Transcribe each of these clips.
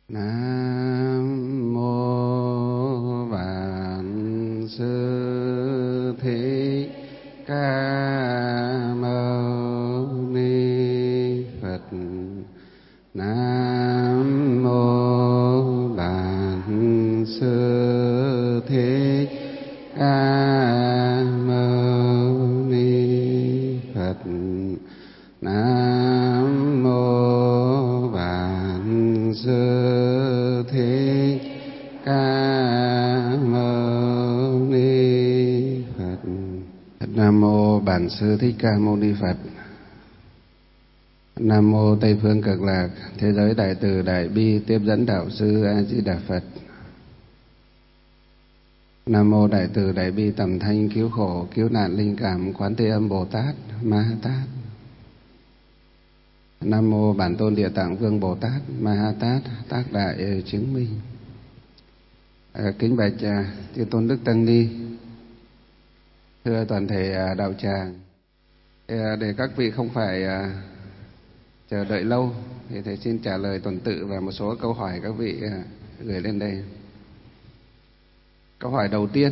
Nam mô Vạn Sư Thích Ca Mâu Ni Phật. Nam mô Vạn Sư Thích Ca Mâu Ni Phật. Nam mô Vạn Sư Thích Ca Mâu Ni Phật. Nam mô Bản Sư Thích Ca Mâu Ni Phật. Nam mô Tây Phương Cực Lạc Thế Giới Đại Từ Đại Bi Tiếp Dẫn Đạo Sư A Di Đà Phật. Nam mô Đại Từ Đại Bi Tầm Thanh Cứu Khổ Cứu Nạn Linh Cảm Quán Thế Âm Bồ Tát Ma Ha Tát. Nam mô Bản Tôn Địa Tạng Vương Bồ Tát Ma Ha Tát Tác Đại Chứng Minh. Kính bạch Chư Tôn Đức Tăng Ni, thưa toàn thể đạo tràng, để các vị không phải chờ đợi lâu thì thầy xin trả lời tuần tự và một số câu hỏi các vị gửi lên đây. Câu hỏi đầu tiên,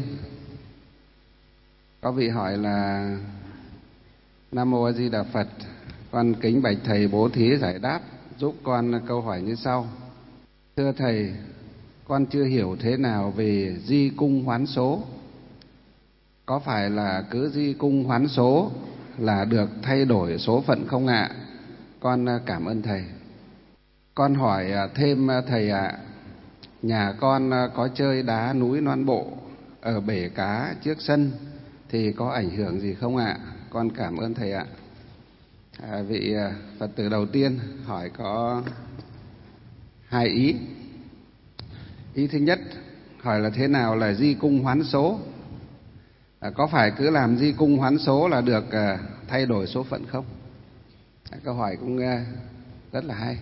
có vị hỏi là: Nam mô A Di Đà Phật, con kính bạch thầy bố thí giải đáp giúp con câu hỏi như sau. Thưa thầy, con chưa hiểu thế nào về di cung hoán số. Có phải là cứ di cung hoán số là được thay đổi số phận không ạ? Con cảm ơn thầy. Con hỏi thêm thầy ạ, nhà con có chơi đá núi non bộ ở bể cá trước sân thì có ảnh hưởng gì không ạ? Con cảm ơn thầy ạ. Vị Phật tử đầu tiên hỏi có hai ý. Ý thứ nhất, hỏi là thế nào là di cung hoán số? Có phải cứ làm di cung hoán số là được thay đổi số phận không? Câu hỏi cũng rất là hay.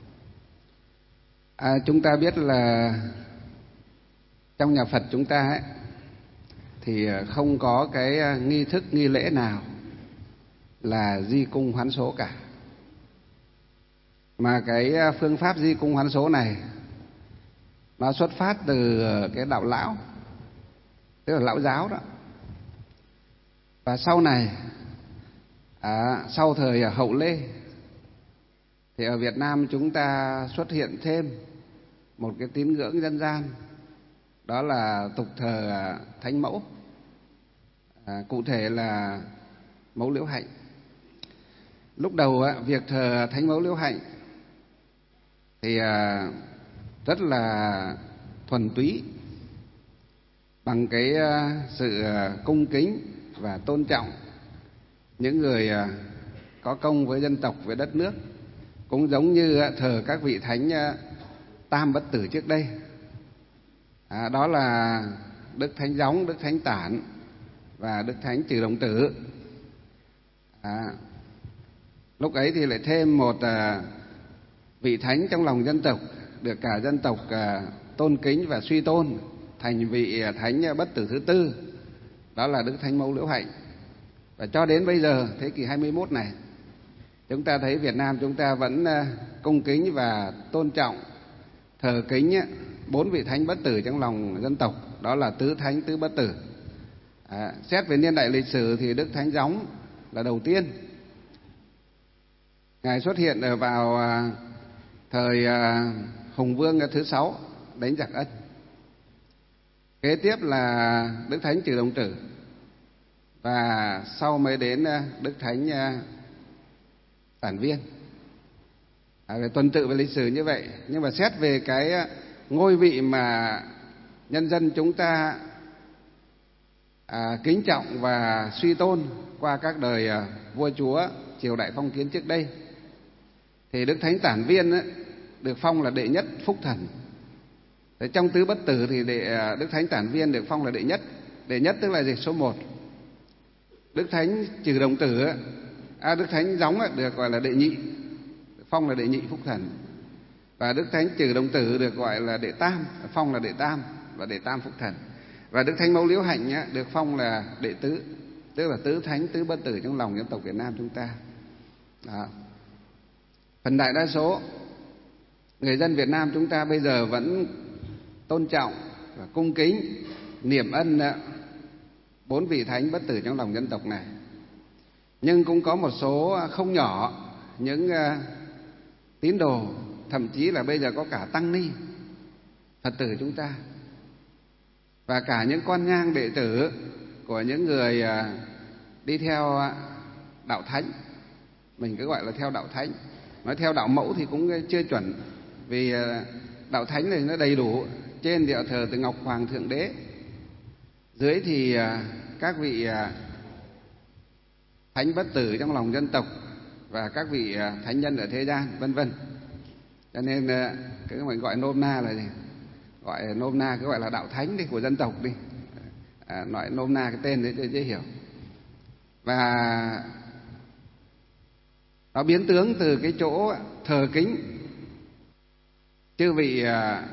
Chúng ta biết là trong nhà Phật chúng ta ấy, thì không có cái nghi thức nghi lễ nào là di cung hoán số cả. Mà cái phương pháp di cung hoán số này nó xuất phát từ cái đạo lão, tức là lão giáo đó. Và sau này, sau thời Hậu Lê, thì ở Việt Nam chúng ta xuất hiện thêm một cái tín ngưỡng dân gian, đó là tục thờ Thánh Mẫu, cụ thể là Mẫu Liễu Hạnh. Lúc đầu việc thờ Thánh Mẫu Liễu Hạnh thì rất là thuần túy, bằng cái sự cung kính và tôn trọng những người có công với dân tộc, với đất nước, cũng giống như thờ các vị thánh tam bất tử trước đây. Đó là Đức Thánh Gióng, Đức Thánh Tản và Đức Thánh Trừ Đồng Tử. Lúc ấy thì lại thêm một vị thánh trong lòng dân tộc, được cả dân tộc tôn kính và suy tôn, thành vị thánh bất tử thứ tư, đó là Đức Thánh Mẫu Liễu Hạnh. Và cho đến bây giờ, thế kỷ 21 này, chúng ta thấy Việt Nam chúng ta vẫn cung kính và tôn trọng, thờ kính 4 vị thánh bất tử trong lòng dân tộc, đó là tứ thánh tứ bất tử. Xét về niên đại lịch sử thì Đức Thánh Gióng là đầu tiên. Ngài xuất hiện ở vào thời Hùng Vương thứ 6 đánh giặc Ất. Kế tiếp là Đức Thánh Trừ Đồng Tử, và sau mới đến Đức Thánh Tản Viên. Về tuần tự về lịch sử như vậy. Nhưng mà xét về cái ngôi vị mà nhân dân chúng ta kính trọng và suy tôn qua các đời vua chúa triều đại phong kiến trước đây, thì Đức Thánh Tản Viên được phong là đệ nhất phúc thần. Trong tứ bất tử thì Đức Thánh Tản Viên được phong là đệ nhất. Đệ nhất tức là gì? Số 1. Đức Thánh Trừ Đồng Tử, Đức Thánh Gióng được gọi là đệ nhị, phong là đệ nhị phúc thần. Và Đức Thánh Trừ Đồng Tử được gọi là đệ tam, phong là đệ tam và đệ tam phúc thần. Và Đức Thánh Mẫu Liễu Hạnh được phong là đệ tứ, tức là tứ thánh tứ bất tử trong lòng dân tộc Việt Nam chúng ta. Đó. Phần đại đa số người dân Việt Nam chúng ta bây giờ vẫn tôn trọng và cung kính niệm ân 4 vị thánh bất tử trong lòng dân tộc này. Nhưng cũng có một số không nhỏ những tín đồ, thậm chí là bây giờ có cả tăng ni Phật tử chúng ta, và cả những con nhang đệ tử của những người đi theo đạo thánh, mình cứ gọi là theo đạo thánh. Nói theo đạo mẫu thì cũng chưa chuẩn, vì đạo thánh này nó đầy đủ. Trên thì thờ từ Ngọc Hoàng Thượng Đế, dưới thì các vị thánh bất tử trong lòng dân tộc và các vị thánh nhân ở thế gian, vân vân. Cho nên cái mình gọi nôm na là gì? Gọi nôm na cứ gọi là đạo thánh đi, của dân tộc đi, nói nôm na cái tên đấy cho dễ hiểu. Và nó biến tướng từ cái chỗ thờ kính chư vị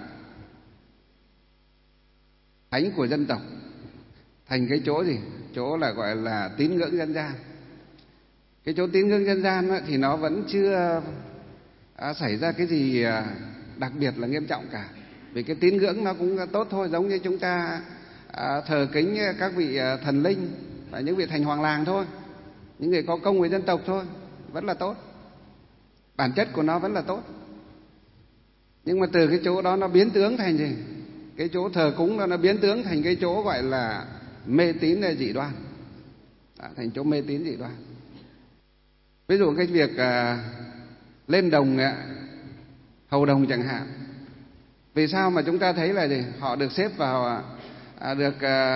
thánh của dân tộc thành cái chỗ gì? Chỗ là gọi là tín ngưỡng dân gian. Cái chỗ tín ngưỡng dân gian thì nó vẫn chưa xảy ra cái gì đặc biệt là nghiêm trọng cả. Vì cái tín ngưỡng nó cũng tốt thôi, giống như chúng ta thờ kính các vị thần linh và những vị thành hoàng làng thôi, những người có công với dân tộc thôi, vẫn là tốt. Bản chất của nó vẫn là tốt. Nhưng mà từ cái chỗ đó nó biến tướng thành gì? Cái chỗ thờ cúng đó nó biến tướng thành cái chỗ gọi là mê tín dị đoan, thành chỗ mê tín dị đoan. Ví dụ cái việc lên đồng hầu đồng chẳng hạn. Vì sao mà chúng ta thấy là gì? Họ được xếp vào được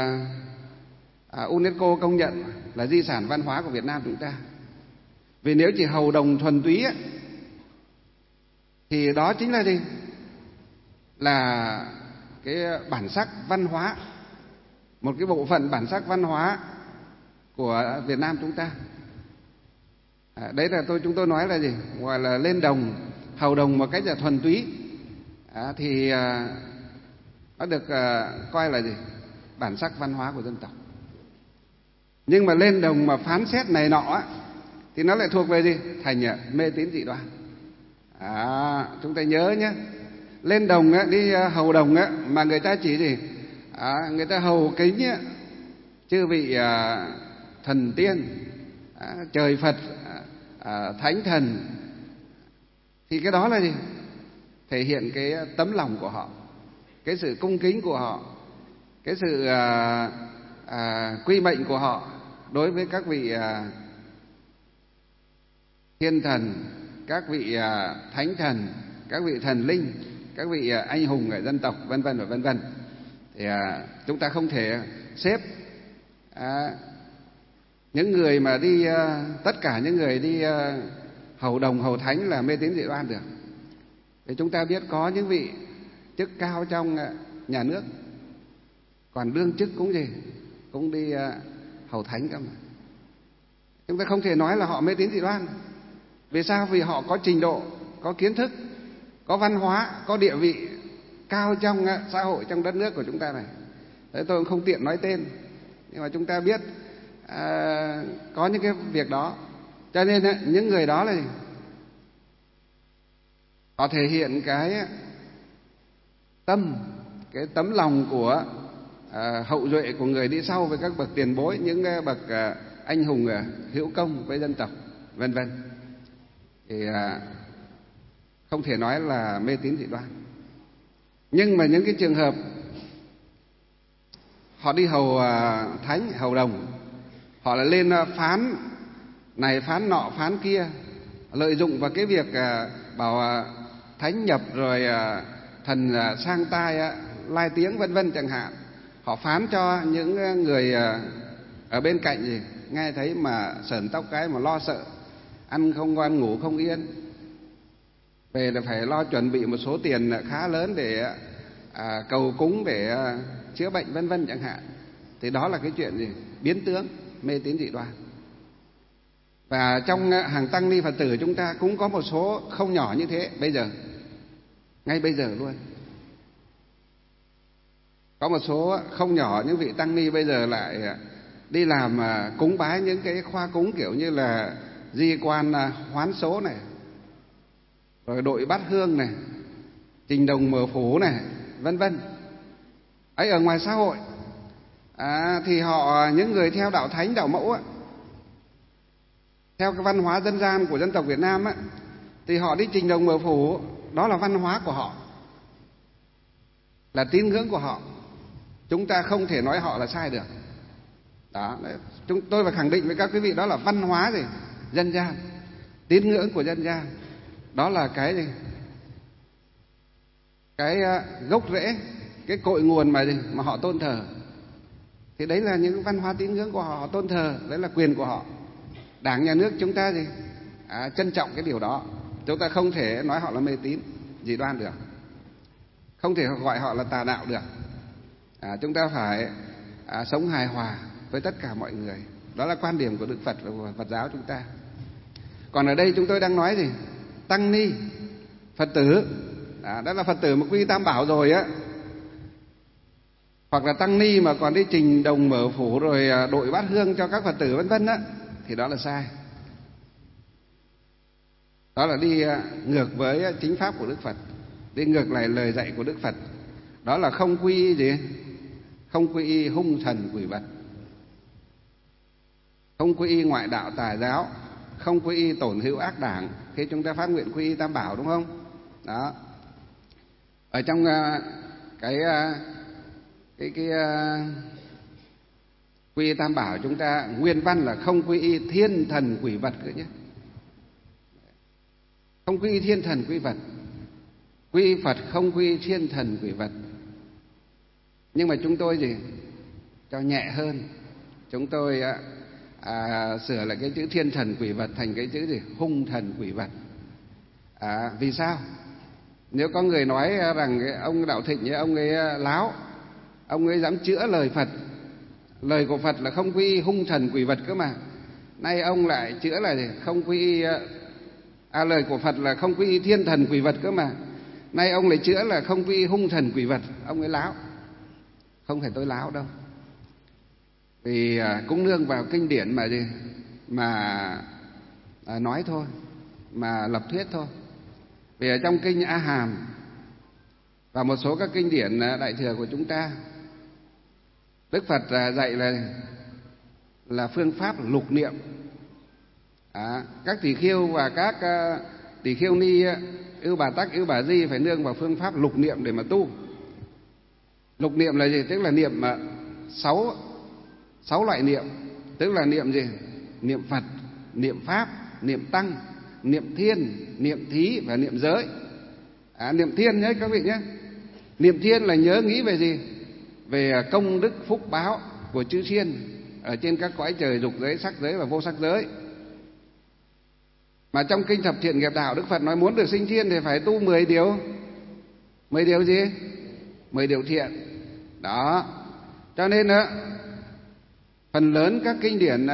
UNESCO công nhận là di sản văn hóa của Việt Nam chúng ta. Vì nếu chỉ hầu đồng thuần túy thì đó chính là gì? Là cái bản sắc văn hóa, một cái bộ phận bản sắc văn hóa của Việt Nam chúng ta. Đấy là chúng tôi nói là gì? Gọi là lên đồng, hầu đồng một cách là thuần túy thì nó được coi là gì? Bản sắc văn hóa của dân tộc. Nhưng mà lên đồng mà phán xét này nọ thì nó lại thuộc về gì? Thành mê tín dị đoan. Chúng ta nhớ nhé, lên đồng đi hầu đồng mà người ta chỉ gì? Người ta hầu kính chư vị thần tiên, trời Phật, thánh thần, thì cái đó là gì? Thể hiện cái tấm lòng của họ, cái sự cung kính của họ, cái sự quy mệnh của họ đối với các vị thiên thần, các vị thánh thần, các vị thần linh, các vị anh hùng ở dân tộc, vân vân và vân vân. Thì chúng ta không thể xếp những người mà đi tất cả những người đi hầu đồng hầu thánh là mê tín dị đoan được. Thì chúng ta biết có những vị chức cao trong nhà nước, còn đương chức cũng gì? Cũng đi hầu thánh cơ mà. Chúng ta không thể nói là họ mê tín dị đoan. Vì sao? Vì họ có trình độ, có kiến thức, có văn hóa, có địa vị cao trong xã hội, trong đất nước của chúng ta này. Thế tôi cũng không tiện nói tên, nhưng mà chúng ta biết có những cái việc đó. Cho nên những người đó là họ thể hiện cái tâm, cái tấm lòng của hậu duệ của người đi sau, với các bậc tiền bối, những bậc anh hùng hữu công với dân tộc, vân vân. Thì không thể nói là mê tín dị đoan. Nhưng mà những cái trường hợp họ đi hầu thánh, hầu đồng, họ lại lên phán này phán nọ phán kia, lợi dụng vào cái việc bảo thánh nhập rồi thần sang tai lai tiếng vân vân chẳng hạn. Họ phán cho những người ở bên cạnh gì nghe thấy mà sởn tóc cái, mà lo sợ, ăn không ngon ngủ không yên, về là phải lo chuẩn bị một số tiền khá lớn để cầu cúng, để chữa bệnh vân vân chẳng hạn. Thì đó là cái chuyện gì? Biến tướng, mê tín dị đoan. Và trong hàng tăng ni Phật tử chúng ta cũng có một số không nhỏ như thế bây giờ, ngay bây giờ luôn. Có một số không nhỏ những vị tăng ni bây giờ lại đi làm cúng bái những cái khoa cúng kiểu như là di quan hoán số này, rồi đội bát hương này, trình đồng mở phủ này, vân vân. Ấy ở ngoài xã hội thì họ, những người theo đạo Thánh, đạo Mẫu theo cái văn hóa dân gian của dân tộc Việt Nam thì họ đi trình đồng mở phủ, đó là văn hóa của họ, là tín ngưỡng của họ. Chúng ta không thể nói họ là sai được. Đó, tôi phải khẳng định với các quý vị, đó là văn hóa gì? Dân gian, tín ngưỡng của dân gian. Đó là cái gì? Cái gốc rễ, cái cội nguồn mà họ tôn thờ. Thì đấy là những văn hóa tín ngưỡng của họ tôn thờ, đấy là quyền của họ. Đảng nhà nước chúng ta trân trọng cái điều đó. Chúng ta không thể nói họ là mê tín, dị đoan được, không thể gọi họ là tà đạo được. Chúng ta phải sống hài hòa với tất cả mọi người. Đó là quan điểm của Đức Phật và Phật giáo chúng ta. Còn ở đây chúng tôi đang nói gì? Tăng ni, Phật tử. Đó là Phật tử mà quy Tam Bảo rồi hoặc là tăng ni mà còn đi trình đồng mở phủ rồi đội bát hương cho các Phật tử vân vân thì đó là sai. Đó là đi ngược với chính pháp của Đức Phật, đi ngược lại lời dạy của Đức Phật. Đó là không quy y gì? Không quy y hung thần quỷ vật, không quy y ngoại đạo tà giáo, không quy y tổn hữu ác đảng. Khi chúng ta phát nguyện quy y Tam Bảo, đúng không? Đó. Ở trong cái quy y Tam Bảo chúng ta nguyên văn là không quy y thiên thần quỷ vật cơ nhé. Không quy y thiên thần quỷ vật. Quy y Phật không quy y thiên thần quỷ vật. Nhưng mà chúng tôi cho nhẹ hơn. Chúng tôi sửa lại cái chữ thiên thần quỷ vật thành cái chữ hung thần quỷ vật. Vì sao? Nếu có người nói rằng cái ông Đạo Thịnh ông ấy láo, ông ấy dám chữa lời Phật, lời của Phật là không quy y hung thần quỷ vật cơ mà, nay ông lại chữa là không quy y lời của Phật là không quy y thiên thần quỷ vật cơ mà, nay ông lại chữa là không quy y hung thần quỷ vật. Ông ấy láo. Không phải tôi láo đâu, vì cũng nương vào kinh điển mà nói thôi, mà lập thuyết thôi. Vì ở trong kinh A Hàm và một số các kinh điển đại thừa của chúng ta, Đức Phật dạy là phương pháp lục niệm. Các tỳ khưu và các tỳ khưu ni, ưu bà tắc, ưu bà di phải nương vào phương pháp lục niệm để mà tu. Lục niệm là gì? Tức là niệm 6 loại niệm. Tức là niệm gì? Niệm Phật, niệm Pháp, niệm Tăng, niệm Thiên, niệm Thí và niệm Giới. Niệm Thiên nhé các vị nhé. Niệm Thiên là nhớ nghĩ về gì? Về công đức phúc báo của chư thiên ở trên các cõi trời, dục giới, sắc giới và vô sắc giới. Mà trong kinh Thập Thiện Nghiệp Đạo, Đức Phật nói muốn được sinh thiên thì phải tu 10 điều. 10 điều gì? 10 điều thiện. Đó. Cho nên phần lớn các kinh điển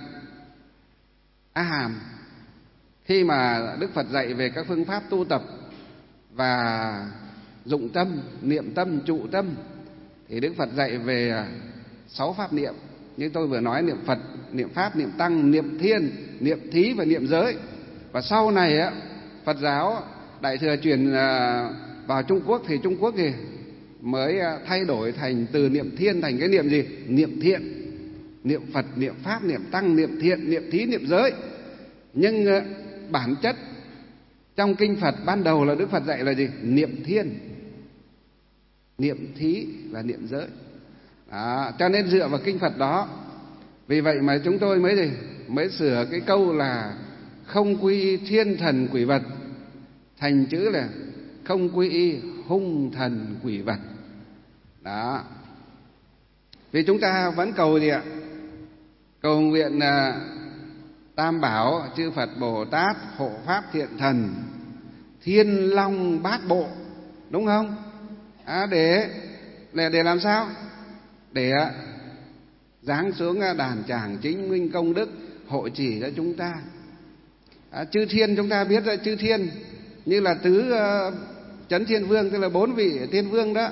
A Hàm, khi mà Đức Phật dạy về các phương pháp tu tập và dụng tâm, niệm tâm, trụ tâm, thì Đức Phật dạy về 6 pháp niệm. Như tôi vừa nói, niệm Phật, niệm Pháp, niệm Tăng, niệm Thiên, niệm Thí và niệm Giới. Và sau này Phật giáo đại thừa truyền vào Trung Quốc thì Trung Quốc mới thay đổi thành từ niệm Thiên thành cái niệm gì? Niệm Thiện. Niệm Phật, niệm Pháp, niệm Tăng, niệm Thiện, niệm Thí, niệm Giới. Nhưng bản chất trong kinh Phật ban đầu là Đức Phật dạy là gì? Niệm Thiên, niệm Thí và niệm Giới. Cho nên dựa vào kinh Phật đó, vì vậy mà chúng tôi mới sửa cái câu là không quy y thiên thần quỷ vật thành chữ là không quy y hung thần quỷ vật. Đó. Vì chúng ta vẫn cầu gì ạ? Cầu nguyện Tam Bảo, chư Phật Bồ Tát, hộ pháp thiện thần, Thiên Long Bát Bộ, đúng không? Để làm sao? Để giáng xuống đàn tràng chính minh công đức, hộ trì cho chúng ta. Chư thiên chúng ta biết là chư thiên như là tứ chấn thiên vương, tức là 4 vị thiên vương đó,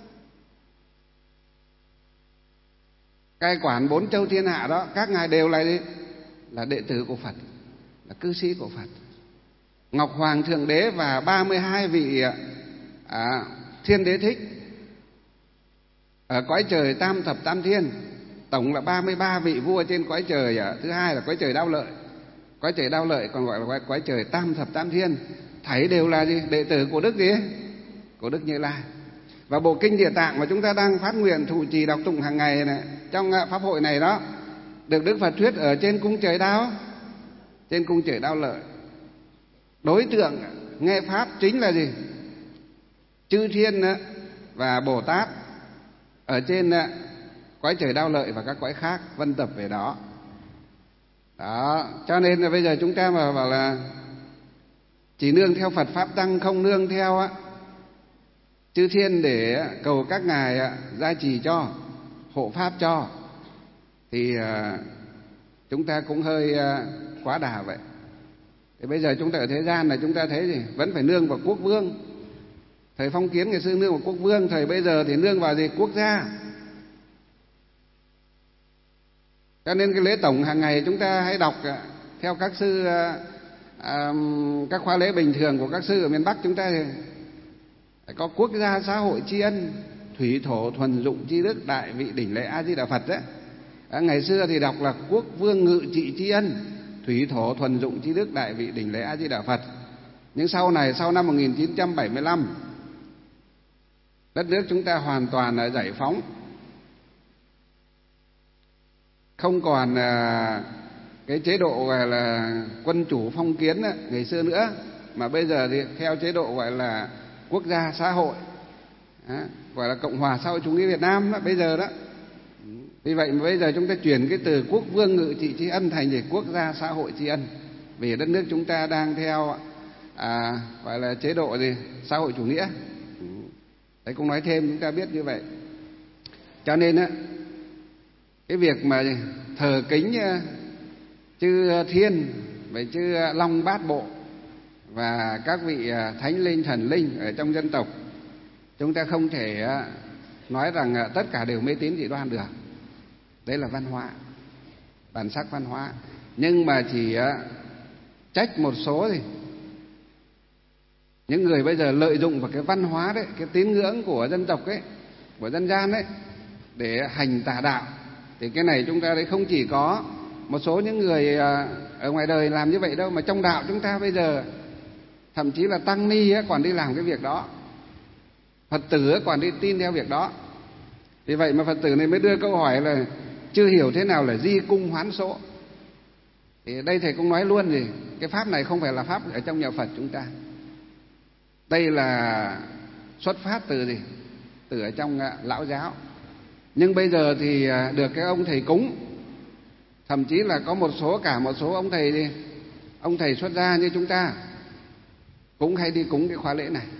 cai quản 4 châu thiên hạ đó, các ngài đều là đệ tử của Phật, là cư sĩ của Phật. Ngọc Hoàng Thượng Đế và 32 vị Thiên Đế Thích ở cõi trời tam thập tam thiên, tổng là 33 vị vua trên cõi trời. Thứ hai là cõi trời Đao Lợi. Cõi trời Đao Lợi còn gọi là cõi trời tam thập tam thiên, thảy đều là gì? Đệ tử của Đức gì? Của Đức Như Lai. Và bộ kinh Địa Tạng mà chúng ta đang phát nguyện thụ trì đọc tụng hàng ngày này, trong pháp hội này đó, được Đức Phật thuyết ở trên cung trời Đao, trên cung trời Đao Lợi. Đối tượng nghe pháp chính là gì? Chư thiên và Bồ Tát ở trên cõi trời Đao Lợi và các cõi khác vân tập về đó. Đó, cho nên là bây giờ chúng ta mà bảo là chỉ nương theo Phật Pháp Tăng, không nương theo chư thiên để cầu các ngài gia trì cho, hộ pháp cho, thì chúng ta cũng hơi quá đà vậy. Thì bây giờ chúng ta ở thế gian này chúng ta thấy gì? Vẫn phải nương vào quốc vương. Thời Phong Kiến ngày xưa nương vào quốc vương, thời bây giờ thì nương vào gì? Quốc gia. Cho nên cái lễ tổng hàng ngày chúng ta hãy đọc theo các sư, các khóa lễ bình thường của các sư ở miền Bắc chúng ta phải có quốc gia xã hội tri ân, thủy thổ thuần dụng tri đức, đại vị đỉnh lễ A Di Đà Phật đấy. Ngày xưa thì đọc là quốc vương ngự trị tri ân, thủy thổ thuần dụng tri đức, đại vị đỉnh lễ A Di Đà Phật. Nhưng sau này, sau năm 1975, đất nước chúng ta hoàn toàn là giải phóng, không còn cái chế độ gọi là quân chủ phong kiến ngày xưa nữa, mà bây giờ thì theo chế độ gọi là quốc gia xã hội, gọi là Cộng hòa xã hội chủ nghĩa Việt Nam đó, bây giờ đó. Vì vậy mà bây giờ chúng ta chuyển cái từ quốc vương ngự trị tri ân thành gì? Quốc gia xã hội tri ân. Vì đất nước chúng ta đang theo gọi là chế độ gì? Xã hội chủ nghĩa. Đấy, cũng nói thêm chúng ta biết như vậy. Cho nên cái việc mà thờ kính chư thiên với chư Long Bát Bộ và các vị thánh linh thần linh ở trong dân tộc, chúng ta không thể nói rằng tất cả đều mê tín dị đoan được. Đấy là văn hóa, bản sắc văn hóa. Nhưng mà chỉ trách một số thì những người bây giờ lợi dụng vào cái văn hóa đấy, cái tín ngưỡng của dân tộc ấy, của dân gian đấy, để hành tà đạo. Thì cái này chúng ta đấy không chỉ có một số những người ở ngoài đời làm như vậy đâu, mà trong đạo chúng ta bây giờ thậm chí là tăng ni còn đi làm cái việc đó, Phật tử còn đi tin theo việc đó. Vì vậy mà Phật tử này mới đưa câu hỏi là chưa hiểu thế nào là di cung hoán số. Thì đây thầy cũng nói luôn gì, cái pháp này không phải là pháp ở trong nhà Phật chúng ta. Đây là xuất phát từ gì? Từ ở trong lão giáo. Nhưng bây giờ thì được cái ông thầy cúng, thậm chí là có một số ông thầy gì, ông thầy xuất gia như chúng ta cũng hay đi cúng cái khóa lễ này,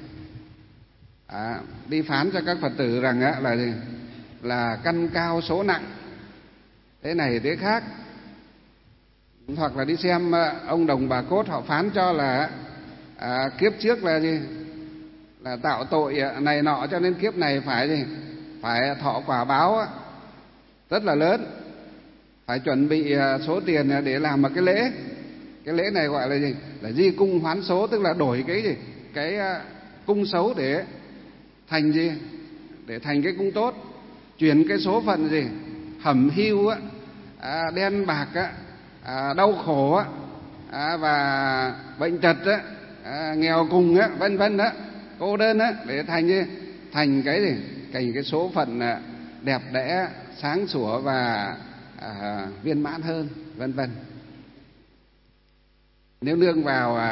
đi phán cho các Phật tử rằng là gì? Là căn cao số nặng, thế này thế khác. Hoặc là đi xem ông Đồng Bà Cốt họ phán cho là kiếp trước là gì? Là tạo tội này nọ, cho nên kiếp này phải gì? Phải thọ quả báo rất là lớn, phải chuẩn bị số tiền để làm một cái lễ. Cái lễ này gọi là gì? Là di cung hoán số, tức là đổi cái gì? Cái cung xấu để thành gì? Để thành cái cung tốt, chuyển cái số phận gì? Hẩm hiu đen bạc đau khổ và bệnh tật nghèo cùng vân vân cô đơn để thành gì? Thành cái gì? Thành cái số phận đẹp đẽ, sáng sủa và viên mãn hơn, vân vân. Nếu nương vào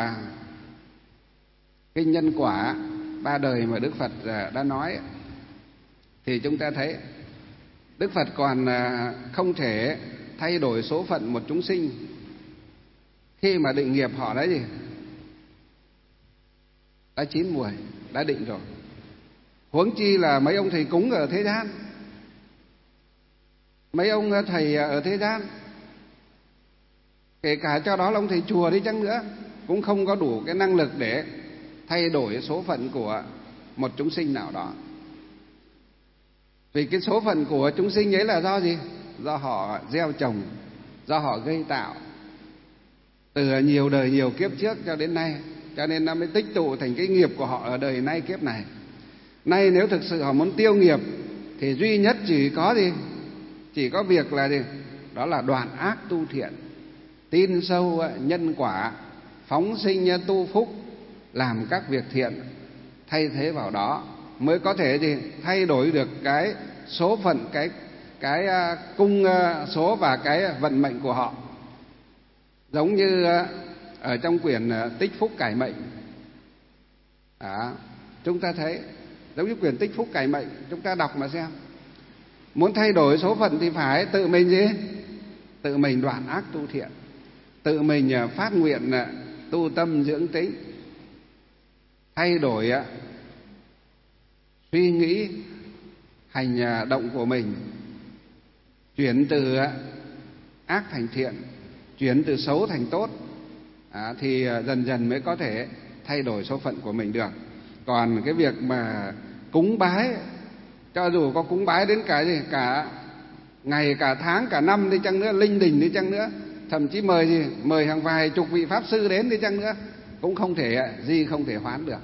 kinh nhân quả ba đời mà Đức Phật đã nói, thì chúng ta thấy Đức Phật còn không thể thay đổi số phận một chúng sinh khi mà định nghiệp họ đã gì? Đã chín muồi, đã định rồi. Huống chi là mấy ông thầy cúng ở thế gian, mấy ông thầy ở thế gian, kể cả cho đó là ông thầy chùa đi chăng nữa, cũng không có đủ cái năng lực để thay đổi số phận của một chúng sinh nào đó. Vì cái số phận của chúng sinh ấy là do gì? Do họ gieo trồng, do họ gây tạo từ nhiều đời nhiều kiếp trước cho đến nay, cho nên nó mới tích tụ thành cái nghiệp của họ ở đời nay kiếp này. Nay nếu thực sự họ muốn tiêu nghiệp thì duy nhất chỉ có gì? Chỉ có việc là gì? Đó là đoạn ác tu thiện, tin sâu nhân quả, phóng sinh tu phúc, làm các việc thiện thay thế vào đó mới có thể gì? Thay đổi được cái số phận, cái cung số và cái vận mệnh của họ. Giống như ở trong quyển Tích Phúc Cải Mệnh, chúng ta thấy giống như quyển Tích Phúc Cải Mệnh, chúng ta đọc mà xem. Muốn thay đổi số phận thì phải tự mình gì? Tự mình đoạn ác tu thiện, tự mình phát nguyện tu tâm dưỡng tính, thay đổi suy nghĩ hành động của mình, chuyển từ ác thành thiện, chuyển từ xấu thành tốt, thì dần dần mới có thể thay đổi số phận của mình được. Còn cái việc mà cúng bái, cho dù có cúng bái đến cả gì, cả ngày, cả tháng, cả năm đi chăng nữa, linh đình đi chăng nữa, thậm chí mời hàng vài chục vị pháp sư đến đi chăng nữa, cũng không thể không thể hoán được.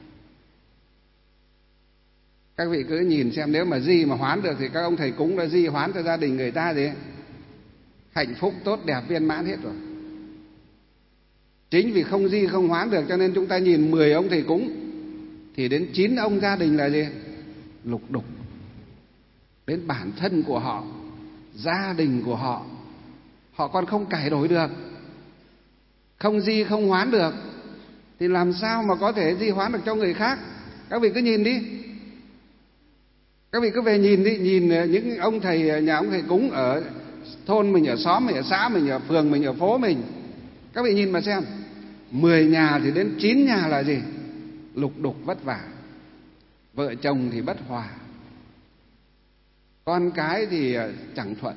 Các vị cứ nhìn xem, nếu mà mà hoán được thì các ông thầy cúng đã hoán cho gia đình người ta gì hạnh phúc tốt đẹp viên mãn hết rồi. Chính vì không hoán được cho nên chúng ta nhìn 10 ông thầy cúng thì đến 9 ông gia đình là gì? Lục đục. Đến bản thân của họ, gia đình của họ, họ còn không cải đổi được, không hoán được, thì làm sao mà có thể hoán được cho người khác? Các vị cứ nhìn đi, các vị cứ về nhìn đi, nhìn những ông thầy, nhà ông thầy cúng ở thôn mình, ở xóm mình, ở xã mình, ở phường mình, ở phố mình, các vị nhìn mà xem, 10 nhà thì đến 9 nhà là gì? Lục đục vất vả, vợ chồng thì bất hòa, con cái thì chẳng thuận,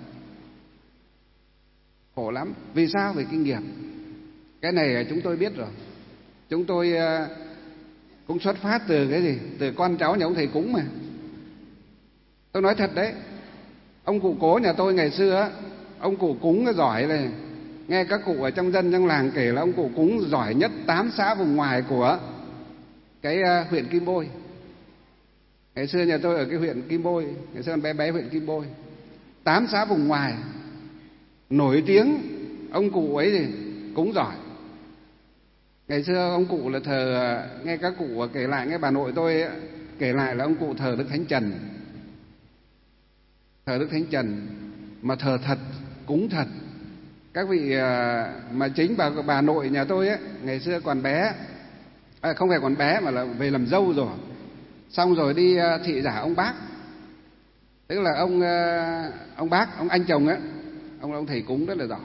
khổ lắm. Vì sao? Vì kinh nghiệp. Cái này chúng tôi biết rồi. Chúng tôi cũng xuất phát từ cái gì? Từ con cháu nhà ông thầy cúng mà. Tôi nói thật đấy, ông cụ cố nhà tôi ngày xưa, ông cụ cúng giỏi này. Nghe các cụ ở trong dân, trong làng kể là ông cụ cúng giỏi nhất 8 xã vùng ngoài của cái huyện Kim Bôi. Ngày xưa nhà tôi ở cái huyện Kim Bôi, ngày xưa bé huyện Kim Bôi, 8 xã vùng ngoài nổi tiếng ông cụ ấy thì cúng giỏi. Ngày xưa ông cụ là thờ, nghe các cụ kể lại, nghe bà nội tôi kể lại là ông cụ thờ Đức Thánh Trần. Thờ Đức Thánh Trần mà thờ thật, cúng thật. Các vị mà chính bà nội nhà tôi ấy, ngày xưa còn bé, không phải còn bé mà là về làm dâu rồi, xong rồi đi thị giả ông bác, tức là ông bác, ông anh chồng á, ông thầy cúng rất là giỏi.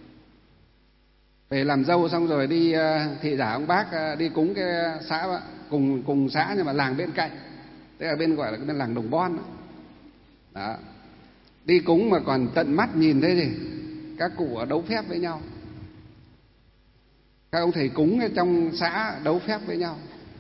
Về làm dâu xong rồi đi thị giả ông bác, đi cúng cái xã cùng xã nhưng mà làng bên cạnh, tức là bên gọi là cái bên làng Đồng Bon đó. Đi cúng mà còn tận mắt nhìn thấy gì? Các cụ đấu phép với nhau, các ông thầy cúng ở trong xã đấu phép với nhau.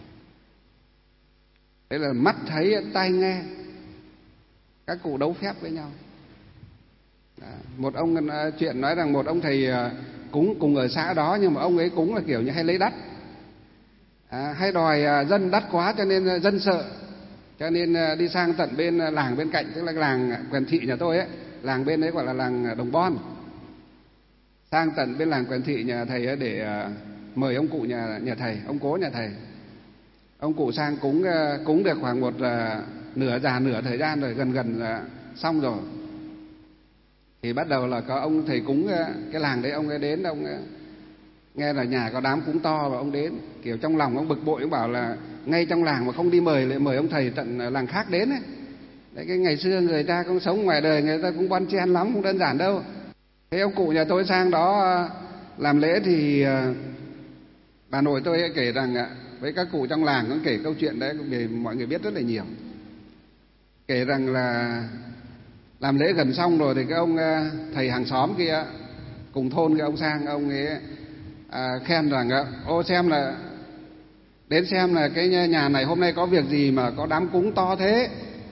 Đấy là mắt thấy tai nghe, các cụ đấu phép với nhau. Một ông chuyện nói rằng một ông thầy cúng cùng ở xã đó, nhưng mà ông ấy cúng là kiểu như hay lấy đắt, hay đòi dân đắt quá cho nên dân sợ, cho nên đi sang tận bên làng bên cạnh, tức là làng Quèn Thị nhà tôi ấy, làng bên đấy gọi là làng Đồng Bon, sang tận bên làng Quèn Thị nhà thầy ấy để mời ông cụ nhà thầy, ông cố nhà thầy. Ông cụ sang cúng được khoảng một nửa thời gian rồi, gần xong rồi, thì bắt đầu là có ông thầy cúng cái làng đấy, ông ấy đến, ông ấy nghe là nhà có đám cúng to và ông đến, kiểu trong lòng ông bực bội, ông bảo là ngay trong làng mà không đi mời, lại mời ông thầy tận làng khác đến ấy. Đấy, cái ngày xưa người ta cũng sống ngoài đời, người ta cũng bon chen lắm, không đơn giản đâu. Thế ông cụ nhà tôi sang đó làm lễ thì bà nội tôi kể rằng với các cụ trong làng cũng kể câu chuyện đấy, để mọi người biết rất là nhiều. Kể rằng là làm lễ gần xong rồi thì cái ông thầy hàng xóm kia cùng thôn, cái ông sang, ông ấy khen rằng ô xem là đến xem là cái nhà này hôm nay có việc gì mà có đám cúng to thế.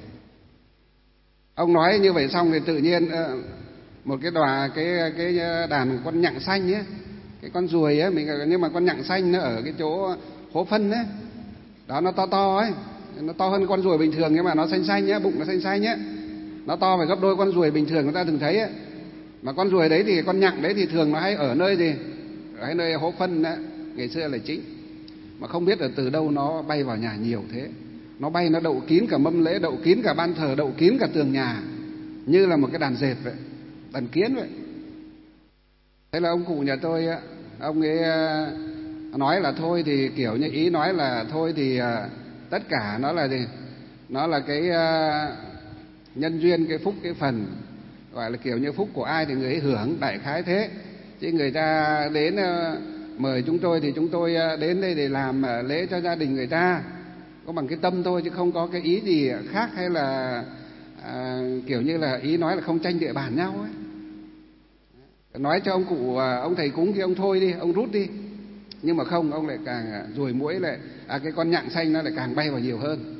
Ông nói như vậy xong thì tự nhiên một cái đàn con nhặng xanh ấy, cái con ruồi ấy, nhưng mà con nhặng xanh nó ở cái chỗ hố phân ấy đó, nó to ấy, nó to hơn con ruồi bình thường, nhưng mà nó xanh xanh nhé, bụng nó xanh xanh nhé, nó to phải gấp đôi con ruồi bình thường người ta từng thấy ấy. Mà con ruồi đấy thì con nhặng đấy thì thường nó hay ở nơi gì, ở nơi hố phân đấy, ngày xưa là chính. Mà không biết là từ đâu nó bay vào nhà nhiều thế, nó bay nó đậu kín cả mâm lễ, đậu kín cả ban thờ, đậu kín cả tường nhà, như là một cái đàn dệt vậy, đàn kiến vậy. Thế là ông cụ nhà tôi á, ông ấy nói là thôi thì kiểu như ý nói là thôi thì tất cả nó là gì, nó là cái nhân duyên, cái phúc, cái phần, gọi là kiểu như phúc của ai thì người ấy hưởng, đại khái thế. Chứ người ta đến mời chúng tôi thì chúng tôi đến đây để làm lễ cho gia đình người ta, có bằng cái tâm thôi, chứ không có cái ý gì khác, hay là kiểu như là ý nói là không tranh địa bàn nhau ấy. Nói cho ông cụ, ông thầy cúng kia ông thôi đi, ông rút đi. Nhưng mà không, ông lại càng ruồi muỗi lại, cái con nhặng xanh nó lại càng bay vào nhiều hơn.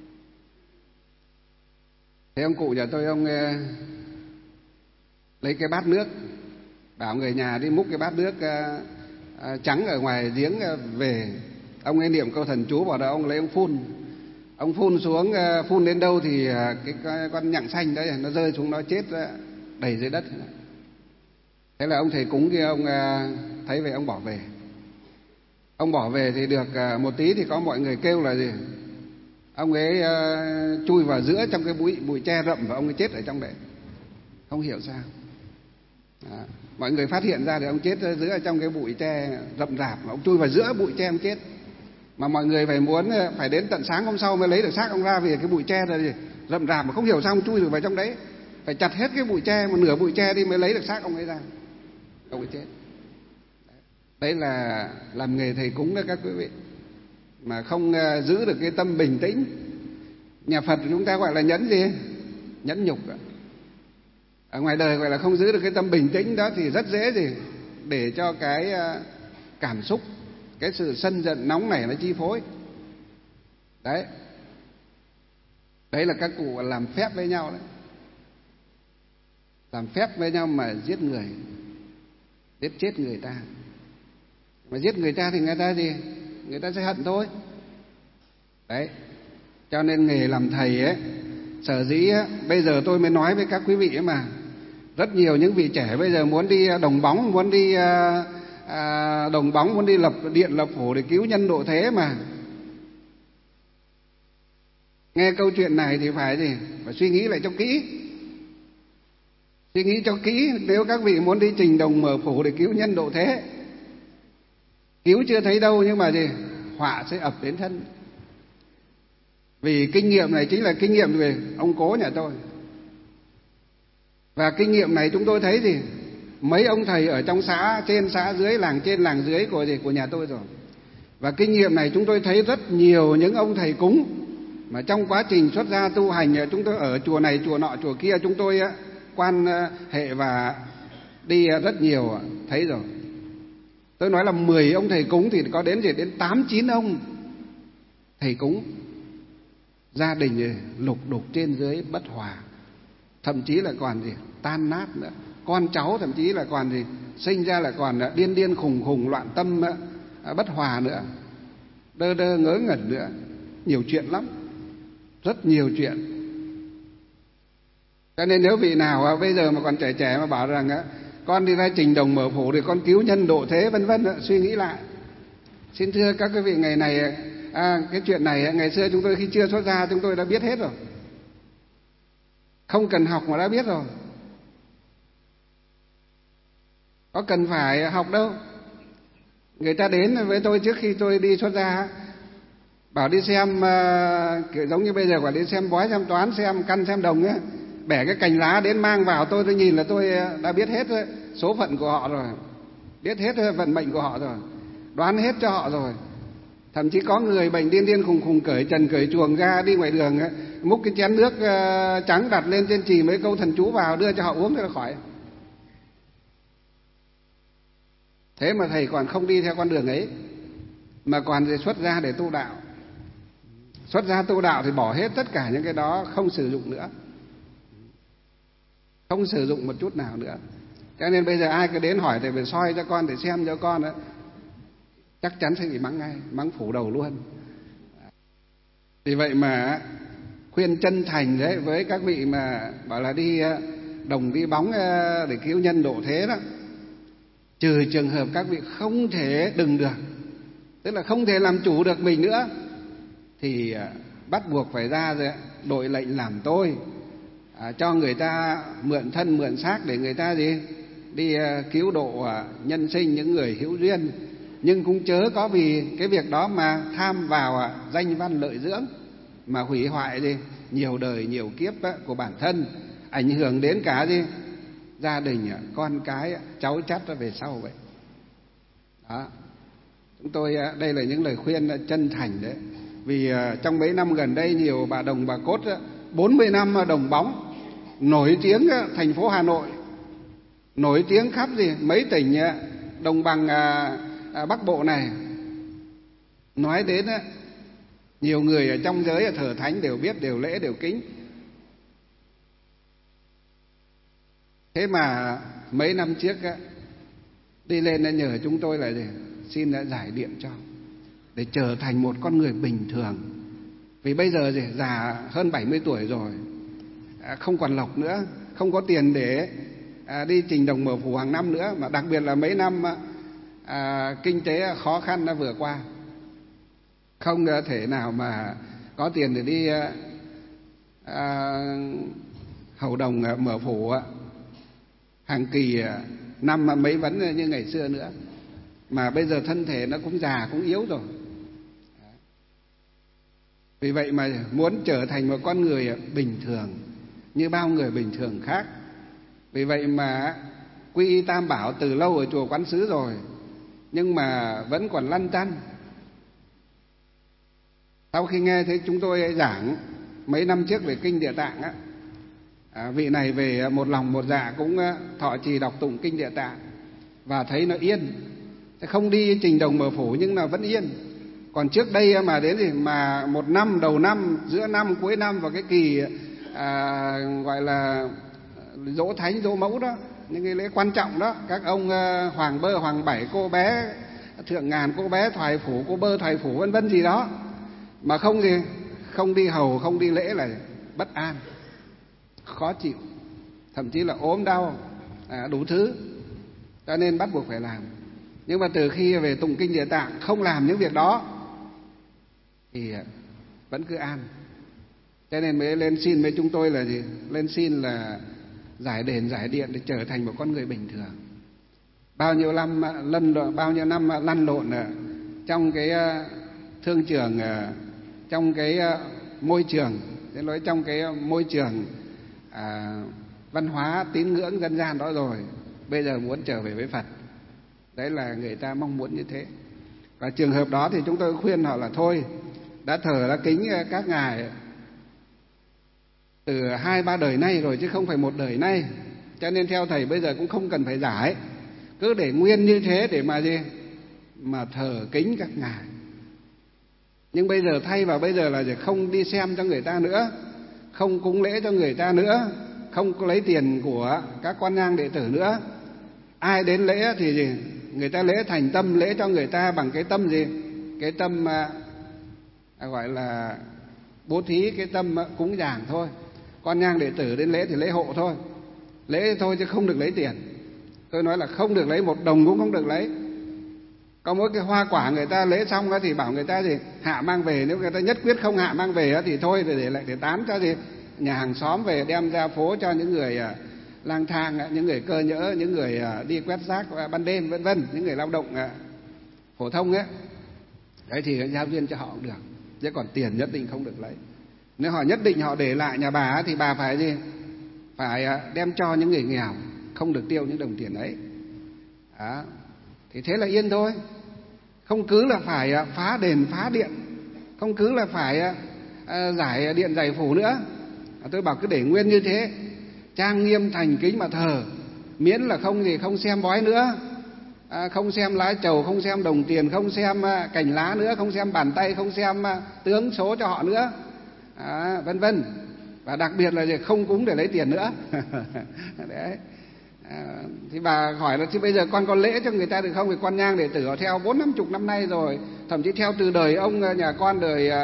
Thế ông cụ nhà tôi, ông lấy cái bát nước, bảo người nhà đi múc cái bát nước trắng ở ngoài giếng về. Ông ấy niệm câu thần chú vào đó, ông lấy ông phun xuống, phun đến đâu thì cái con nhặng xanh đấy nó rơi xuống, nó chết đầy dưới đất. Thế là ông thầy cúng kia ông thấy vậy ông bỏ về. Ông bỏ về thì được một tí thì có mọi người kêu là gì, ông ấy chui vào giữa trong cái bụi tre rậm và ông ấy chết ở trong đấy, không hiểu sao. Mọi người phát hiện ra thì ông chết giữa trong cái bụi tre rậm rạp, mà ông chui vào giữa bụi tre ông chết. Mà mọi người phải đến tận sáng hôm sau mới lấy được xác ông ra, vì cái bụi tre là gì, rậm rạp mà không hiểu sao ông chui được vào trong đấy, phải chặt hết cái bụi tre, một nửa bụi tre đi mới lấy được xác ông ấy ra, ông ấy chết. Đấy là làm nghề thầy cúng đó các quý vị, mà không giữ được cái tâm bình tĩnh. Nhà Phật chúng ta gọi là nhẫn gì, nhẫn nhục. Ở ngoài đời gọi là không giữ được cái tâm bình tĩnh đó thì rất dễ gì để cho cái cảm xúc, cái sự sân giận nóng nảy nó chi phối. Đấy là các cụ làm phép với nhau đấy, làm phép với nhau mà giết người, giết chết người ta. Mà giết người ta thì người ta gì, người ta sẽ hận thôi. Đấy, cho nên nghề làm thầy ấy, sở dĩ ấy, bây giờ tôi mới nói với các quý vị ấy mà, rất nhiều những vị trẻ bây giờ muốn đi đồng bóng, muốn đi muốn đi lập điện lập phủ để cứu nhân độ thế, mà nghe câu chuyện này thì phải gì, phải suy nghĩ lại cho kỹ. Suy nghĩ cho kỹ, nếu các vị muốn đi trình đồng mở phủ để cứu nhân độ thế, cứu chưa thấy đâu nhưng mà gì, họa sẽ ập đến thân. Vì kinh nghiệm này chính là kinh nghiệm về ông cố nhà tôi. Và kinh nghiệm này chúng tôi thấy gì, mấy ông thầy ở trong xã trên xã dưới, làng trên làng dưới của nhà tôi rồi. Và kinh nghiệm này chúng tôi thấy rất nhiều những ông thầy cúng mà trong quá trình xuất gia tu hành, chúng tôi ở chùa này chùa nọ chùa kia, chúng tôi quan hệ và đi rất nhiều, thấy rồi. Tôi nói là 10 ông thầy cúng thì có đến 8-9 ông thầy cúng, gia đình lục đục trên dưới bất hòa, thậm chí là còn gì tan nát nữa. Con cháu thậm chí là còn gì sinh ra là còn điên điên khùng khùng, loạn tâm, bất hòa nữa, đơ đơ ngớ ngẩn nữa. Nhiều chuyện lắm, rất nhiều chuyện. Cho nên nếu vị nào bây giờ mà còn trẻ trẻ mà bảo rằng con đi ra trình đồng mở phủ để con cứu nhân độ thế vân vân, suy nghĩ lại. Xin thưa các quý vị, ngày này cái chuyện này ngày xưa chúng tôi khi chưa xuất gia chúng tôi đã biết hết rồi, không cần học mà đã biết rồi, có cần phải học đâu. Người ta đến với tôi trước khi tôi đi xuất gia, bảo đi xem kiểu giống như bây giờ bảo đi xem bói, xem toán, xem căn, xem đồng ấy, bẻ cái cành lá đến mang vào, tôi nhìn là tôi đã biết hết số phận của họ rồi, biết hết vận mệnh của họ rồi, đoán hết cho họ rồi. Thậm chí có người bệnh điên điên khùng khùng cởi trần cởi chuồng ra đi ngoài đường, múc cái chén nước trắng đặt lên trên chì mấy câu thần chú vào đưa cho họ uống cho nó khỏi. Thế mà thầy còn không đi theo con đường ấy, mà còn xuất gia để tu đạo. Xuất gia tu đạo thì bỏ hết tất cả những cái đó, không sử dụng nữa, không sử dụng một chút nào nữa. Cho nên bây giờ ai cứ đến hỏi thì phải soi cho con, để xem cho con đó, chắc chắn sẽ bị mắng ngay, mắng phủ đầu luôn. Vì vậy mà khuyên chân thành đấy với các vị mà bảo là đi đồng đi bóng để cứu nhân độ thế đó, trừ trường hợp các vị không thể đừng được, tức là không thể làm chủ được mình nữa, thì bắt buộc phải ra rồi đội lệnh làm tôi, cho người ta mượn thân mượn xác để người ta đi cứu độ nhân sinh những người hữu duyên. Nhưng cũng chớ có vì cái việc đó mà tham vào danh văn lợi dưỡng, mà hủy hoại nhiều đời nhiều kiếp của bản thân, ảnh hưởng đến cả gia đình, con cái, cháu chắt về sau vậy. Đó, chúng tôi đây là những lời khuyên chân thành đấy. Vì trong mấy năm gần đây nhiều bà đồng bà cốt 40 năm đồng bóng, nổi tiếng thành phố Hà Nội, nổi tiếng khắp mấy tỉnh đồng bằng Bắc Bộ này. Nói đến nhiều người ở trong giới thờ thánh đều biết, đều lễ, đều kính. Thế mà mấy năm trước đi lên nhờ chúng tôi là xin giải điện cho, để trở thành một con người bình thường. Vì bây giờ già hơn 70 tuổi rồi, không còn lộc nữa, không có tiền để đi trình đồng mở phủ hàng năm nữa, mà đặc biệt là mấy năm kinh tế khó khăn đã vừa qua, không thể nào mà có tiền để đi hầu đồng mở phủ hàng kỳ năm mấy vấn như ngày xưa nữa. Mà bây giờ thân thể nó cũng già cũng yếu rồi. Vì vậy mà muốn trở thành một con người bình thường như bao người bình thường khác. Vì vậy mà quy y Tam Bảo từ lâu ở chùa Quán Sứ rồi, nhưng mà vẫn còn lăn tăn. Sau khi nghe thấy chúng tôi giảng mấy năm trước về kinh Địa Tạng vị này về một lòng một dạ cũng thọ trì đọc tụng kinh Địa Tạng và thấy nó yên, không đi trình đồng mở phủ nhưng là vẫn yên. Còn trước đây mà đến mà một năm, đầu năm, giữa năm, cuối năm và cái kỳ gọi là dỗ thánh, dỗ mẫu đó, những cái lễ quan trọng đó, các ông hoàng bơ, hoàng bảy, cô bé thượng ngàn, cô bé thoại phủ, cô bơ thoại phủ vân vân gì đó, mà không đi hầu, không đi lễ là bất an, khó chịu, thậm chí là ốm đau, đủ thứ, cho nên bắt buộc phải làm. Nhưng mà từ khi về tụng kinh Địa Tạng không làm những việc đó thì vẫn cứ an. Cho nên mới lên xin với chúng tôi là lên xin là giải đền giải điện để trở thành một con người bình thường. Bao nhiêu năm lăn lộn trong cái thương trường, trong cái môi trường, trong cái môi trường văn hóa tín ngưỡng dân gian đó rồi, bây giờ muốn trở về với Phật. Đấy là người ta mong muốn như thế. Và trường hợp đó thì chúng tôi khuyên họ là thôi, đã thờ đã kính các ngài từ 2-3 đời nay rồi chứ không phải một đời nay, cho nên theo thầy bây giờ cũng không cần phải giải, cứ để nguyên như thế để mà thờ kính các ngài. Nhưng bây giờ thay vào bây giờ là không đi xem cho người ta nữa, không cúng lễ cho người ta nữa, không có lấy tiền của các quan nhang đệ tử nữa. Ai đến lễ thì người ta lễ thành tâm, lễ cho người ta bằng cái tâm cái tâm gọi là bố thí, cái tâm cúng dường thôi. Con nhang đệ tử đến lễ thì lễ hộ thôi, lễ thôi chứ không được lấy tiền. Tôi nói là không được lấy, một đồng cũng không được lấy. Có mỗi cái hoa quả người ta lễ xong thì bảo người ta hạ mang về, nếu người ta nhất quyết không hạ mang về thì thôi, để lại để tán cho nhà hàng xóm về, đem ra phố cho những người lang thang, những người cơ nhỡ, những người đi quét rác ban đêm vân vân, những người lao động phổ thông ấy. Đấy thì giao duyên cho họ cũng được, chứ còn tiền nhất định không được lấy. Nếu họ nhất định họ để lại nhà bà thì bà phải phải đem cho những người nghèo, không được tiêu những đồng tiền ấy. Đó. Thì thế là yên thôi. Không cứ là phải phá đền phá điện, không cứ là phải giải điện giải phủ nữa. Tôi bảo cứ để nguyên như thế, trang nghiêm thành kính mà thờ, miễn là không xem bói nữa, không xem lá trầu, không xem đồng tiền, không xem cành lá nữa, không xem bàn tay, không xem tướng số cho họ nữa, vân vân. Và đặc biệt là không cúng để lấy tiền nữa. Đấy. Thì bà hỏi là chứ bây giờ con có lễ cho người ta được không? Vì con nhang đệ tử họ theo 40-50 năm nay rồi, thậm chí theo từ đời ông nhà con, đời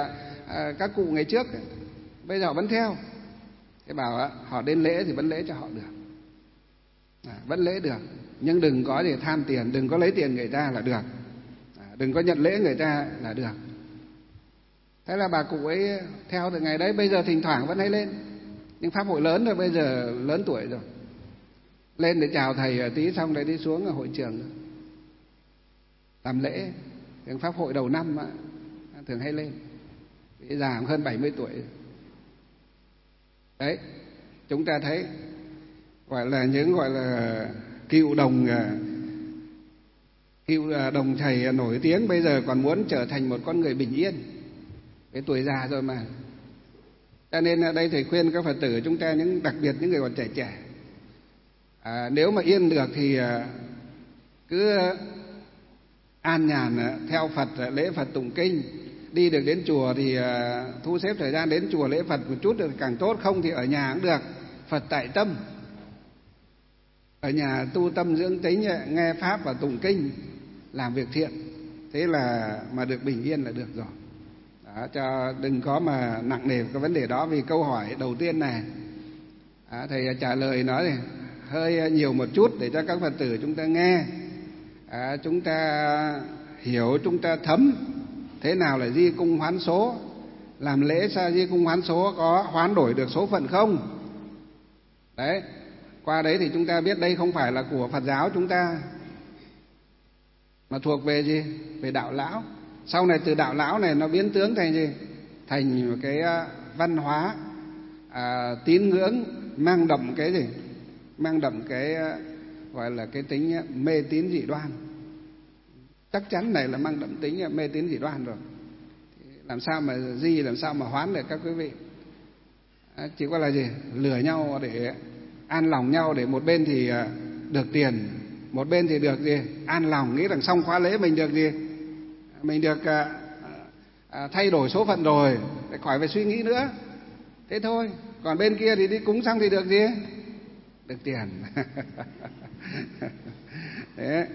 các cụ ngày trước ấy, bây giờ vẫn theo. Thế bảo họ đến lễ thì vẫn lễ cho họ được, vẫn lễ được, nhưng đừng có gì tham tiền, đừng có lấy tiền người ta là được, đừng có nhận lễ người ta là được. Thế là bà cụ ấy theo từ ngày đấy. Bây giờ thỉnh thoảng vẫn hay lên, nhưng pháp hội lớn rồi, bây giờ lớn tuổi rồi, lên để chào thầy tí xong lại đi xuống ở hội trường làm lễ. Thường pháp hội đầu năm thường hay lên, vì già hơn 70 tuổi. Đấy, chúng ta thấy gọi là những gọi là cựu đồng thầy nổi tiếng bây giờ còn muốn trở thành một con người bình yên. Cái tuổi già rồi mà. Cho nên ở đây thầy khuyên các Phật tử chúng ta, đặc biệt những người còn trẻ, nếu mà yên được thì cứ an nhàn theo Phật, lễ Phật tụng kinh. Đi được đến chùa thì thu xếp thời gian đến chùa lễ Phật một chút được càng tốt, không thì ở nhà cũng được. Phật tại tâm, ở nhà tu tâm dưỡng tính, nghe pháp và tụng kinh, làm việc thiện, thế là mà được bình yên là được rồi. Đó, cho đừng có mà nặng nề cái vấn đề đó. Vì câu hỏi đầu tiên này thầy trả lời nói thì hơi nhiều một chút để cho các Phật tử chúng ta nghe, chúng ta hiểu, chúng ta thấm thế nào là di cung hoán số. Làm lễ sao di cung hoán số, có hoán đổi được số phận không? Đấy, qua đấy thì chúng ta biết đây không phải là của Phật giáo chúng ta, mà thuộc về gì? Về đạo lão. Sau này từ đạo lão này nó biến tướng thành gì? Thành một cái văn hóa tín ngưỡng mang đậm cái gì? Mang đậm cái gọi là cái tính mê tín dị đoan. Chắc chắn này là mang đậm tính mê tín dị đoan rồi. Làm sao mà di, làm sao mà hoán được các quý vị? Chỉ có là gì? Lừa nhau để an lòng nhau, để một bên thì được tiền, một bên thì được gì? An lòng, nghĩ rằng xong khóa lễ mình được gì? Mình được thay đổi số phận rồi, để khỏi phải suy nghĩ nữa. Thế thôi. Còn bên kia thì đi cúng xong thì được gì? Được tiền. Thế.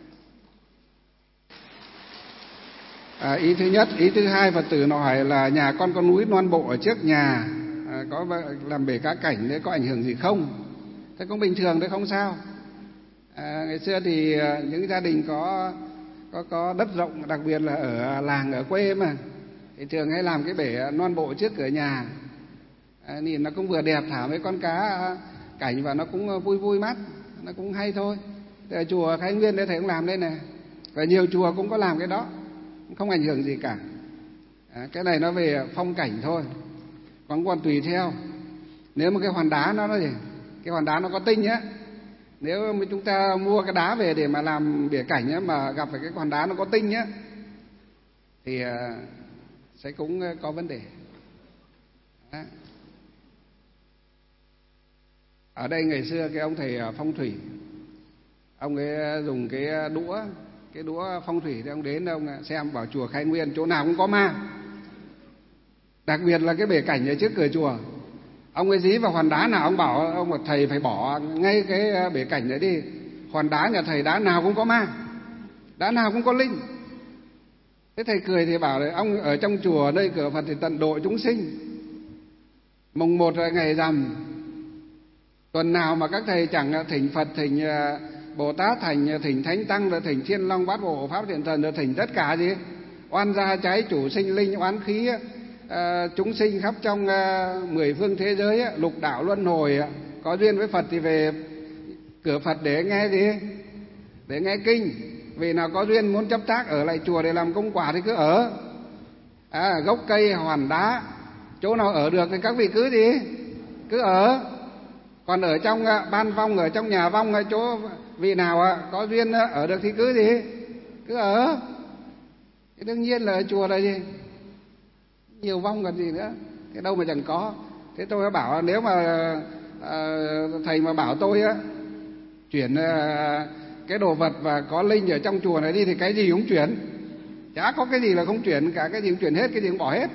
Ý thứ nhất. Ý thứ hai, Phật tử nó hỏi là nhà con có núi non bộ ở trước nhà, có làm bể cá cảnh đấy, có ảnh hưởng gì không? Thế cũng bình thường đấy, không sao. Ngày xưa thì những gia đình có đất rộng, đặc biệt là ở làng, ở quê mà, thì thường hay làm cái bể non bộ trước cửa nhà. Nhìn nó cũng vừa đẹp, thả mấy con cá cảnh và nó cũng vui vui mắt, nó cũng hay thôi. Ở chùa Khai Nguyên đấy thầy cũng làm đây này, và nhiều chùa cũng có làm cái đó, không ảnh hưởng gì cả. Cái này nó về phong cảnh thôi, còn tùy theo. Nếu mà cái hòn đá nó gì, cái hòn đá nó có tinh nhá, nếu mà chúng ta mua cái đá về để mà làm bể cảnh nhá, mà gặp phải cái hòn đá nó có tinh nhá, thì sẽ cũng có vấn đề. Đó. Ở đây ngày xưa cái ông thầy phong thủy, ông ấy dùng cái đũa phong thủy, thì ông đến ông xem, bảo chùa Khai Nguyên chỗ nào cũng có ma, đặc biệt là cái bể cảnh ở trước cửa chùa. Ông ấy dí vào hòn đá nào, ông bảo thầy phải bỏ ngay cái bể cảnh đấy đi. Hòn đá nhà thầy đá nào cũng có ma, đá nào cũng có linh. Thế thầy cười thì bảo là ông ở trong chùa nơi cửa Phật thì tận độ chúng sinh. Mùng 1 là ngày rằm, tuần nào mà các thầy chẳng thỉnh Phật, thỉnh Bồ Tát, thỉnh Thánh Tăng, rồi thỉnh Thiên Long Bát Bộ Pháp Thiện Thần, rồi thỉnh tất cả gì? Oan gia trái chủ sinh linh, oán khí chúng sinh khắp trong 10 phương thế giới, lục đạo luân hồi, có duyên với Phật thì về cửa Phật để nghe gì? Để nghe kinh. Vì nào có duyên muốn chấp tác ở lại chùa để làm công quả thì cứ ở. Gốc cây, hòn đá, chỗ nào ở được thì các vị cứ gì? Cứ ở. Còn ở trong ban vong, ở trong nhà vong, chỗ vị nào có duyên ở được thì cứ gì? Cứ ở. Thì đương nhiên là ở chùa là gì? Nhiều vong còn gì nữa, cái đâu mà chẳng có. Thế tôi bảo nếu mà thầy mà bảo tôi chuyển cái đồ vật và có linh ở trong chùa này đi thì cái gì cũng chuyển, chả có cái gì là không chuyển cả, cái gì cũng chuyển hết, cái gì cũng bỏ hết.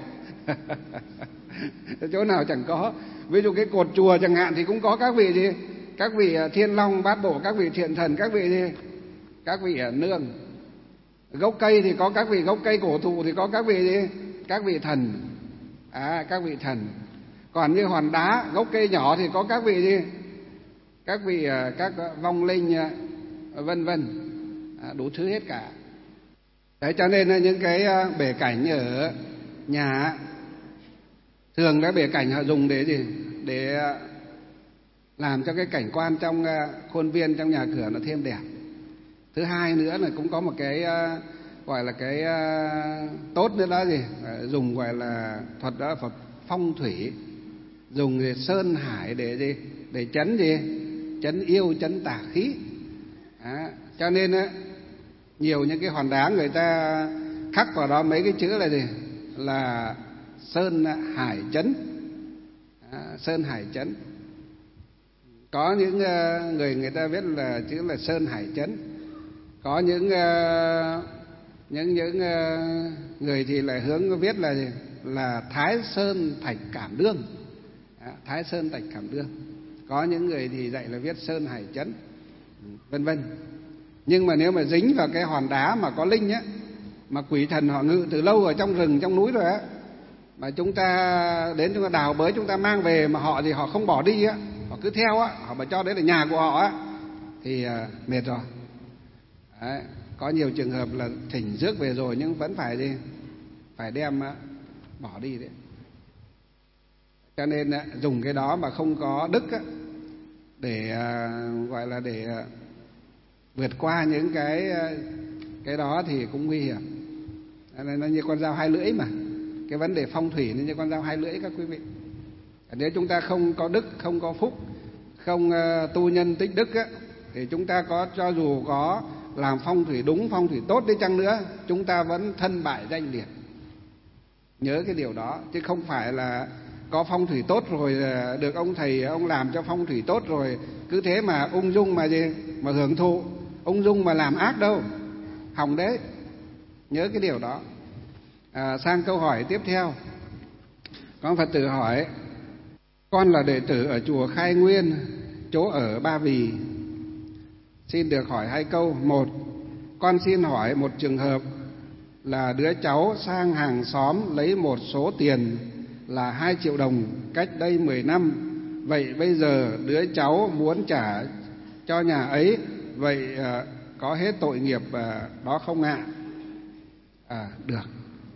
Chỗ nào chẳng có. Ví dụ cái cột chùa chẳng hạn thì cũng có các vị gì? Các vị Thiên Long Bát Bộ, các vị Thiện Thần, các vị gì? Các vị nương. Gốc cây thì có các vị gốc cây cổ thụ, thì có các vị gì? Các vị thần. Các vị thần. Còn như hòn đá, gốc cây nhỏ thì có các vị gì? Các vị các vong linh vân vân, đủ thứ hết cả. Đấy, cho nên là những cái bể cảnh ở nhà thường cái bể cảnh họ dùng để gì? Để làm cho cái cảnh quan trong khuôn viên, trong nhà cửa nó thêm đẹp. Thứ hai nữa là cũng có một cái gọi là cái tốt nữa đó gì? Dùng gọi là thuật đó Phật phong thủy, dùng để sơn hải để gì? Để chấn gì? Chấn yêu, chấn tà khí. Cho nên nhiều những cái hòn đá người ta khắc vào đó mấy cái chữ là gì? Là sơn hải chấn. Sơn hải chấn. Có những người ta viết là chữ là sơn hải chấn. Có những người thì lại hướng viết là gì? Là Thái Sơn Thạch Cảm Đương. Thái Sơn Thạch Cảm Đương. Có những người thì dạy là viết sơn hải chấn, vân vân. Nhưng mà nếu mà dính vào cái hòn đá mà có linh á, mà quỷ thần họ ngự từ lâu ở trong rừng, trong núi rồi á, mà chúng ta đến chúng ta đào bới, chúng ta mang về mà họ thì họ không bỏ đi á, họ cứ theo á, họ mà cho đấy là nhà của họ á, thì mệt rồi. Đấy, có nhiều trường hợp là thỉnh rước về rồi nhưng vẫn phải gì? Phải đem bỏ đi đấy. Cho nên dùng cái đó mà không có đức á, để gọi là để vượt qua những cái đó thì cũng nguy hiểm. Nó như con dao hai lưỡi mà. Cái vấn đề phong thủy nó như con dao hai lưỡi các quý vị. Nếu chúng ta không có đức, không có phúc, không tu nhân tích đức á, thì chúng ta cho dù có làm phong thủy đúng, phong thủy tốt đi chăng nữa, chúng ta vẫn thân bại danh liệt. Nhớ cái điều đó, chứ không phải là có phong thủy tốt rồi được ông thầy ông làm cho phong thủy tốt rồi cứ thế mà ung dung mà gì mà hưởng thụ, ung dung mà làm ác đâu, hỏng đấy. Nhớ cái điều đó. Sang câu hỏi tiếp theo. Có Phật tử hỏi: con là đệ tử ở chùa Khai Nguyên, chỗ ở Ba Vì. Xin được hỏi hai câu. Một, con xin hỏi một trường hợp là đứa cháu sang hàng xóm lấy một số tiền là 2 triệu đồng cách đây 10 năm. Vậy bây giờ đứa cháu muốn trả cho nhà ấy, vậy có hết tội nghiệp đó không ạ? Được.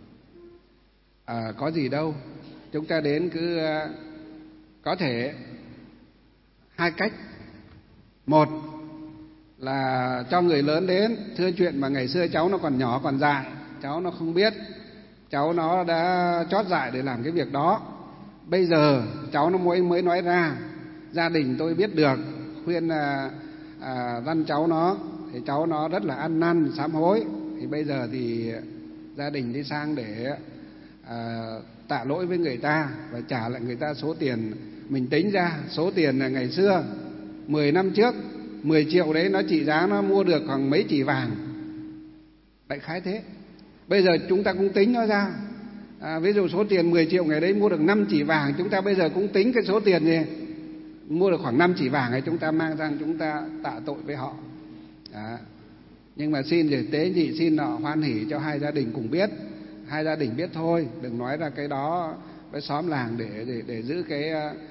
Có gì đâu. Chúng ta đến cứ có thể hai cách. Một là cho người lớn đến thưa chuyện mà ngày xưa cháu nó còn nhỏ còn dại, cháu nó không biết, cháu nó đã chót dại để làm cái việc đó. Bây giờ cháu nó mới nói ra, gia đình tôi biết được, khuyên văn cháu nó, thì cháu nó rất là ăn năn sám hối. Thì bây giờ thì gia đình đi sang để tạ lỗi với người ta và trả lại người ta số tiền. Mình tính ra số tiền là ngày xưa 10 năm trước 10 triệu đấy, nó trị giá nó mua được khoảng mấy chỉ vàng, đại khái thế. Bây giờ chúng ta cũng tính nó ra, ví dụ số tiền 10 triệu ngày đấy mua được 5 chỉ vàng, chúng ta bây giờ cũng tính cái số tiền gì mua được khoảng 5 chỉ vàng ấy, chúng ta mang sang chúng ta tạ tội với họ. Nhưng mà xin để tế nhị, xin họ hoan hỉ cho hai gia đình cùng biết, hai gia đình biết thôi, đừng nói ra cái đó với xóm làng để giữ cái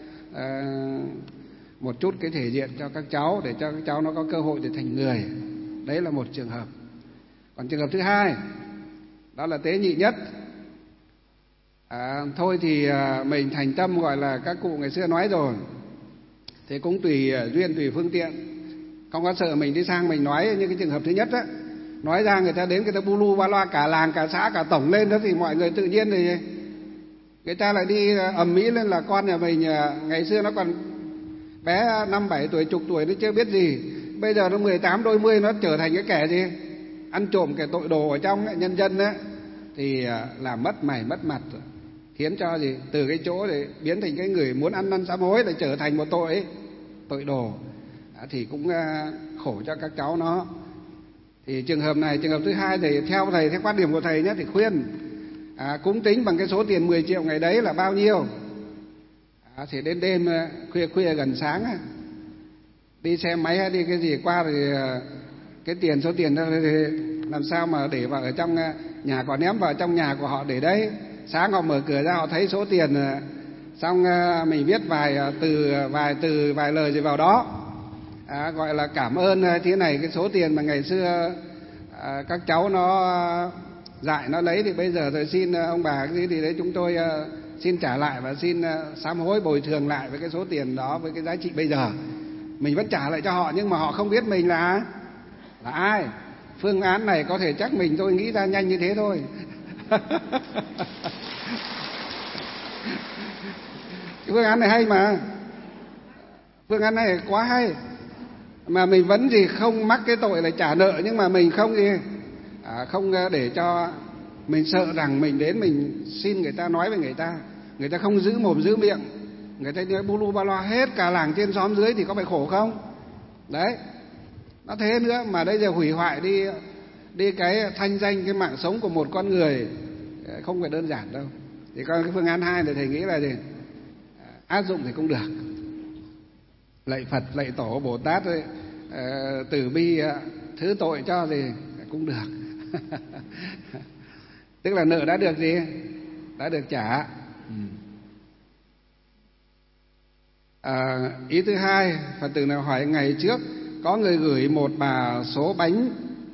một chút cái thể diện cho các cháu, để cho các cháu nó có cơ hội để thành người. Đấy là một trường hợp. Còn trường hợp thứ hai, đó là tế nhị nhất. Thôi thì mình thành tâm, gọi là các cụ ngày xưa nói rồi, thì cũng tùy duyên tùy phương tiện, không có sợ mình đi sang mình nói như cái trường hợp thứ nhất á, nói ra người ta đến người ta bu lu ba loa cả làng cả xã cả tổng lên đó, thì mọi người tự nhiên thì người ta lại đi ầm ĩ lên là con nhà mình ngày xưa nó còn bé 5, 7 tuổi, chục tuổi nó chưa biết gì, bây giờ nó 18 đôi mươi nó trở thành cái kẻ gì ăn trộm, kẻ tội đồ ở trong nhân dân á, thì làm mất mày mất mặt, khiến cho gì từ cái chỗ để biến thành cái người muốn ăn năn sám hối để trở thành một tội đồ, thì cũng khổ cho các cháu nó. Thì trường hợp này, trường hợp thứ hai thì theo thầy, theo quan điểm của thầy nhé, thì khuyên cúng tính bằng cái số tiền 10 triệu ngày đấy là bao nhiêu. Thì đến đêm khuya gần sáng đi xe máy hay đi cái gì qua thì cái tiền, số tiền đó thì làm sao mà để vào ở trong nhà, còn ném vào trong nhà của họ để đấy, sáng họ mở cửa ra họ thấy số tiền, xong mình viết vài từ vài lời gì vào đó, gọi là cảm ơn thế này, cái số tiền mà ngày xưa các cháu nó dạy nó lấy thì bây giờ rồi xin ông bà cái gì thì đấy chúng tôi xin trả lại và xin sám hối bồi thường lại với cái số tiền đó với cái giá trị bây giờ. Mình vẫn trả lại cho họ nhưng mà họ không biết mình là ai. Phương án này có thể chắc mình tôi nghĩ ra nhanh như thế thôi. Cái phương án này hay mà. Phương án này quá hay. Mà mình vẫn gì không mắc cái tội là trả nợ, nhưng mà mình không gì không để cho mình sợ rằng mình đến mình xin người ta, nói với người ta không giữ mồm giữ miệng, người ta nói bu lu ba loa hết cả làng trên xóm dưới thì có phải khổ không? Đấy, nó thế nữa mà bây giờ hủy hoại đi cái thanh danh, cái mạng sống của một con người không phải đơn giản đâu. Thì coi cái phương án 2 thì thầy nghĩ là gì? Áp dụng thì cũng được. Lạy Phật, lạy Tổ, Bồ Tát từ bi thứ tội cho thì cũng được. Tức là nợ đã được gì? Đã được trả. Ý thứ hai, Phật tử nào hỏi ngày trước có người gửi một bà số bánh,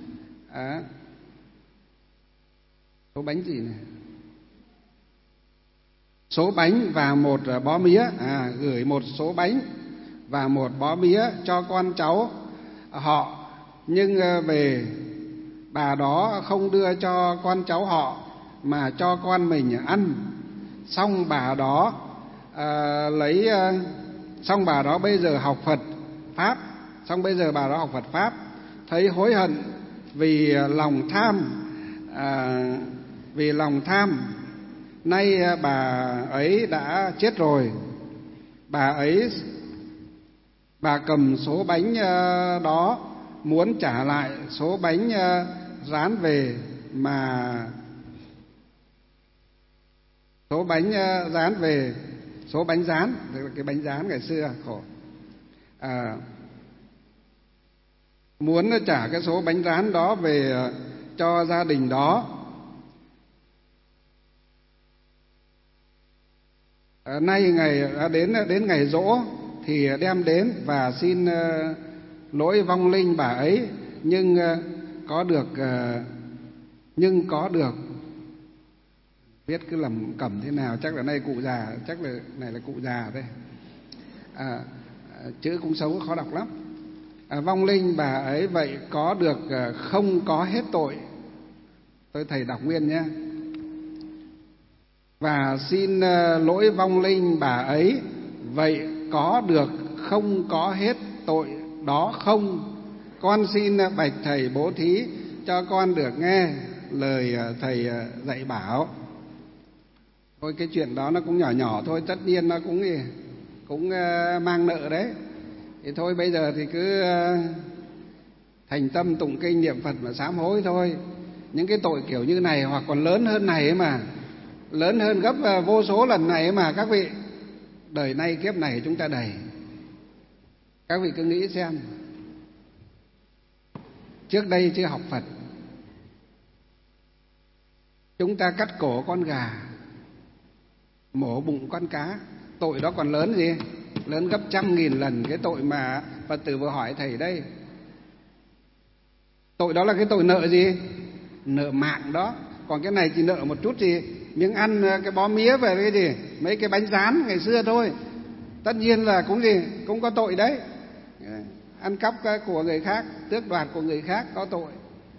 số bánh gì này? Số bánh và một bó mía, gửi một số bánh và một bó mía cho con cháu họ, nhưng về bà đó không đưa cho con cháu họ mà cho con mình ăn. Xong bà đó bây giờ học Phật Pháp, thấy hối hận vì lòng tham, nay bà ấy đã chết rồi. Bà cầm số bánh đó muốn trả lại số bánh rán về, mà số bánh rán, cái bánh rán ngày xưa khổ, muốn trả cái số bánh rán đó về cho gia đình đó. Nay đến ngày giỗ thì đem đến và xin lỗi vong linh bà ấy, nhưng có được biết cứ lầm cẩm thế nào, chắc là này cụ già, chắc là này là cụ già đây. Chữ cũng xấu khó đọc lắm. Vong linh bà ấy vậy có được không có hết tội. Tôi thầy đọc nguyên nhé. Và xin lỗi vong linh bà ấy vậy có được không có hết tội đó không? Con xin bạch thầy bố thí cho con được nghe lời thầy dạy bảo. Thôi cái chuyện đó nó cũng nhỏ nhỏ thôi, tất nhiên nó cũng mang nợ đấy. Thì thôi bây giờ thì cứ thành tâm tụng kinh niệm Phật và sám hối thôi. Những cái tội kiểu như này hoặc còn lớn hơn này ấy mà, lớn hơn gấp vô số lần này ấy mà các vị. Đời nay kiếp này chúng ta đầy. Các vị cứ nghĩ xem, trước đây chưa học Phật, chúng ta cắt cổ con gà, mổ bụng con cá, tội đó còn lớn gì? Lớn gấp 100.000 lần cái tội mà Phật tử vừa hỏi thầy đây. Tội đó là cái tội nợ gì? Nợ mạng đó. Còn cái này chỉ nợ một chút gì, miếng ăn cái bó mía về cái gì, mấy cái bánh rán ngày xưa thôi. Tất nhiên là cũng gì, cũng có tội đấy. Ăn cắp của người khác, tước đoạt của người khác có tội.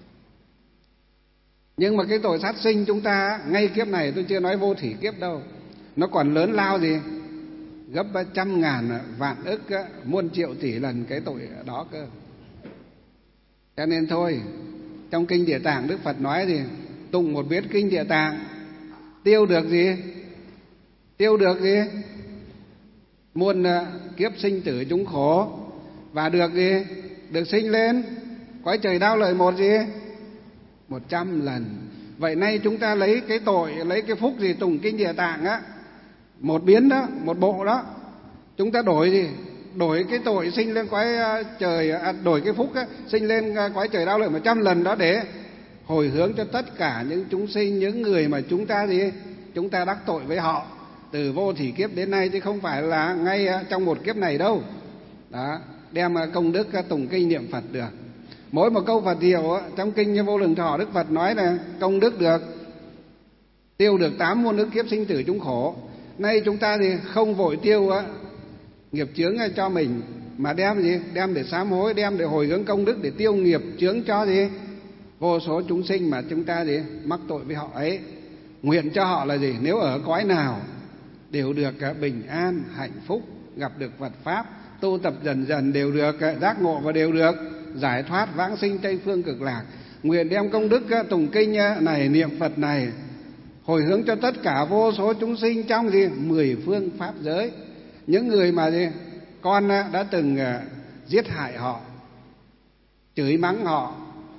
Nhưng mà cái tội sát sinh chúng ta ngay kiếp này, tôi chưa nói vô thỉ kiếp đâu, nó còn lớn lao gì? Gấp 100.000 vạn ức muôn triệu tỷ lần cái tội đó cơ. Cho nên thôi, trong kinh Địa Tạng Đức Phật nói gì? Tụng một biết kinh Địa Tạng tiêu được gì? Tiêu được gì? Muôn kiếp sinh tử chúng khổ, và được gì? Được sinh lên cõi trời đau lợi một gì? 100 lần. Vậy nay chúng ta lấy cái tội, lấy cái phúc gì tụng kinh Địa Tạng á, một biến đó, một bộ đó, chúng ta đổi gì? Đổi cái tội sinh lên cõi trời, đổi cái phúc á, sinh lên cõi trời đau lợi 100 lần đó, để hồi hướng cho tất cả những chúng sinh, những người mà chúng ta gì chúng ta đắc tội với họ từ vô thỉ kiếp đến nay, chứ không phải là ngay trong một kiếp này đâu. Đó, đem công đức tụng kinh niệm Phật được. Mỗi một câu Phật hiệu trong kinh Vô Lượng Thọ, Đức Phật nói là công đức được tiêu được 8 muôn ức kiếp sinh tử chúng khổ. Nay chúng ta thì không vội tiêu nghiệp chướng cho mình, mà đem gì? Đem để sám hối, đem để hồi hướng công đức để tiêu nghiệp chướng cho gì? Vô số chúng sinh mà chúng ta gì? Mắc tội với họ ấy. Nguyện cho họ là gì? Nếu ở cõi nào đều được bình an, hạnh phúc, gặp được Phật Pháp, tu tập dần dần đều được giác ngộ và đều được giải thoát vãng sinh Tây Phương Cực Lạc. Nguyện đem công đức tụng kinh này, niệm Phật này hồi hướng cho tất cả vô số chúng sinh trong gì? 10 phương pháp giới. Những người mà gì? Con đã từng giết hại họ, chửi mắng họ,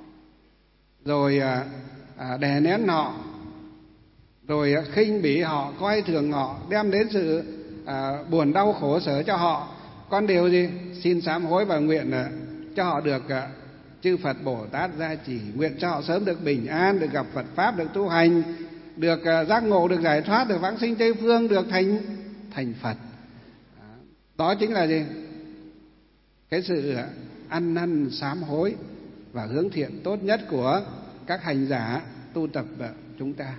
rồi đè nén họ, rồi khinh bỉ họ, coi thường họ, đem đến sự buồn đau khổ sở cho họ, con đều gì? Xin sám hối và nguyện cho họ được chư Phật Bồ Tát gia trì, nguyện cho họ sớm được bình an, được gặp Phật Pháp, được tu hành, được giác ngộ, được giải thoát, được vãng sinh Tây Phương, được thành Phật. Đó chính là gì? Cái sự ăn năn sám hối và hướng thiện tốt nhất của các hành giả tu tập chúng ta.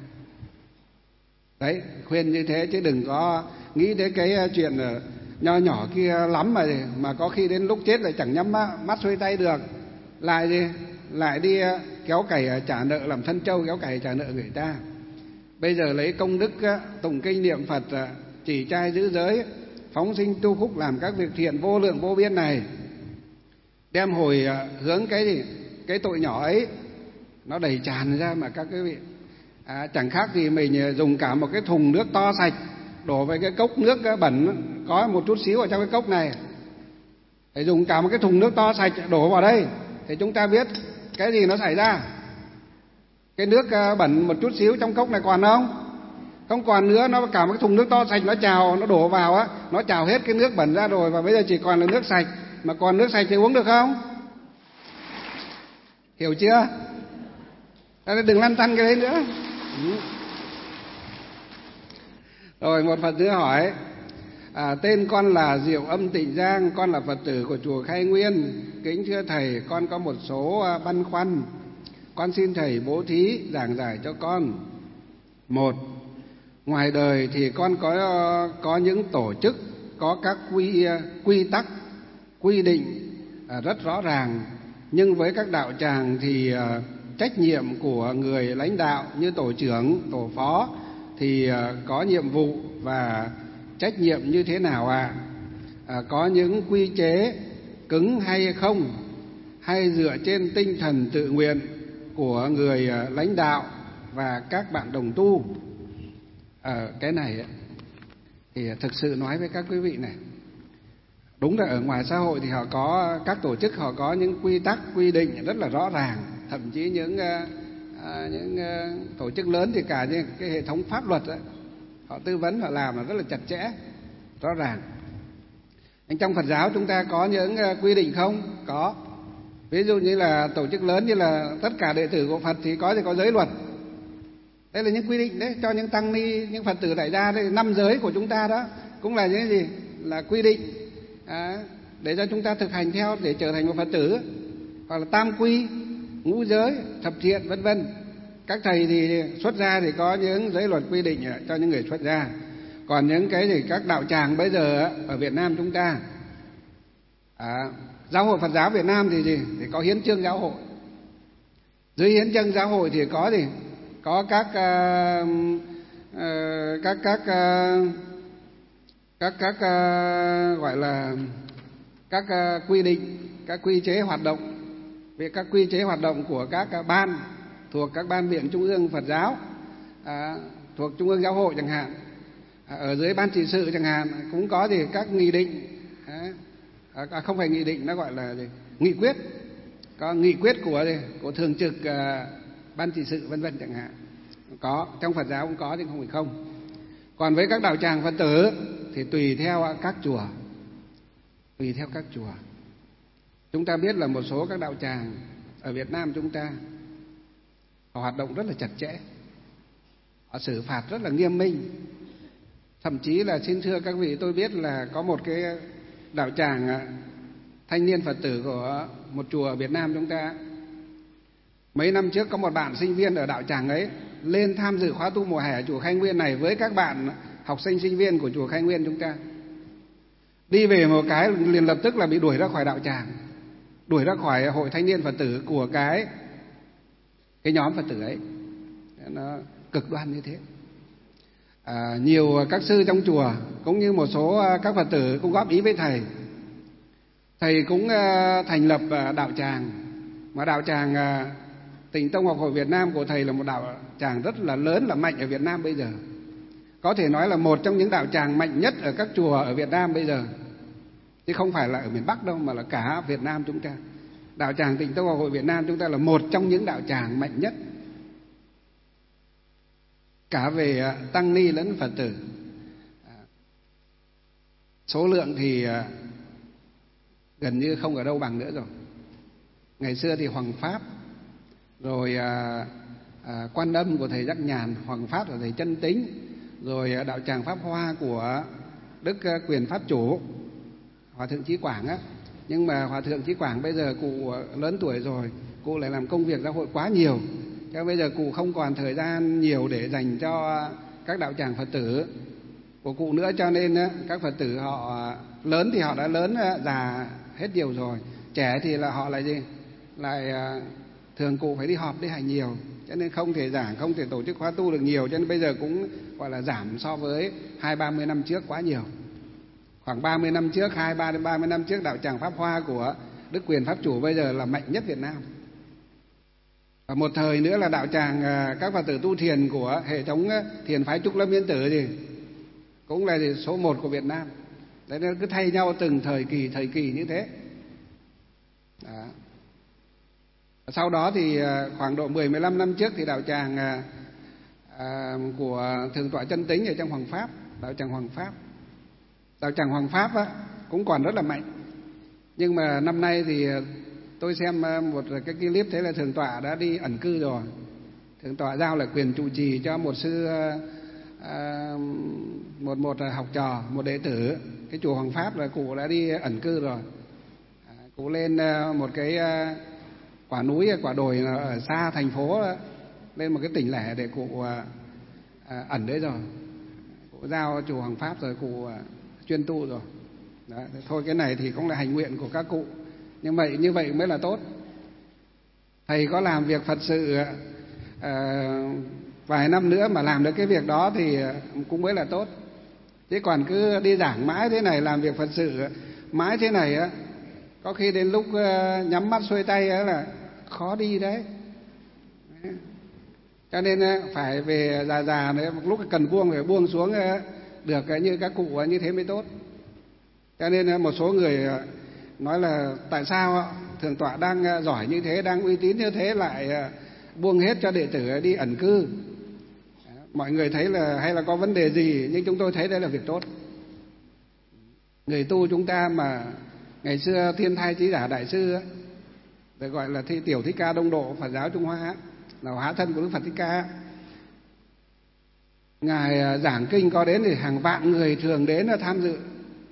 Đấy, khuyên như thế chứ đừng có nghĩ đến cái chuyện nho nhỏ kia lắm mà có khi đến lúc chết lại chẳng nhắm mắt xuôi tay được, lại gì? Lại đi kéo cày trả nợ, làm thân trâu kéo cày trả nợ người ta. Bây giờ lấy công đức tụng kinh niệm Phật, chỉ trai giữ giới, phóng sinh tu phúc, làm các việc thiện vô lượng vô biên này, đem hồi hướng cái gì? Cái tội nhỏ ấy nó đầy tràn ra mà các quý vị. Chẳng khác gì mình dùng cả một cái thùng nước to sạch đổ về cái cốc nước bẩn có một chút xíu ở trong cái cốc này. Phải dùng cả một cái thùng nước to sạch đổ vào đây thì chúng ta biết cái gì nó xảy ra. Cái nước bẩn một chút xíu trong cốc này còn không? Không còn nữa. Nó cả một cái thùng nước to sạch nó trào, nó đổ vào nó trào hết cái nước bẩn ra rồi, và bây giờ chỉ còn là nước sạch. Mà còn nước sạch thì uống được không? Hiểu chưa? Đừng lăn tăn cái đấy nữa. Rồi một Phật tử hỏi: tên con là Diệu Âm Tịnh Giang, con là Phật tử của chùa Khai Nguyên. Kính thưa thầy, con có một số băn khoăn, con xin thầy bố thí giảng giải cho con. Một, ngoài đời thì con có những tổ chức có các quy tắc, quy định rất rõ ràng, nhưng với các đạo tràng thì trách nhiệm của người lãnh đạo như tổ trưởng, tổ phó thì có nhiệm vụ và trách nhiệm như thế nào ạ? Có những quy chế cứng hay không, hay dựa trên tinh thần tự nguyện của người lãnh đạo và các bạn đồng tu? Cái này thì thực sự nói với các quý vị này, đúng là ở ngoài xã hội thì họ có các tổ chức, họ có những quy tắc quy định rất là rõ ràng, thậm chí những tổ chức lớn thì cả những cái hệ thống pháp luật ấy, họ tư vấn, họ làm là rất là chặt chẽ, rõ ràng. Trong Phật giáo chúng ta có những quy định không? Có. Ví dụ như là tổ chức lớn như là tất cả đệ tử của Phật thì có giới luật. Đây là những quy định đấy cho những tăng ni, những Phật tử tại gia. Đây 5 giới của chúng ta đó cũng là những gì? Là quy định để cho chúng ta thực hành theo để trở thành một Phật tử. Hoặc là tam quy, ngũ giới, thập thiện vân vân. Các thầy thì xuất gia thì có những giới luật quy định cho những người xuất gia. Còn những cái thì các đạo tràng bây giờ ở Việt Nam chúng ta, Giáo hội Phật giáo Việt Nam thì gì? Thì có hiến chương giáo hội. Dưới hiến chương giáo hội thì có gì? Có các gọi là các quy định, các quy chế hoạt động, về các quy chế hoạt động của các ban thuộc các ban viện trung ương Phật giáo, thuộc trung ương giáo hội chẳng hạn. Ở dưới ban trị sự chẳng hạn cũng có gì? Các nghị định, không phải nghị định, nó gọi là gì? Nghị quyết. Có nghị quyết của thường trực ban trị sự vân vân chẳng hạn. Có, trong Phật giáo cũng có chứ không phải không. Còn với các đạo tràng Phật tử thì tùy theo các chùa. Tùy theo các chùa. Chúng ta biết là một số các đạo tràng ở Việt Nam chúng ta họ hoạt động rất là chặt chẽ. họ xử phạt rất là nghiêm minh. Thậm chí là xin thưa các vị, tôi biết là có một cái đạo tràng thanh niên Phật tử của một chùa ở Việt Nam chúng ta. Mấy năm trước có một bạn sinh viên ở đạo tràng ấy lên tham dự khóa tu mùa hè ở chùa Khai Nguyên này với các bạn học sinh sinh viên của chùa Khai Nguyên chúng ta. Đi về một cái liền lập tức là bị đuổi ra khỏi đạo tràng, đuổi ra khỏi hội thanh niên Phật tử của cái nhóm Phật tử ấy. Nó cực đoan như thế. Nhiều các sư trong chùa cũng như một số các Phật tử cũng góp ý với thầy. Thầy cũng thành lập đạo tràng, mà đạo tràng Tịnh Tông Học Hội Việt Nam của thầy là một đạo tràng rất là lớn, là mạnh ở Việt Nam bây giờ. Có thể nói là một trong những đạo tràng mạnh nhất ở các chùa ở Việt Nam bây giờ, chứ không phải là ở miền Bắc đâu, mà là cả Việt Nam chúng ta. Đạo tràng Tịnh Tông Học Hội Việt Nam chúng ta là một trong những đạo tràng mạnh nhất, cả về tăng ni lẫn Phật tử. Số lượng thì gần như không ở đâu bằng nữa rồi. Ngày xưa thì Hoàng Pháp, rồi Quan Âm của thầy Giác Nhàn, Hoàng Pháp của thầy Chân Tính, rồi đạo tràng Pháp Hoa của Đức Quyền Pháp Chủ, Hòa Thượng Chí Quảng á. Nhưng mà Hòa Thượng Chí Quảng bây giờ cụ lớn tuổi rồi, cụ lại làm công việc giáo hội quá nhiều, cho bây giờ cụ không còn thời gian nhiều để dành cho các đạo tràng Phật tử của cụ nữa. Cho nên các Phật tử họ lớn thì họ đã lớn già hết nhiều rồi, trẻ thì là họ lại gì, lại thường cụ phải đi họp đi hành nhiều, cho nên không thể giảng, không thể tổ chức khóa tu được nhiều. Cho nên bây giờ cũng gọi là giảm so với 20-30 năm trước quá nhiều. Khoảng 30 năm trước, 23-30 năm trước, đạo tràng Pháp Hoa của Đức Quyền Pháp Chủ bây giờ là mạnh nhất Việt Nam. Và một thời nữa là đạo tràng các Phật tử tu thiền của hệ thống thiền phái Trúc Lâm Yên Tử thì cũng là số 1 của Việt Nam. Đấy, nên cứ thay nhau từng thời kỳ như thế. Đó. Sau đó thì khoảng độ 10-15 năm trước thì đạo tràng của Thượng tọa Chân Tính ở trong Hoàng Pháp, đạo tràng Hoàng Pháp. Đạo tràng Hoàng Pháp á, cũng còn rất là mạnh. Nhưng mà năm nay thì tôi xem một cái clip thấy là Thượng tọa đã đi ẩn cư rồi. Thượng tọa giao lại quyền trụ trì cho một sư, một học trò, một đệ tử cái chùa Hoàng Pháp, là cụ đã đi ẩn cư rồi. Cụ lên một cái quả núi, quả đồi ở xa thành phố đó, lên một cái tỉnh lẻ để cụ ẩn đấy rồi. Cụ giao chùa Hoàng Pháp rồi, cụ chuyên tu rồi. Đó, thôi cái này thì cũng là hành nguyện của các cụ, nhưng mà như vậy mới là tốt. Thầy có làm việc Phật sự vài năm nữa mà làm được cái việc đó thì cũng mới là tốt. Chứ còn cứ đi giảng mãi thế này, làm việc Phật sự mãi thế này á, có khi đến lúc nhắm mắt xuôi tay á là khó đi đấy. Cho nên phải về già đấy, một lúc cần buông phải buông xuống được như các cụ như thế mới tốt. Cho nên một số người nói là tại sao Thượng tọa đang giỏi như thế, đang uy tín như thế lại buông hết cho đệ tử đi ẩn cư. Mọi người thấy là hay là có vấn đề gì, nhưng chúng tôi thấy đây là việc tốt. Người tu chúng ta mà ngày xưa Thiên Thai Chí Giả Đại Sư được gọi là Tiểu Thích Ca Đông Độ Phật giáo Trung Hoa, là hóa thân của Đức Phật Thích Ca. Ngài giảng kinh có đến thì hàng vạn người thường đến tham dự.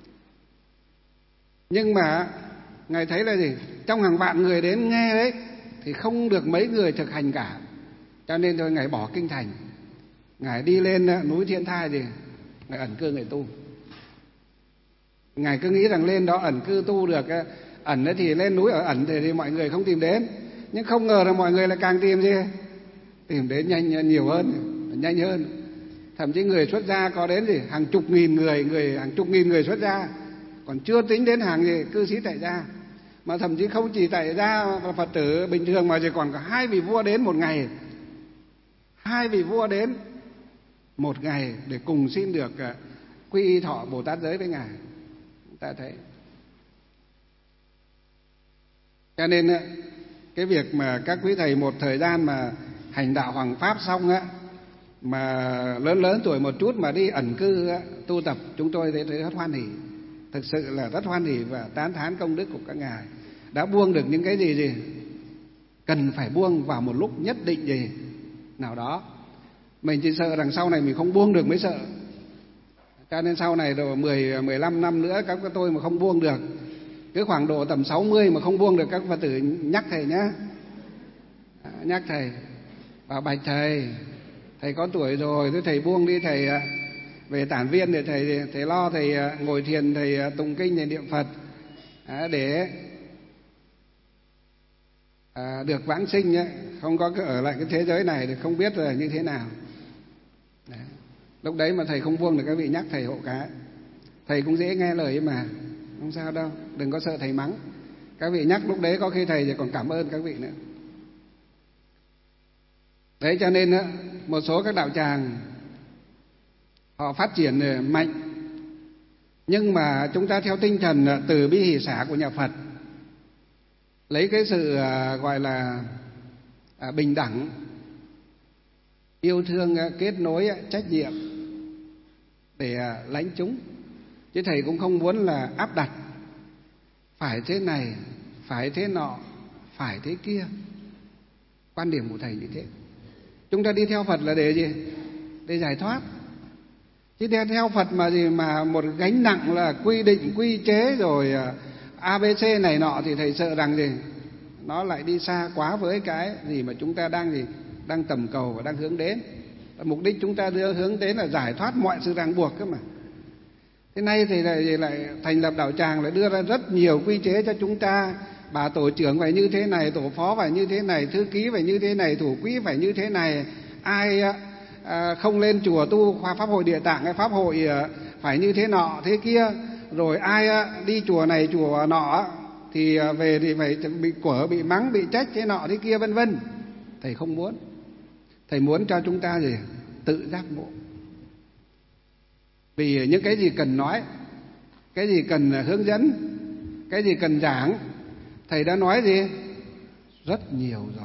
Nhưng mà Ngài thấy là gì? Trong hàng vạn người đến nghe đấy thì không được mấy người thực hành cả. Cho nên thôi Ngài bỏ kinh thành, Ngài đi lên núi Thiên Thai thì Ngài ẩn cư Ngài tu. Ngài cứ nghĩ rằng lên đó ẩn cư tu được, ẩn thì lên núi ở ẩn thì mọi người không tìm đến. Nhưng không ngờ là mọi người lại càng tìm gì? Tìm đến nhiều hơn, nhanh hơn. Thậm chí người xuất gia có đến gì? Hàng chục nghìn người xuất gia. Còn chưa tính đến hàng gì cư sĩ tại gia. Mà thậm chí không chỉ tại gia và Phật tử bình thường mà chỉ còn cả 2 vị vua đến một ngày. 2 vị vua đến một ngày để cùng xin được quy y thọ Bồ Tát giới với Ngài. Chúng ta thấy. Cho nên cái việc mà các quý thầy một thời gian mà hành đạo Hoàng Pháp xong á, mà lớn tuổi một chút mà đi ẩn cư á, tu tập, chúng tôi thấy rất hoan hỉ. Thực sự là rất hoan hỉ và tán thán công đức của các ngài. Đã buông được những cái gì cần phải buông vào một lúc nhất định gì nào đó. Mình chỉ sợ rằng sau này mình không buông được mới sợ. Cho nên sau này độ 15 năm nữa các tôi mà không buông được, cứ khoảng độ tầm 60 mà không buông được, các Phật tử nhắc thầy nhá. Nhắc thầy, bảo bạch thầy có tuổi rồi, thế thầy buông đi, thầy về tản viên để thầy lo, thầy ngồi thiền, thầy tụng kinh, thầy niệm Phật để được vãng sinh nhé, không có ở lại cái thế giới này thì không biết là như thế nào. Đấy. Lúc đấy mà thầy không buông được, các vị nhắc thầy hộ cái. Thầy cũng dễ nghe lời ấy mà, không sao đâu, đừng có sợ thầy mắng. Các vị nhắc lúc đấy có khi thầy thì còn cảm ơn các vị nữa. Đấy, cho nên một số các đạo tràng họ phát triển mạnh, nhưng mà chúng ta theo tinh thần từ bi hỷ xả của nhà Phật, lấy cái sự gọi là bình đẳng, yêu thương, kết nối, trách nhiệm để lãnh chúng. Chứ thầy cũng không muốn là áp đặt, phải thế này, phải thế nọ, phải thế kia. Quan điểm của thầy như thế. Chúng ta đi theo Phật là để gì? Để giải thoát. Chứ theo Phật mà gì mà một gánh nặng là quy định, quy chế rồi ABC này nọ thì thầy sợ rằng gì nó lại đi xa quá với cái gì mà chúng ta đang tầm cầu và đang hướng đến. Mục đích chúng ta hướng đến là giải thoát mọi sự ràng buộc cơ mà. Thế nay thì lại thành lập đạo tràng, lại đưa ra rất nhiều quy chế cho chúng ta. Bà tổ trưởng phải như thế này, tổ phó phải như thế này, thư ký phải như thế này, thủ quỹ phải như thế này. Ai không lên chùa tu Pháp hội Địa Tạng hay Pháp hội phải như thế nọ thế kia. Rồi ai đi chùa này chùa nọ thì về thì phải bị quở, bị mắng, bị trách thế nọ thế kia vân vân. Thầy không muốn. Thầy muốn cho chúng ta gì? Tự giác ngộ. Vì những cái gì cần nói, cái gì cần hướng dẫn, cái gì cần giảng, thầy đã nói gì? Rất nhiều rồi.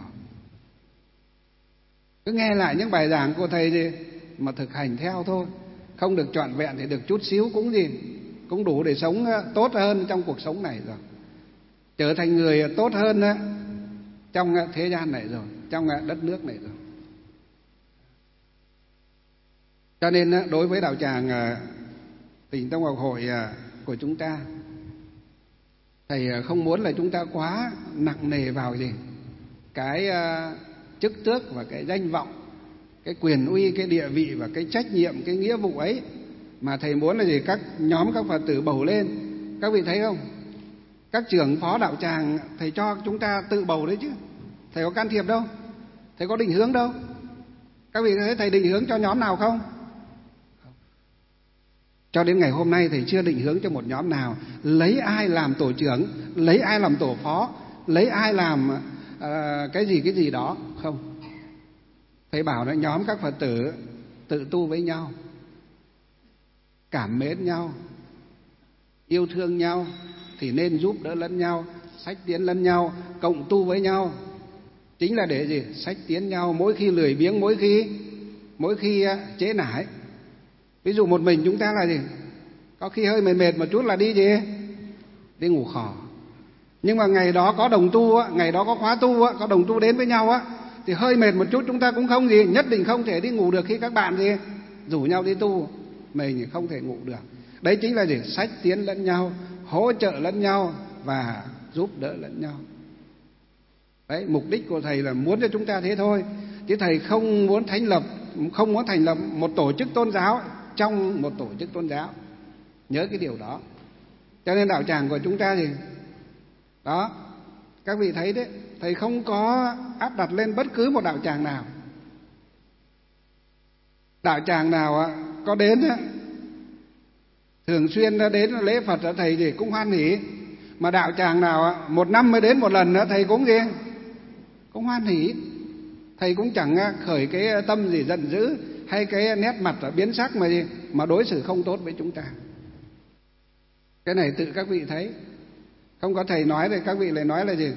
Cứ nghe lại những bài giảng của thầy gì mà thực hành theo thôi. Không được trọn vẹn thì được chút xíu cũng gì, cũng đủ để sống tốt hơn trong cuộc sống này rồi. Trở thành người tốt hơn trong thế gian này rồi, trong đất nước này rồi. Cho nên đối với đạo tràng Tỉnh Tông Học Hội của chúng ta, thầy không muốn là chúng ta quá nặng nề vào gì cái chức tước và cái danh vọng, cái quyền uy, cái địa vị và cái trách nhiệm, cái nghĩa vụ ấy. Mà thầy muốn là gì? Các nhóm các Phật tử bầu lên. Các vị thấy không? Các trưởng phó đạo tràng thầy cho chúng ta tự bầu đấy chứ. Thầy có can thiệp đâu, thầy có định hướng đâu. Các vị thấy thầy định hướng cho nhóm nào không? Cho đến ngày hôm nay thầy chưa định hướng cho một nhóm nào. Lấy ai làm tổ trưởng, lấy ai làm tổ phó, lấy ai làm cái gì đó. Không. Thầy bảo là nhóm các Phật tử tự tu với nhau, cảm mến nhau, yêu thương nhau thì nên giúp đỡ lẫn nhau, xách tiến lẫn nhau, cộng tu với nhau. Chính là để gì? Xách tiến nhau mỗi khi lười biếng, mỗi khi trễ nải. Ví dụ một mình chúng ta là gì? Có khi hơi mệt một chút là đi gì? Đi ngủ khò. Nhưng mà ngày đó có đồng tu, ngày đó có khóa tu, có đồng tu đến với nhau thì hơi mệt một chút chúng ta cũng không gì, nhất định không thể đi ngủ được khi các bạn gì rủ nhau đi tu, mình không thể ngủ được. Đấy chính là gì? Xách tiến lẫn nhau, hỗ trợ lẫn nhau và giúp đỡ lẫn nhau. Đấy, mục đích của thầy là muốn cho chúng ta thế thôi. Chứ thầy không muốn thành lập một tổ chức tôn giáo trong một tổ chức tôn giáo. Nhớ cái điều đó. Cho nên đạo tràng của chúng ta thì đó, các vị thấy đấy, thầy không có áp đặt lên bất cứ một đạo tràng nào. Đạo tràng nào có đến thường xuyên đến lễ Phật thầy gì cũng hoan hỉ. Mà đạo tràng nào một năm mới đến một lần nữa thầy cũng gì cũng hoan hỉ. Thầy cũng chẳng khởi cái tâm gì giận dữ hay cái nét mặt biến sắc mà đối xử không tốt với chúng ta. Cái này tự các vị thấy. Không có thầy nói thì các vị lại nói là gì?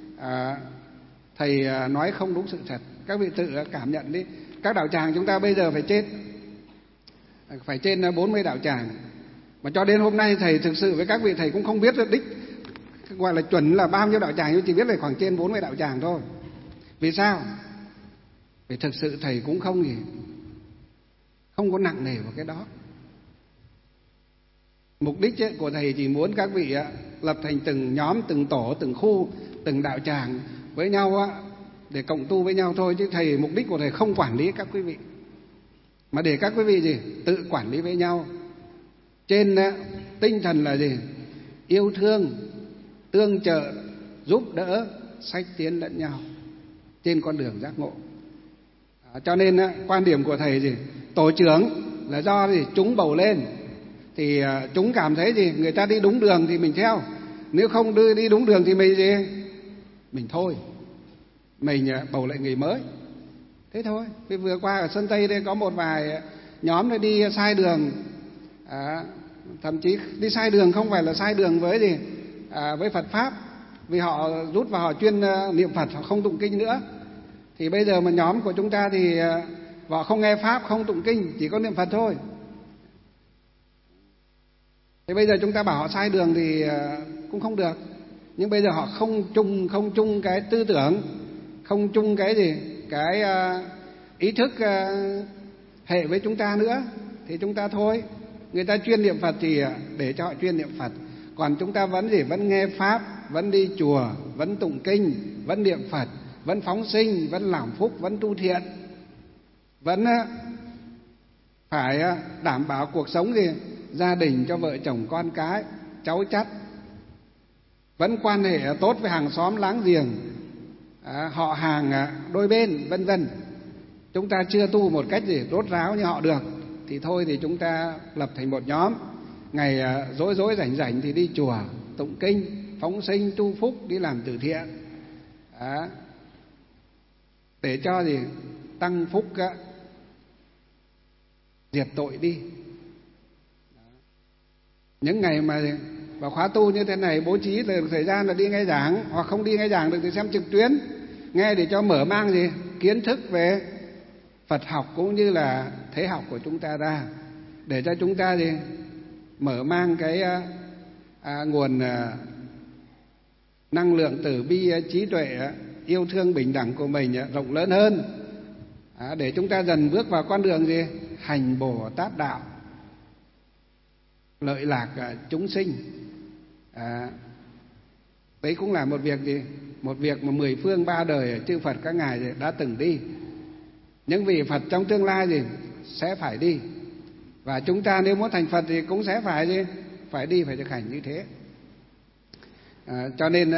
Thầy nói không đúng sự thật. Các vị tự cảm nhận đi. Các đạo tràng chúng ta bây giờ phải trên 40 đạo tràng. Mà cho đến hôm nay thầy thực sự với các vị thầy cũng không biết đích gọi là chuẩn là bao nhiêu đạo tràng, nhưng chỉ biết là khoảng trên 40 đạo tràng thôi. Vì sao? Vì thực sự thầy cũng không có nặng nề vào cái đó. Mục đích của thầy chỉ muốn các vị lập thành từng nhóm, từng tổ, từng khu, từng đạo tràng với nhau để cộng tu với nhau thôi, chứ thầy mục đích của thầy không quản lý các quý vị, mà để các quý vị gì tự quản lý với nhau trên tinh thần là gì? Yêu thương, tương trợ, giúp đỡ, xách tiến lẫn nhau trên con đường giác ngộ. Cho nên quan điểm của thầy gì? Tổ trưởng là do gì chúng bầu lên, thì chúng cảm thấy gì người ta đi đúng đường thì mình theo, nếu không đi đúng đường thì mình gì? Mình thôi, mình bầu lại người mới, thế thôi. Vì vừa qua ở Sơn Tây đây có một vài nhóm này đi sai đường, thậm chí đi sai đường không phải là sai đường với gì với Phật pháp, vì họ rút vào họ chuyên niệm Phật, họ không tụng kinh nữa. Thì bây giờ mà nhóm của chúng ta thì họ không nghe pháp, không tụng kinh, chỉ có niệm Phật thôi. Thế bây giờ chúng ta bảo họ sai đường thì cũng không được. Nhưng bây giờ họ không chung cái tư tưởng, không chung cái gì, cái ý thức hệ với chúng ta nữa, thì chúng ta thôi. Người ta chuyên niệm Phật thì để cho họ chuyên niệm Phật, còn chúng ta vẫn gì? Vẫn nghe pháp, vẫn đi chùa, vẫn tụng kinh, vẫn niệm Phật, vẫn phóng sinh, vẫn làm phúc, vẫn tu thiện, vẫn phải đảm bảo cuộc sống gì? Gia đình cho vợ chồng con cái, cháu chắt, vẫn quan hệ tốt với hàng xóm láng giềng, họ hàng đôi bên, vân vân. Chúng ta chưa tu một cách gì rốt ráo như họ được thì thôi, thì chúng ta lập thành một nhóm, ngày rỗi rảnh thì đi chùa tụng kinh, phóng sinh, tu phúc, đi làm từ thiện, để cho gì tăng phúc, diệt tội đi. Những ngày mà vào khóa tu như thế này, bố trí là thời gian là đi nghe giảng, hoặc không đi nghe giảng được thì xem trực tuyến, nghe để cho mở mang gì kiến thức về Phật học cũng như là thế học của chúng ta ra, để cho chúng ta gì mở mang cái nguồn năng lượng từ bi, trí tuệ, yêu thương bình đẳng của mình rộng lớn hơn, để chúng ta dần bước vào con đường gì hành Bồ Tát đạo, lợi lạc chúng sinh. Đấy cũng là một việc gì? Một việc mà 10 phương 3 đời chư Phật các ngài đã từng đi. Những vị Phật trong tương lai gì sẽ phải đi, và chúng ta nếu muốn thành Phật thì cũng sẽ phải gì? Phải đi, phải thực hành như thế. Cho nên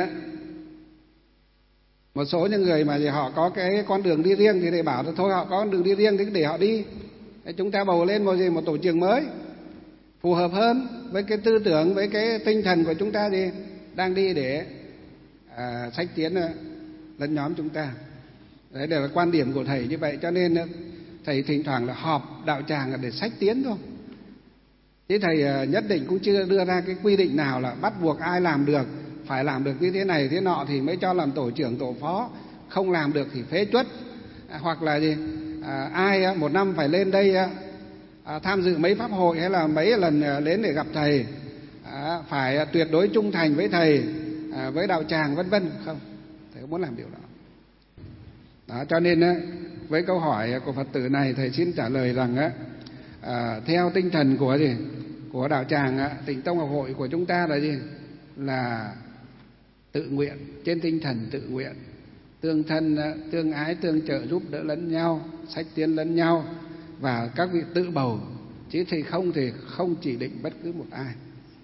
một số những người mà họ có cái con đường đi riêng thì thầy bảo là thôi, họ có con đường đi riêng thì để họ đi. Chúng ta bầu lên một tổ trường mới phù hợp hơn với cái tư tưởng, với cái tinh thần của chúng ta thì đang đi, để xách tiến lẫn nhóm chúng ta. Đấy là quan điểm của thầy như vậy. Cho nên thầy thỉnh thoảng là họp đạo tràng là để xách tiến thôi, chứ thầy nhất định cũng chưa đưa ra cái quy định nào là bắt buộc ai làm được phải làm được như thế này thế nọ thì mới cho làm tổ trưởng tổ phó, không làm được thì phế truất, hoặc là gì ai một năm phải lên đây tham dự mấy pháp hội hay là mấy lần đến để gặp thầy, phải tuyệt đối trung thành với thầy, với đạo tràng, vân vân. Không, thầy không muốn làm điều đó. Cho nên với câu hỏi của Phật tử này, thầy xin trả lời rằng theo tinh thần của gì của đạo tràng Tịnh Tông Học Hội của chúng ta là gì? Là tự nguyện, trên tinh thần tự nguyện, tương thân tương ái, tương trợ giúp đỡ lẫn nhau, xách tiến lẫn nhau, và các vị tự bầu, chứ thì không chỉ định bất cứ một ai.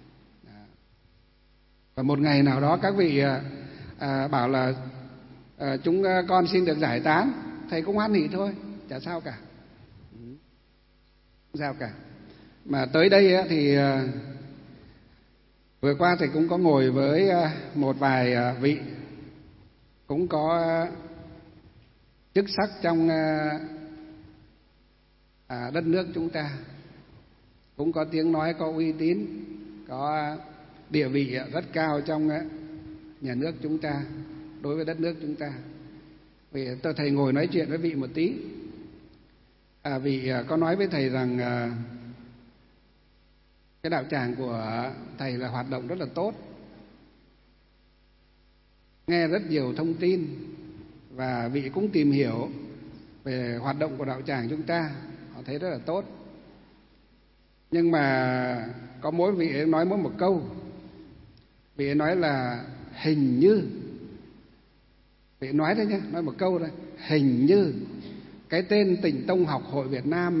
Và một ngày nào đó các vị bảo là chúng con xin được giải tán, thầy cũng hoan hỉ thôi, chả sao cả, không sao cả. Mà tới đây thì vừa qua thầy cũng có ngồi với một vài vị cũng có chức sắc trong đất nước chúng ta, cũng có tiếng nói, có uy tín, có địa vị rất cao trong nhà nước chúng ta, đối với đất nước chúng ta. Vì thầy ngồi nói chuyện với vị một tí, vị có nói với thầy rằng cái đạo tràng của thầy là hoạt động rất là tốt, nghe rất nhiều thông tin, và vị cũng tìm hiểu về hoạt động của đạo tràng chúng ta, họ thấy rất là tốt. Nhưng mà có mỗi vị ấy nói mỗi một câu. Vị ấy nói là hình như, vị ấy nói đấy nhé, nói một câu thôi, hình như cái tên Tịnh Tông Học Hội Việt Nam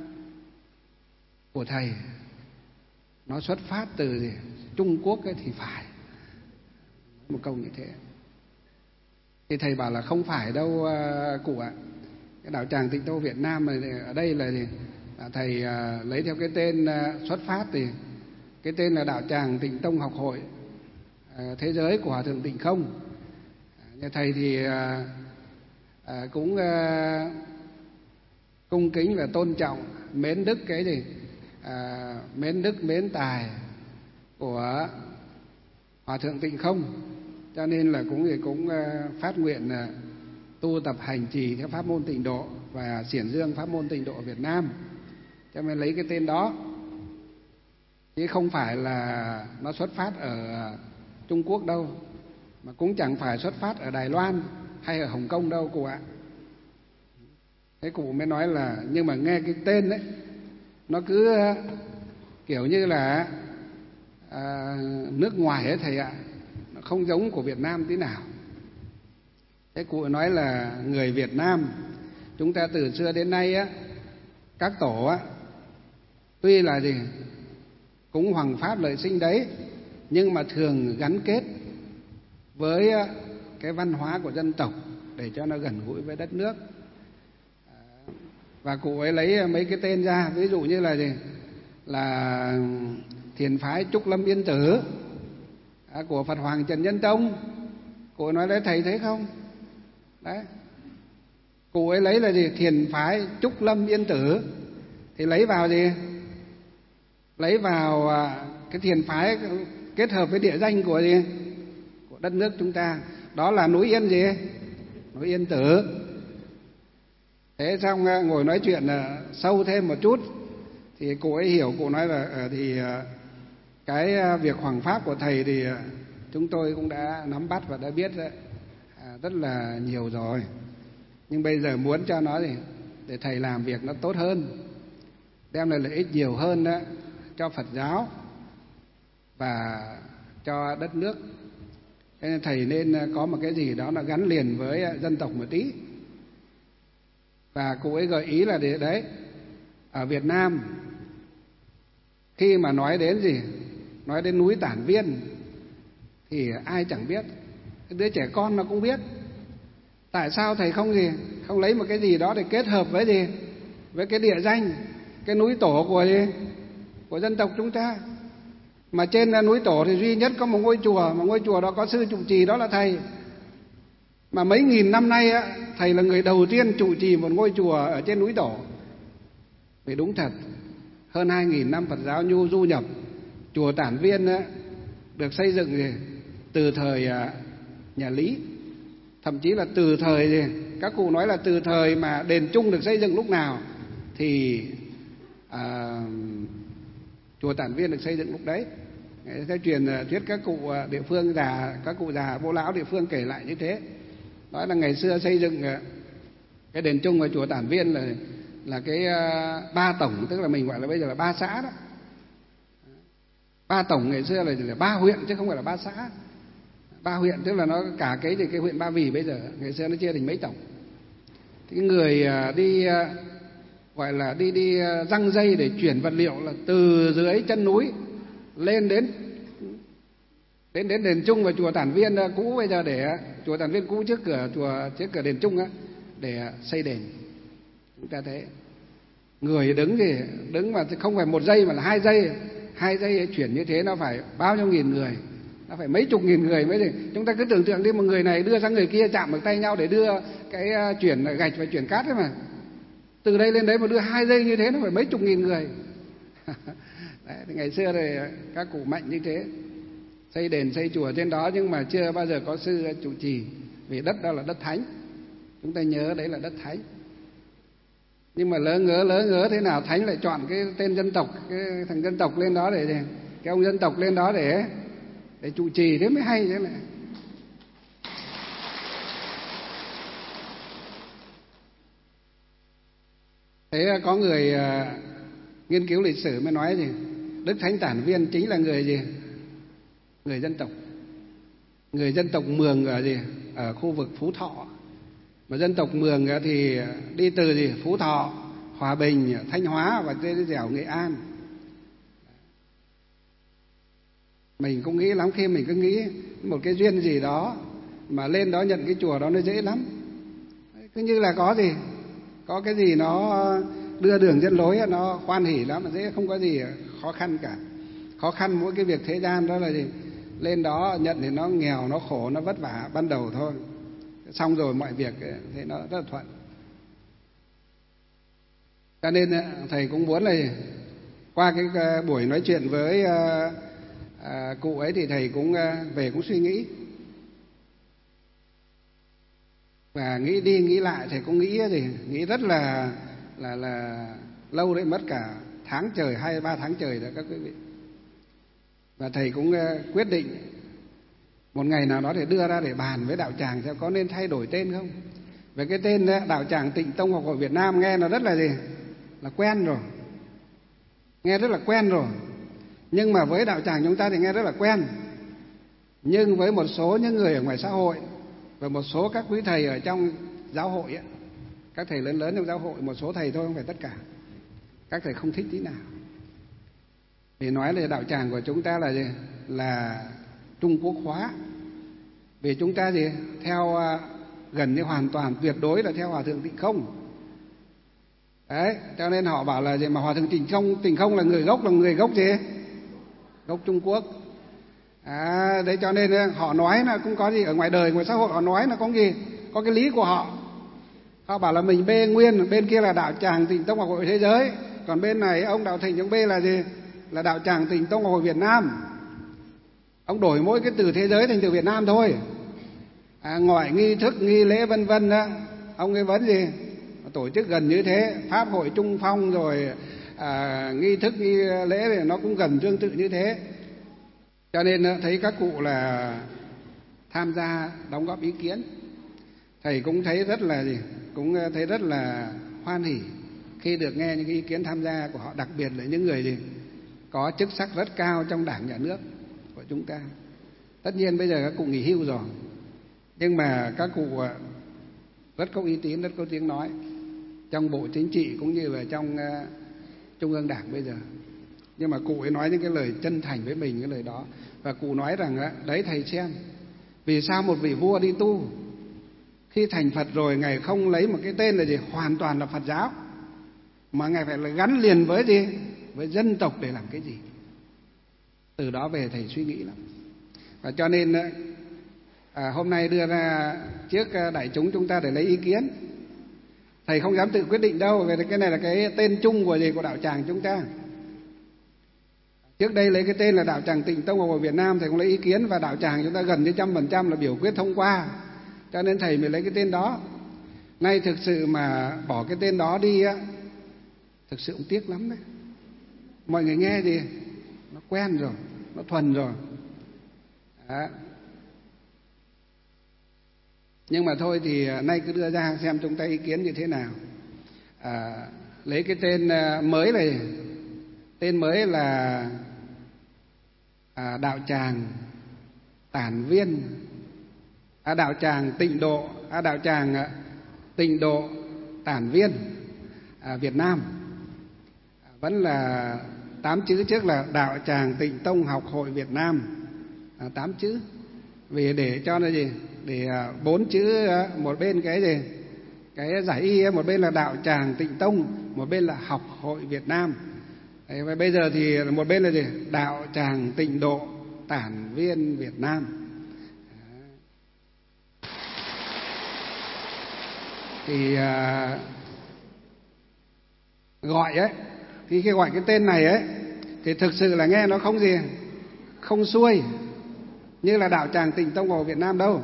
của thầy nó xuất phát từ gì? Trung Quốc ấy thì phải. Một câu như thế. Thì thầy bảo là không phải đâu cụ ạ. Cái đạo tràng Tịnh Tông Việt Nam này, ở đây là gì? Thầy lấy theo cái tên xuất phát thì cái tên là đạo tràng Tịnh Tông Học Hội Thế Giới của Hòa Thượng Tịnh Không. Nhà thầy thì cũng cung kính và tôn trọng, mến đức cái gì? Mến đức mến tài của Hòa Thượng Tịnh Không, cho nên là cũng phát nguyện tu tập hành trì theo pháp môn Tịnh độ và xiển dương pháp môn Tịnh độ Việt Nam, cho nên lấy cái tên đó, chứ không phải là nó xuất phát ở Trung Quốc đâu, mà cũng chẳng phải xuất phát ở Đài Loan hay ở Hồng Kông đâu cụ ạ. Thế cụ mới nói là nhưng mà nghe cái tên đấy nó cứ kiểu như là nước ngoài ấy thầy ạ, nó không giống của Việt Nam tí nào. Thế cụ nói là người Việt Nam chúng ta từ xưa đến nay á, các tổ á, tuy là gì cũng hoằng pháp lợi sinh đấy, nhưng mà thường gắn kết với cái văn hóa của dân tộc để cho nó gần gũi với đất nước. Và cụ ấy lấy mấy cái tên ra, ví dụ như là gì? Là thiền phái Trúc Lâm Yên Tử của Phật Hoàng Trần Nhân Tông. Cụ ấy nói đấy, thầy thấy không? Đấy. Cụ ấy lấy là gì? Thiền phái Trúc Lâm Yên Tử. Thì lấy vào gì? Lấy vào cái thiền phái kết hợp với địa danh của gì? Của đất nước chúng ta. Đó là núi Yên gì? Núi Yên Tử. Thế xong ngồi nói chuyện sâu thêm một chút thì cụ ấy hiểu, cụ nói là thì cái việc hoằng pháp của thầy thì chúng tôi cũng đã nắm bắt và đã biết rất là nhiều rồi, nhưng bây giờ muốn cho nó gì để thầy làm việc nó tốt hơn, đem lại lợi ích nhiều hơn đó cho Phật giáo và cho đất nước. Thế nên thầy nên có một cái gì đó nó gắn liền với dân tộc một tí. Và cụ ấy gợi ý là đấy, ở Việt Nam khi mà nói đến gì? Nói đến núi Tản Viên thì ai chẳng biết, đứa trẻ con nó cũng biết. Tại sao thầy không gì? Không lấy một cái gì đó để kết hợp với gì? Với cái địa danh, cái núi tổ của gì? Của dân tộc chúng ta. Mà trên núi tổ thì duy nhất có một ngôi chùa, mà ngôi chùa đó có sư trụ trì, đó là thầy. Mà mấy nghìn năm nay á, thầy là người đầu tiên trụ trì một ngôi chùa ở trên núi tổ. Vì đúng thật, hơn 2.000 năm Phật giáo nhu du nhập, chùa Tản Viên á, được xây dựng gì? Từ thời nhà Lý. Thậm chí là từ thời gì? Các cụ nói là từ thời mà đền Trung được xây dựng lúc nào thì chùa Tản Viên được xây dựng lúc đấy. Theo truyền thuyết các cụ địa phương già, các cụ già bố lão địa phương kể lại như thế. Nói là ngày xưa xây dựng cái đền Trung ở chùa Tản Viên là cái ba tổng, tức là mình gọi là bây giờ là ba xã đó. Ba tổng ngày xưa là ba huyện chứ không phải là ba xã. Ba huyện tức là nó cả cái huyện Ba Vì bây giờ, ngày xưa nó chia thành mấy tổng. Thì người đi gọi là đi răng dây để chuyển vật liệu là từ dưới chân núi lên đến đền Trung và chùa Tản Viên cũ bây giờ, để chùa Tản Viên cũ trước cửa đền Trung á, để xây đền. Chúng ta thấy người đứng mà không phải 1 giây mà là 2 giây chuyển như thế, nó phải bao nhiêu nghìn người, nó phải mấy chục nghìn người mới được. Chúng ta cứ tưởng tượng đi, một người này đưa sang người kia chạm vào tay nhau để đưa cái chuyển gạch và chuyển cát ấy mà. Từ đây lên đấy mà đưa 2 giây như thế, nó phải mấy chục nghìn người. Đấy, thì ngày xưa thì các cụ mạnh như thế, xây đền xây chùa trên đó, nhưng mà chưa bao giờ có sư trụ trì, vì đất đó là đất thánh. Chúng ta nhớ đấy là đất thánh. Nhưng mà lỡ ngớ thế nào thánh lại chọn cái tên dân tộc, cái thằng dân tộc lên đó để cái ông dân tộc lên đó để trụ trì, thế mới hay thế này. Thế có người Nghiên cứu lịch sử mới nói gì? Đức Thánh Tản Viên chính là người gì? Người dân tộc. Người dân tộc Mường ở gì? Ở khu vực Phú Thọ. Mà dân tộc Mường thì đi từ gì? Phú Thọ, Hòa Bình, Thanh Hóa và tới dẻo Nghệ An. Mình cũng nghĩ lắm, khi mình cứ nghĩ một cái duyên gì đó mà lên đó nhận cái chùa đó nó dễ lắm. Cứ như là có gì, có cái gì nó đưa đường dẫn lối, nó hoan hỉ lắm, mà dễ, không có gì khó khăn cả. Khó khăn mỗi cái việc thế gian đó là gì? Lên đó nhận thì nó nghèo, nó khổ, nó vất vả ban đầu thôi. Xong rồi mọi việc thế nó rất là thuận. Cho nên thầy cũng muốn là qua cái buổi nói chuyện với cụ ấy thì thầy cũng về cũng suy nghĩ. Và nghĩ đi nghĩ lại, thầy cũng nghĩ rất là lâu đấy, mất cả tháng trời, 2-3 tháng trời đó các quý vị. Và thầy cũng quyết định một ngày nào đó để đưa ra để bàn với đạo tràng xem có nên thay đổi tên không. Về cái tên đạo tràng Tịnh Tông Học Hội Việt Nam nghe nó rất là gì? Là quen rồi. Nghe rất là quen rồi. Nhưng mà với đạo tràng chúng ta thì nghe rất là quen. Nhưng với một số những người ở ngoài xã hội và một số các quý thầy ở trong giáo hội ấy, các thầy lớn lớn trong giáo hội, một số thầy thôi, không phải tất cả, các thầy không thích tí nào. Vì nói là đạo tràng của chúng ta là gì? Là Trung Quốc hóa. Vì chúng ta gì? Theo gần như hoàn toàn tuyệt đối là theo Hòa Thượng Tịnh Không. Đấy, cho nên họ bảo là gì mà Hòa Thượng Tịnh Không là người gốc gì? Gốc Trung Quốc. Đấy cho nên họ nói là cũng có gì ở ngoài đời, ngoài xã hội họ nói là có gì? Có cái lý của họ. Họ bảo là mình bê nguyên, bên kia là đạo tràng Tịnh Tông Học Hội Thế Giới, còn bên này ông Đạo Thịnh ông bê là gì? Là đạo tràng Tịnh Tông Học Hội Việt Nam. Ông đổi mỗi cái từ thế giới thành từ Việt Nam thôi. Ngoại nghi thức, nghi lễ vân vân đó, ông ấy vẫn gì? Tổ chức gần như thế, pháp hội trung phong rồi nghi thức, nghi lễ thì nó cũng gần tương tự như thế. Cho nên thấy các cụ là tham gia đóng góp ý kiến, thầy cũng thấy rất là gì? Cũng thấy rất là hoan hỉ khi được nghe những cái ý kiến tham gia của họ, đặc biệt là những người gì? Có chức sắc rất cao trong Đảng Nhà nước của chúng ta. Tất nhiên bây giờ các cụ nghỉ hưu rồi, nhưng mà các cụ rất có uy tín, rất có tiếng nói trong Bộ Chính trị cũng như là trong Trung ương Đảng bây giờ. Nhưng mà cụ ấy nói những cái lời chân thành với mình, cái lời đó. Và cụ nói rằng đấy thầy xem, vì sao một vị vua đi tu khi thành Phật rồi ngài không lấy một cái tên là gì? Hoàn toàn là Phật giáo, mà ngài phải là gắn liền với gì? Với dân tộc để làm cái gì? Từ đó về thầy suy nghĩ lắm. Và cho nên hôm nay đưa ra trước đại chúng chúng ta để lấy ý kiến. Thầy không dám tự quyết định đâu, vì cái này là cái tên chung của gì? Của đạo tràng chúng ta. Trước đây lấy cái tên là đạo tràng Tịnh Tông Học Hội Việt Nam, thầy cũng lấy ý kiến và đạo tràng chúng ta gần như 100% là biểu quyết thông qua. Cho nên thầy mới lấy cái tên đó. Nay thực sự mà bỏ cái tên đó đi á, thực sự cũng tiếc lắm đấy. Mọi người nghe thì nó quen rồi, nó thuần rồi. Đó. Nhưng mà thôi thì nay cứ đưa ra xem chúng ta ý kiến như thế nào. Lấy cái tên mới này, tên mới là đạo tràng Tản Viên, đạo tràng Tịnh Độ, đạo tràng Tịnh Độ Tản Viên Việt Nam. Vẫn là 8 chữ, trước là đạo tràng Tịnh Tông Học Hội Việt Nam, 8 chữ. Vì để cho nó gì? Để 4 chữ một bên cái gì? Cái giải y, một bên là đạo tràng Tịnh Tông, một bên là Học Hội Việt Nam. Và bây giờ thì một bên là gì? Đạo tràng Tịnh Độ Tản Viên Việt Nam. Thì gọi ấy, khi gọi cái tên này ấy thì thực sự là nghe nó không gì? Không xuôi như là đạo tràng Tịnh Tông của Việt Nam đâu.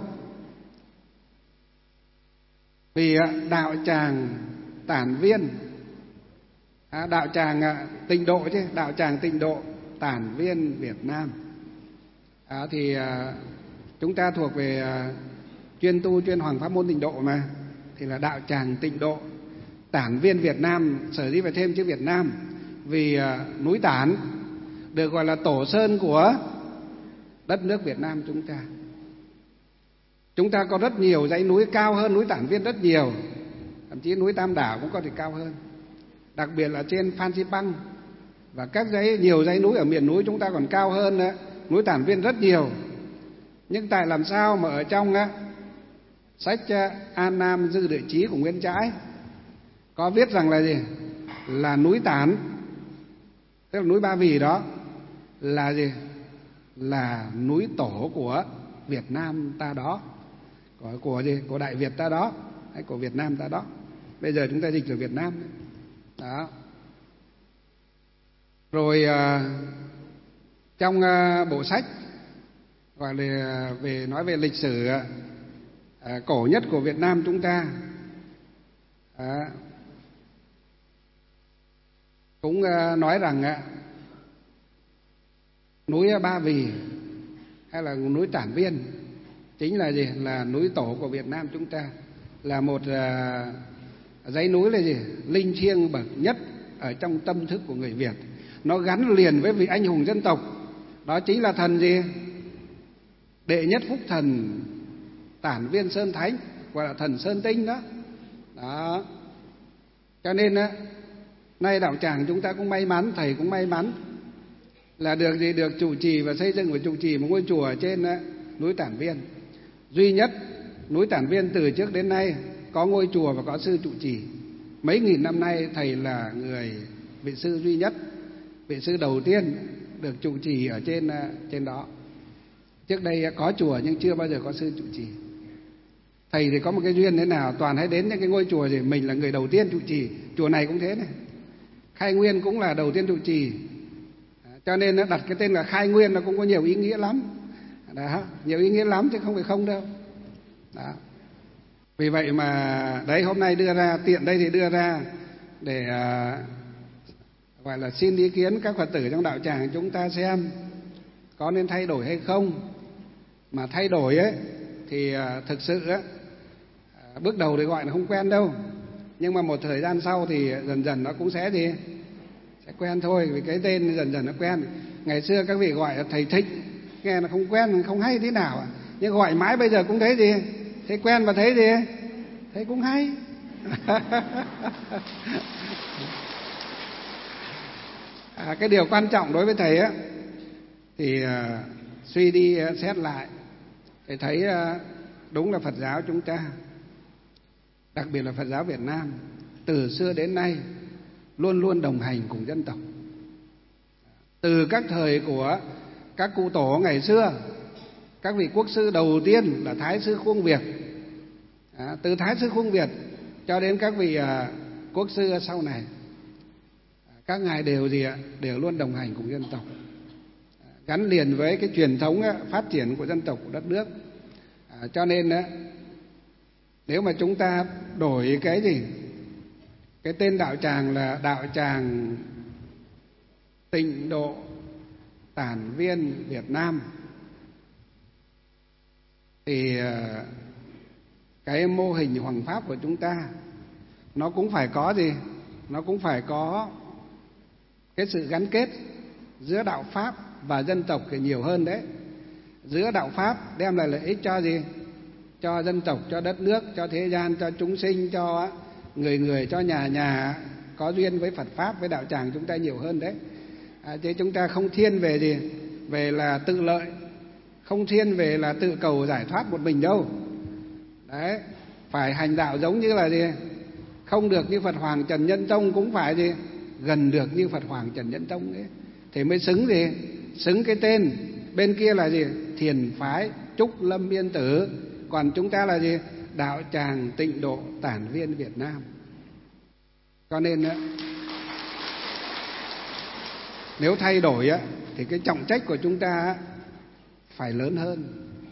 Vì đạo tràng Tản Viên, đạo tràng Tịnh Độ chứ, đạo tràng Tịnh Độ Tản Viên Việt Nam. Thì chúng ta thuộc về chuyên tu chuyên Hoàng Pháp môn Tịnh Độ mà, thì là đạo tràng Tịnh Độ Tản Viên Việt Nam, sở dĩ phải thêm chữ Việt Nam. vì núi Tản được gọi là tổ sơn của đất nước Việt Nam chúng ta. Chúng ta có rất nhiều dãy núi cao hơn núi Tản Viên rất nhiều, thậm chí núi Tam Đảo cũng có thể cao hơn. Đặc biệt là trên Phan Xipang và các nhiều dãy núi ở miền núi chúng ta còn cao hơn núi Tản Viên rất nhiều. Nhưng tại làm sao mà ở trong sách An Nam Dư Địa Chí của Nguyễn Trãi có viết rằng là gì? Là núi Tản, tức là núi Ba Vì đó, là gì? Là núi tổ của Việt Nam ta đó, của gì? Của Đại Việt ta đó, hay của Việt Nam ta đó. Bây giờ chúng ta dịch là Việt Nam đó. Rồi trong bộ sách gọi là nói về lịch sử cổ nhất của Việt Nam chúng ta cũng nói rằng núi Ba Vì hay là núi Tản Viên chính là gì? Là núi tổ của Việt Nam chúng ta, là một dãy núi là gì? Linh thiêng bậc nhất ở trong tâm thức của người Việt. Nó gắn liền với vị anh hùng dân tộc, đó chính là thần gì? Đệ nhất phúc thần Tản Viên Sơn Thánh, gọi là thần Sơn Tinh đó. Đó. Cho nên nay đạo tràng chúng ta cũng may mắn, thầy cũng may mắn là được trụ trì và xây dựng và trụ trì một ngôi chùa ở trên núi Tản Viên. Duy nhất núi Tản Viên từ trước đến nay có ngôi chùa và có sư trụ trì. Mấy nghìn năm nay thầy là người vị sư duy nhất, vị sư đầu tiên được trụ trì ở trên đó. Trước đây có chùa nhưng chưa bao giờ có sư trụ trì. Thầy thì có một cái duyên thế nào, toàn hay đến những cái ngôi chùa thì mình là người đầu tiên trụ trì. Chùa này cũng thế này, Khai Nguyên cũng là đầu tiên trụ trì, cho nên nó đặt cái tên là Khai Nguyên nó cũng có nhiều ý nghĩa lắm đó, nhiều ý nghĩa lắm chứ không phải không đâu đó. Vì vậy mà đấy, hôm nay đưa ra tiện đây thì đưa ra để gọi là xin ý kiến các Phật tử trong đạo tràng chúng ta xem có nên thay đổi hay không. Mà thay đổi thì thực sự bước đầu thì gọi là không quen đâu, nhưng mà một thời gian sau thì dần dần nó cũng sẽ quen thôi, vì cái tên dần dần nó quen. Ngày xưa các vị gọi là thầy Thịnh, nghe nó không quen, không hay thế nào, nhưng gọi mãi bây giờ cũng thấy gì, thấy quen và thấy gì, thấy cũng hay. Cái điều quan trọng đối với thầy thì suy đi xét lại thì thấy đúng là Phật giáo chúng ta, đặc biệt là Phật giáo Việt Nam, từ xưa đến nay luôn luôn đồng hành cùng dân tộc. Từ các thời của các cụ tổ ngày xưa, các vị quốc sư đầu tiên là Thái sư Khuông Việt, từ Thái sư Khuông Việt cho đến các vị quốc sư sau này, các ngài đều luôn đồng hành cùng dân tộc, gắn liền với cái truyền thống phát triển của dân tộc, của đất nước. Cho nên nếu mà chúng ta đổi cái tên đạo tràng là đạo tràng Tịnh Độ Tản Viên Việt Nam, thì cái mô hình hoằng pháp của chúng ta nó cũng phải có nó cũng phải có cái sự gắn kết giữa đạo pháp và dân tộc thì nhiều hơn đấy. Giữa đạo pháp đem lại lợi ích cho cho dân tộc, cho đất nước, cho thế gian, cho chúng sinh, cho người, cho nhà có duyên với Phật pháp, với đạo tràng chúng ta nhiều hơn đấy. Chứ chúng ta không thiên về về là tự lợi, không thiên về là tự cầu giải thoát một mình đâu. Đấy, phải hành đạo giống như là không được như Phật Hoàng Trần Nhân Tông, cũng phải gần được như Phật Hoàng Trần Nhân Tông ấy, thì mới xứng xứng cái tên. Bên kia là Thiền phái Trúc Lâm Yên Tử, còn chúng ta là đạo tràng Tịnh Độ Tản Viên Việt Nam. Cho nên nếu thay đổi thì cái trọng trách của chúng ta phải lớn hơn,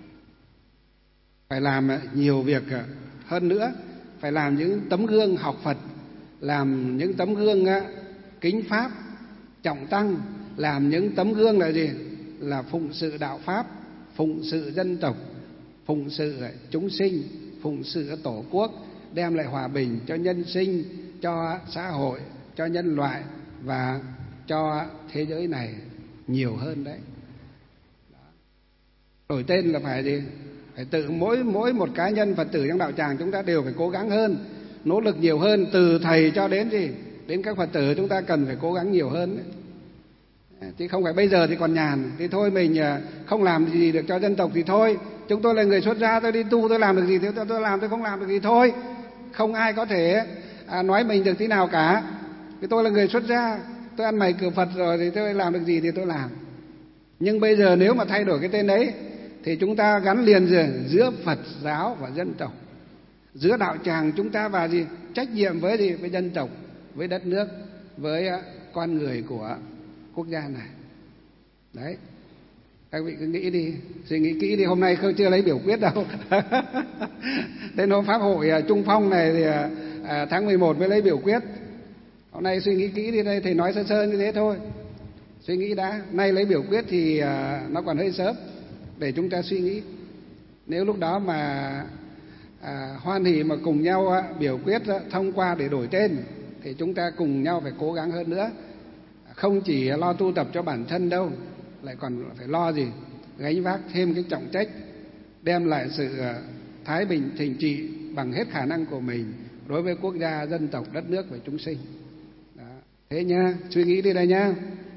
phải làm nhiều việc hơn nữa, phải làm những tấm gương học Phật, làm những tấm gương kính pháp trọng tăng, làm những tấm gương là phụng sự đạo pháp, phụng sự dân tộc, phụng sự chúng sinh, phụng sự tổ quốc, đem lại hòa bình cho nhân sinh, cho xã hội, cho nhân loại và cho thế giới này nhiều hơn đấy. Đổi tên là phải gì? Phải tự mỗi một cá nhân Phật tử trong đạo tràng chúng ta đều phải cố gắng hơn, nỗ lực nhiều hơn, từ thầy cho đến gì? Đến các Phật tử chúng ta cần phải cố gắng nhiều hơn đấy. Chứ không phải bây giờ thì còn nhàn thì thôi mình không làm gì được cho dân tộc thì thôi, chúng tôi là người xuất gia, tôi đi tu tôi làm được gì thì tôi làm, tôi không làm được gì thôi. Không ai có thể nói mình được thế nào cả. Vì tôi là người xuất gia, tôi ăn mày cờ Phật rồi thì tôi làm được gì thì tôi làm. Nhưng bây giờ nếu mà thay đổi cái tên đấy thì chúng ta gắn liền giữa Phật giáo và dân tộc, giữa đạo tràng chúng ta và gì? Trách nhiệm với gì? Với dân tộc, với đất nước, với con người của quốc gia này. Đấy, các vị cứ nghĩ đi, suy nghĩ kỹ đi. Hôm nay chưa lấy biểu quyết đâu. Đến hôm pháp hội Trung Phong này thì tháng 11 mới lấy biểu quyết. Hôm nay suy nghĩ kỹ đi, đây thầy nói sơ sơ như thế thôi. Suy nghĩ đã, nay lấy biểu quyết thì nó còn hơi sớm để chúng ta suy nghĩ. Nếu lúc đó mà hoan hỉ mà cùng nhau biểu quyết thông qua để đổi tên thì chúng ta cùng nhau phải cố gắng hơn nữa. Không chỉ lo tu tập cho bản thân đâu, lại còn phải lo gì? Gánh vác thêm cái trọng trách, đem lại sự thái bình thịnh trị bằng hết khả năng của mình đối với quốc gia, dân tộc, đất nước và chúng sinh. Đó. Thế nhá, suy nghĩ đi đây nhá.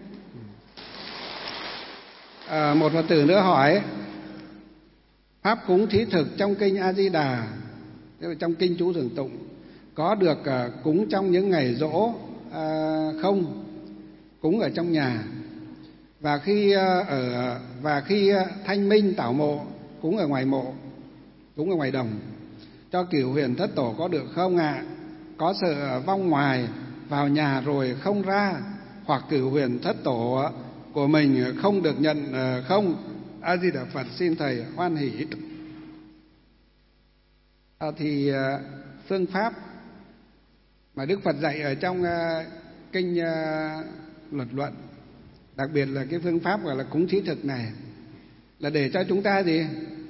Một Phật tử nữa hỏi: pháp cúng thí thực trong kinh A Di Đà, trong kinh chú thường tụng, có được cúng trong những ngày giỗ không? Cúng ở trong nhà, và khi thanh minh tảo mộ cúng ở ngoài mộ, cúng ở ngoài đồng. Cho cửu huyền thất tổ có được không ạ? Có sợ vong ngoài vào nhà rồi không ra, hoặc cửu huyền thất tổ của mình không được nhận không? A Di Đà Phật, xin thầy hoan hỷ. Thì phương pháp mà Đức Phật dạy ở trong kinh Luật Luận, đặc biệt là cái phương pháp gọi là cúng thí thực này, là để cho chúng ta gì?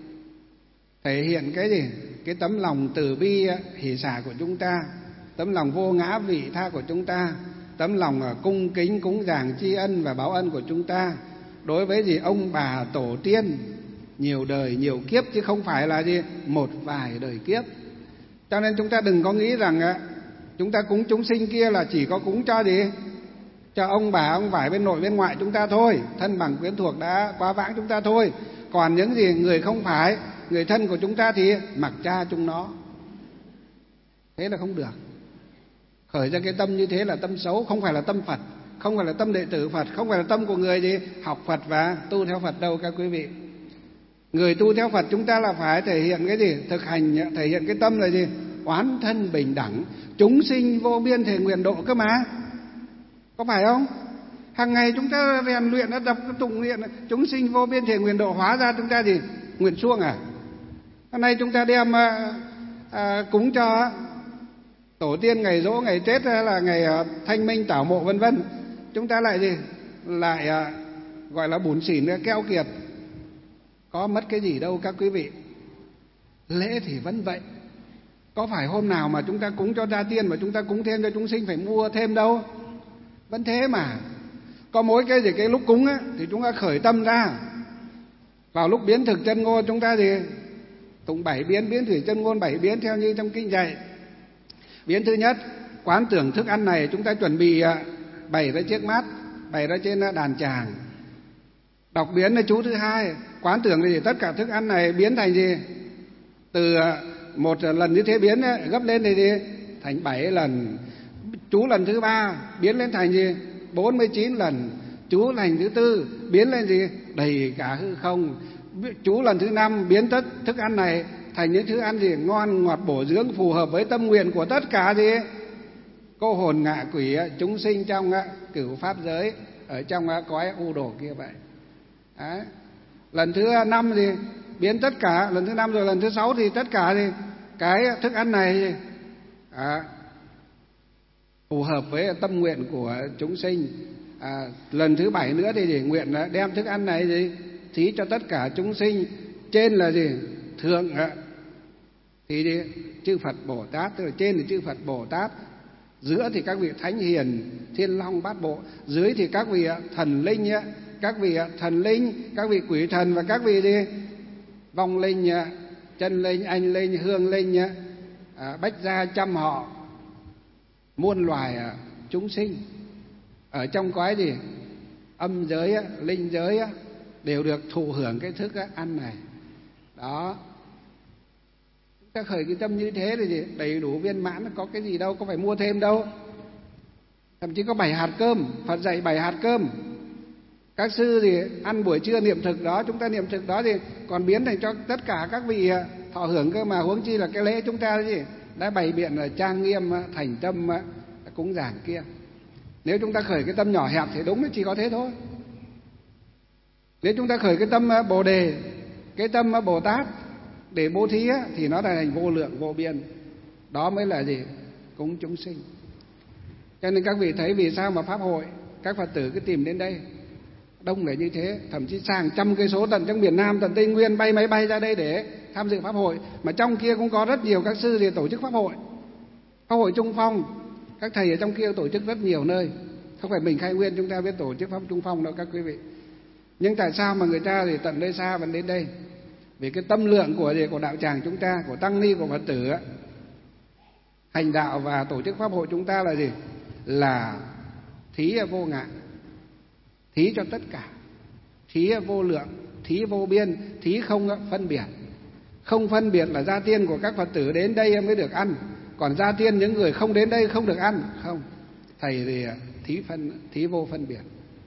Thể hiện cái gì? Cái tấm lòng từ bi hỷ xả của chúng ta, tấm lòng vô ngã vị tha của chúng ta, tấm lòng cung kính cúng dường tri ân và báo ân của chúng ta đối với gì? Ông bà tổ tiên nhiều đời nhiều kiếp, chứ không phải là gì? Một vài đời kiếp. Cho nên chúng ta đừng có nghĩ rằng chúng ta cúng chúng sinh kia là chỉ có cúng cho gì? Cho ông bà ông vải bên nội bên ngoại chúng ta thôi, thân bằng quyến thuộc đã quá vãng chúng ta thôi. Còn những gì người không phải người thân của chúng ta thì mặc cha chúng nó. Thế là không được. Khởi ra cái tâm như thế là tâm xấu, không phải là tâm Phật, không phải là tâm đệ tử Phật, không phải là tâm của người gì học Phật và tu theo Phật đâu các quý vị. Người tu theo Phật chúng ta là phải thể hiện cái gì? Thực hành, thể hiện cái tâm là gì? Oán thân bình đẳng, chúng sinh vô biên thể nguyện độ cơ mà. Có phải không? Hàng ngày chúng ta rèn luyện, đọc tụng niệm chúng sinh vô biên thể nguyện độ, hóa ra chúng ta gì? Nguyện suông à? Hôm nay chúng ta đem cúng cho tổ tiên ngày giỗ, ngày Tết hay là ngày thanh minh tảo mộ vân vân, chúng ta lại gì? Lại gọi là bủn xỉn keo kiệt. Có mất cái gì đâu các quý vị. Lễ thì vẫn vậy. Có phải hôm nào mà chúng ta cúng cho gia tiên mà chúng ta cúng thêm cho chúng sinh phải mua thêm đâu. Vẫn thế mà. Có mỗi cái gì? Cái lúc cúng thì chúng ta khởi tâm ra. Vào lúc biến thực chân ngôn chúng ta gì? Tụng 7 biến, biến thủy chân ngôn 7 biến theo như trong kinh dạy. Biến thứ nhất, quán tưởng thức ăn này chúng ta chuẩn bị bày ra trước mắt, bày ra trên đàn tràng. Đọc biến là chú thứ hai, quán tưởng gì? Tất cả thức ăn này biến thành gì? Từ một lần như thế biến gấp lên thì gì? Thành 7 lần. Chú lần thứ 3 biến lên thành gì? 49 lần. Chú lần thứ 4 biến lên gì? Đầy cả hư không. Chú lần thứ 5 biến tất thức ăn này thành những thức ăn gì? Ngon ngọt bổ dưỡng, phù hợp với tâm nguyện của tất cả gì? Cô hồn ngạ quỷ chúng sinh trong cửu pháp giới, ở trong cõi u đồ kia vậy. Đấy. Lần thứ 5 gì? Biến tất cả, lần thứ 5 rồi lần thứ 6 thì tất cả gì? Cái thức ăn này phù hợp với tâm nguyện của chúng sinh. Lần thứ 7 nữa thì nguyện đem thức ăn này gì? Thí cho tất cả chúng sinh. Trên là gì? Thượng thì chư Phật Bồ Tát, tức là trên thì chư Phật Bồ Tát, giữa thì các vị thánh hiền thiên long bát bộ, dưới thì các vị thần linh, các vị thần linh, các vị quỷ thần và các vị gì vong linh, chân linh, anh linh, hương linh, bách gia trăm họ, muôn loài chúng sinh ở trong cõi gì âm giới, linh giới đều được thụ hưởng cái thức ăn này. Đó, chúng ta khởi cái tâm như thế thì gì đầy đủ viên mãn, có cái gì đâu, có phải mua thêm đâu. Thậm chí có 7 hạt cơm, Phật dạy 7 hạt cơm. Các sư thì ăn buổi trưa niệm thực đó, chúng ta niệm thực đó thì còn biến thành cho tất cả các vị thọ hưởng cơ mà, huống chi là cái lễ chúng ta gì đã bày biện là trang nghiêm thành tâm cúng dường kia. Nếu chúng ta khởi cái tâm nhỏ hẹp thì đúng là chỉ có thế thôi. Nếu chúng ta khởi cái tâm Bồ Đề, cái tâm Bồ Tát để bố thí thì nó là thành vô lượng vô biên. Đó mới là gì? Cúng chúng sinh. Cho nên các vị thấy vì sao mà pháp hội các Phật tử cứ tìm đến đây đông là như thế, thậm chí hàng trăm cây số tận trong miền Nam, tận Tây Nguyên bay máy bay ra đây để tham dự pháp hội. Mà trong kia cũng có rất nhiều các sư thì tổ chức pháp hội Trung Phong. Các thầy ở trong kia tổ chức rất nhiều nơi, không phải mình Khai Nguyên chúng ta biết tổ chức pháp Trung Phong đâu các quý vị. Nhưng tại sao mà người ta thì tận đây xa vẫn đến đây? Vì cái tâm lượng của đạo tràng chúng ta, của tăng ni, của Phật tử hành đạo và tổ chức pháp hội chúng ta là gì? Là thí vô ngại, thí cho tất cả, thí vô lượng, thí vô biên, thí không phân biệt. Không phân biệt là gia tiên của các Phật tử đến đây mới được ăn, còn gia tiên những người không đến đây không được ăn. Không, thầy thì thí vô phân biệt.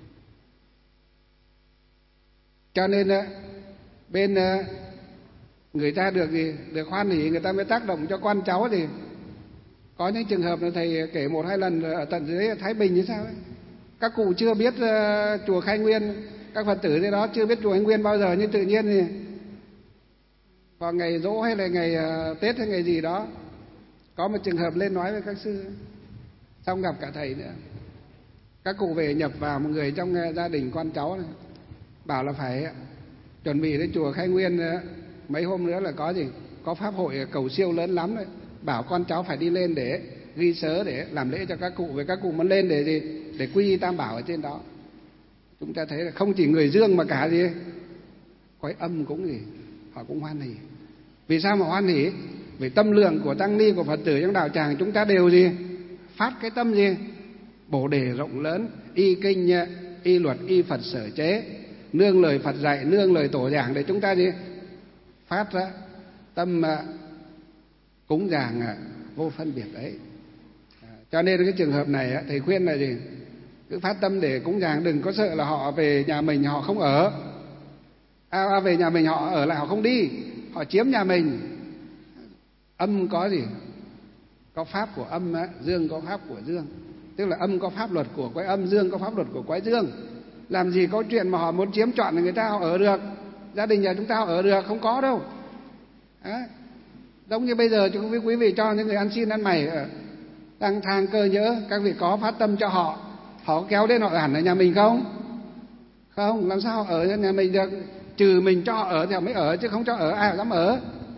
Cho nên bên người ta được gì, được hoan hỉ, người ta mới tác động cho con cháu. Thì có những trường hợp là thầy kể 1-2 lần ở tận dưới Thái Bình như sao ấy, các cụ chưa biết chùa Khai Nguyên, các Phật tử dưới đó chưa biết chùa Khai Nguyên bao giờ, nhưng tự nhiên thì vào ngày giỗ hay là ngày Tết hay ngày gì đó, có một trường hợp lên nói với các sư, xong gặp cả thầy nữa. Các cụ về nhập vào một người trong gia đình con cháu này, bảo là phải chuẩn bị đến chùa Khai Nguyên mấy hôm nữa là có gì, có pháp hội cầu siêu lớn lắm đấy. Bảo con cháu phải đi lên để ghi sớ để làm lễ cho các cụ, với các cụ muốn lên để gì, để quy y tam bảo ở trên đó. Chúng ta thấy là không chỉ người dương mà cả gì cõi âm cũng gì họ cũng hoan hỉ. Vì sao mà hoan hỉ? Vì tâm lượng của tăng ni, của Phật tử trong đạo tràng chúng ta đều gì phát cái tâm gì Bồ Đề rộng lớn, y kinh y luật y Phật sở chế, nương lời Phật dạy, nương lời tổ giảng để chúng ta gì phát ra tâm cúng dường vô phân biệt đấy. Cho nên cái trường hợp này thầy khuyên là gì, cứ phát tâm để cúng dường, đừng có sợ là họ về nhà mình họ không ở, về nhà mình họ ở lại họ không đi, họ chiếm nhà mình. Âm có gì, có pháp của âm, dương có pháp của dương, tức là âm có pháp luật của quái âm, dương có pháp luật của quái dương. Làm gì có chuyện mà họ muốn chiếm trọn người ta họ ở được, gia đình nhà chúng ta họ ở được, không có đâu. Giống như bây giờ chúng quý vị cho những người ăn xin ăn mày đang thang cơ nhỡ, các vị có phát tâm cho họ, họ kéo đến họ hẳn ở nhà mình không? Không, làm sao họ ở nhà mình được? Trừ mình cho họ ở thì họ mới ở, chứ không cho ở ai họ dám ở.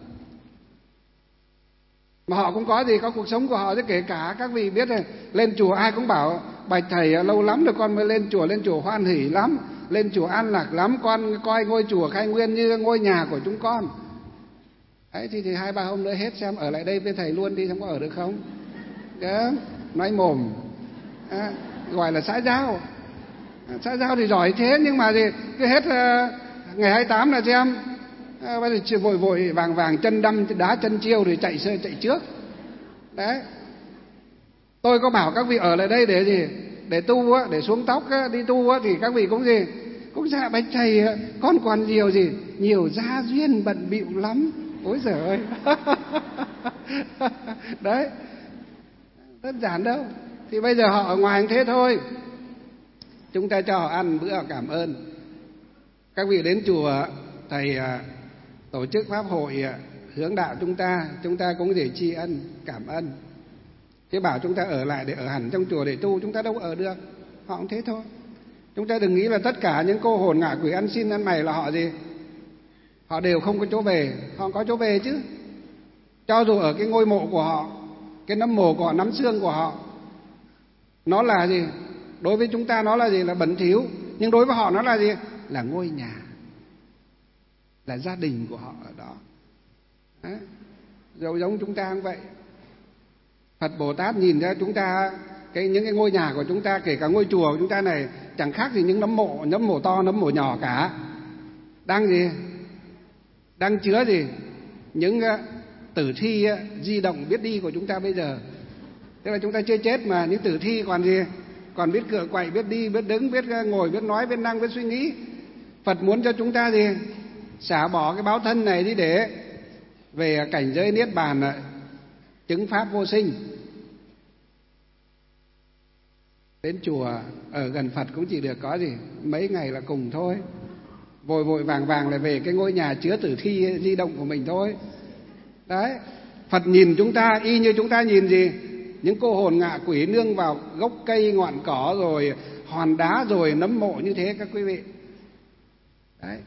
Mà họ cũng có gì, có cuộc sống của họ chứ. Kể cả các vị biết rồi, lên chùa ai cũng bảo bạch thầy lâu lắm rồi con mới lên chùa hoan hỉ lắm, lên chùa an lạc lắm, con coi ngôi chùa Khai Nguyên như ngôi nhà của chúng con. Đấy thì 2-3 hôm nữa hết xem ở lại đây với thầy luôn đi, xem có ở được không. Đó, nói mồm gọi là xã giao. Xã giao thì giỏi thế, nhưng mà thì cứ hết ngày 28 là xem bây giờ vội vàng chân đâm đá chân chiêu rồi chạy trước. Đấy, tôi có bảo các vị ở lại đây để gì, để tu để xuống tóc đi tu thì các vị cũng gì cũng dạ bạch thầy con còn nhiều gia duyên bận bịu lắm. Ôi giời ơi. Đấy, đơn giản đâu. Thì bây giờ họ ở ngoài thế thôi, chúng ta cho họ ăn bữa cảm ơn. Các vị đến chùa thầy tổ chức pháp hội hướng đạo chúng ta cũng để tri ân cảm ơn. Chứ bảo chúng ta ở lại để ở hẳn trong chùa để tu, chúng ta đâu ở được. Họ cũng thế thôi. Chúng ta đừng nghĩ là tất cả những cô hồn ngạ quỷ ăn xin ăn mày là họ gì, họ đều không có chỗ về. Họ có chỗ về chứ. Cho dù ở cái ngôi mộ của họ, cái nấm mồ của họ, nắm xương của họ, Nó là gì? Đối với chúng ta nó là gì? Là bẩn thỉu. Nhưng đối với họ nó là gì? Là ngôi nhà, là gia đình của họ ở đó. Đấy. Giống chúng ta cũng vậy. Phật Bồ Tát nhìn ra chúng ta, những cái ngôi nhà của chúng ta, kể cả ngôi chùa của chúng ta này, chẳng khác gì những nấm mộ to, nấm mộ nhỏ cả. Đang gì? Đang chứa gì? Những tử thi di động biết đi của chúng ta bây giờ. Tức là chúng ta chưa chết mà những tử thi còn gì? Còn biết cựa quậy, biết đi, biết đứng, biết ngồi, biết nói, biết năng, biết suy nghĩ. Phật muốn cho chúng ta gì? Xả bỏ cái báo thân này đi để về cảnh giới niết bàn, chứng pháp vô sinh. Đến chùa ở gần Phật cũng chỉ được có gì? Mấy ngày là cùng thôi. Vội vội vàng vàng là về cái ngôi nhà chứa tử thi di động của mình thôi. Đấy. Phật nhìn chúng ta y như chúng ta nhìn gì? Những cô hồn ngạ quỷ nương vào gốc cây, ngọn cỏ, rồi hòn đá, rồi nấm mộ như thế các quý vị. Đấy.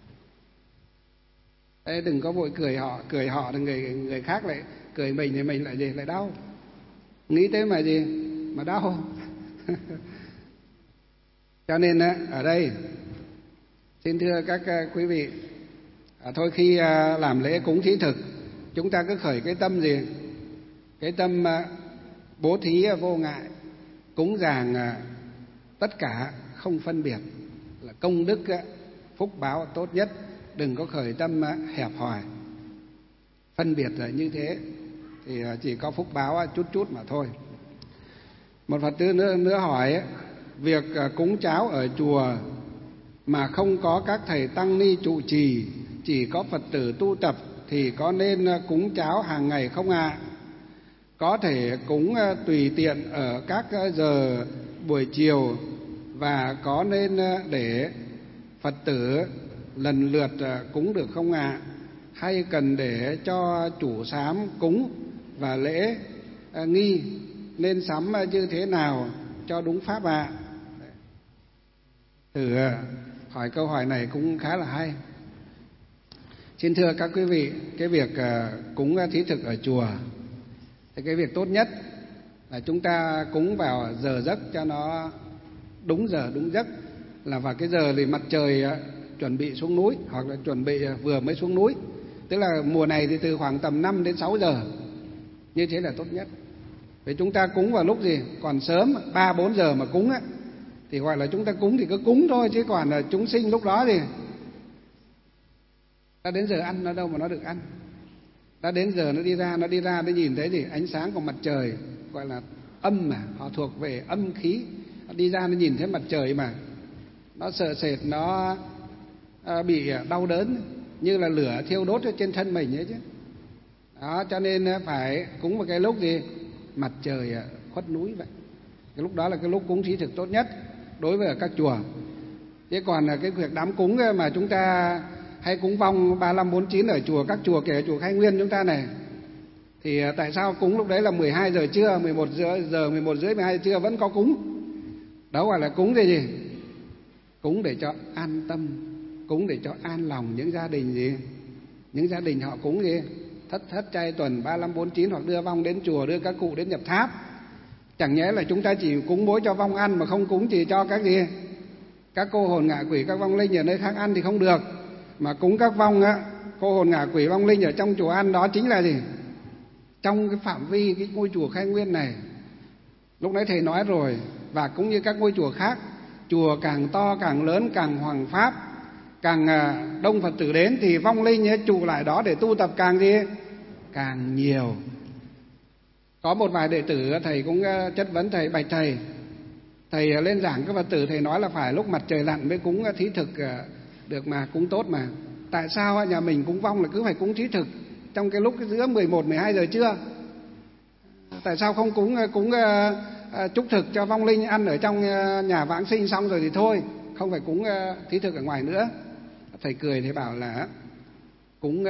Đấy, đừng có vội cười họ thì người khác lại cười mình thì mình lại gì? Lại đau. Nghĩ thế mà gì? Mà đau. Cho nên ở đây xin thưa các quý vị, thôi khi làm lễ cúng thí thực, chúng ta cứ khởi cái tâm gì? Cái tâm bố thí vô ngại, cúng dường tất cả không phân biệt, là công đức phúc báo tốt nhất. Đừng có khởi tâm hẹp hòi phân biệt rồi như thế thì chỉ có phúc báo chút mà thôi. Một Phật tử nữa hỏi, việc cúng cháo ở chùa mà không có các thầy tăng ni trụ trì, chỉ có Phật tử tu tập thì có nên cúng cháo hàng ngày không ạ? Có thể cúng tùy tiện ở các giờ buổi chiều, và có nên để Phật tử lần lượt cúng được không ạ? Hay cần để cho chủ sám cúng và lễ nghi, nên sắm như thế nào cho đúng pháp ạ? Thử hỏi câu hỏi này cũng khá là hay. Xin thưa các quý vị, cái việc cúng thí thực ở chùa thì cái việc tốt nhất là chúng ta cúng vào giờ giấc cho nó đúng giờ đúng giấc, là vào cái giờ thì mặt trời chuẩn bị xuống núi, hoặc là chuẩn bị vừa mới xuống núi. Tức là mùa này thì từ khoảng tầm 5 đến 6 giờ, như thế là tốt nhất. Vì chúng ta cúng vào lúc gì? Còn sớm, 3-4 giờ mà cúng thì gọi là chúng ta cúng thì cứ cúng thôi, chứ còn là chúng sinh lúc đó thì đã đến giờ ăn nó đâu mà nó được ăn. Đã đến giờ nó đi ra nó nhìn thấy gì? Ánh sáng của mặt trời, gọi là âm mà, họ thuộc về âm khí. Nó đi ra nó nhìn thấy mặt trời mà nó sợ sệt, nó bị đau đớn như là lửa thiêu đốt ở trên thân mình ấy chứ. Đó, cho nên phải cúng vào cái lúc gì? Mặt trời khuất núi vậy. Cái lúc đó là cái lúc cúng thí thực tốt nhất đối với các chùa. Thế còn cái việc đám cúng mà chúng ta hay cúng vong 3549 ở chùa, các chùa kể chùa Khai Nguyên chúng ta này, thì tại sao cúng lúc đấy là 12 giờ trưa, 11 giờ, 11 rưỡi, 12 giờ trưa vẫn có cúng? Đó gọi là cúng để gì? Cúng để cho an tâm, cúng để cho an lòng những gia đình gì? Những gia đình họ cúng gì? Thất trai tuần 3549, hoặc đưa vong đến chùa, đưa các cụ đến nhập tháp. Chẳng nhẽ là chúng ta chỉ cúng mỗi cho vong ăn mà không cúng chỉ cho các gì? Các cô hồn ngạ quỷ, các vong linh ở nơi khác ăn thì không được. Mà cúng các vong cô hồn ngạ quỷ, vong linh ở trong chùa ăn, đó chính là gì? Trong cái phạm vi cái ngôi chùa Khai Nguyên này. Lúc nãy thầy nói rồi, và cũng như các ngôi chùa khác, chùa càng to càng lớn, càng hoằng pháp, càng đông Phật tử đến thì vong linh trụ lại đó để tu tập càng gì? Càng nhiều. Có một vài đệ tử thầy cũng chất vấn thầy, bạch thầy lên giảng các Phật tử, thầy nói là phải lúc mặt trời lặn mới cúng thí thực được mà, cúng tốt mà. Tại sao nhà mình cúng vong là cứ phải cúng thí thực trong cái lúc giữa 11-12 giờ trưa? Tại sao không cúng chúc thực cho vong linh ăn ở trong nhà vãng sinh xong rồi thì thôi, không phải cúng thí thực ở ngoài nữa? Thầy cười, thầy bảo là cúng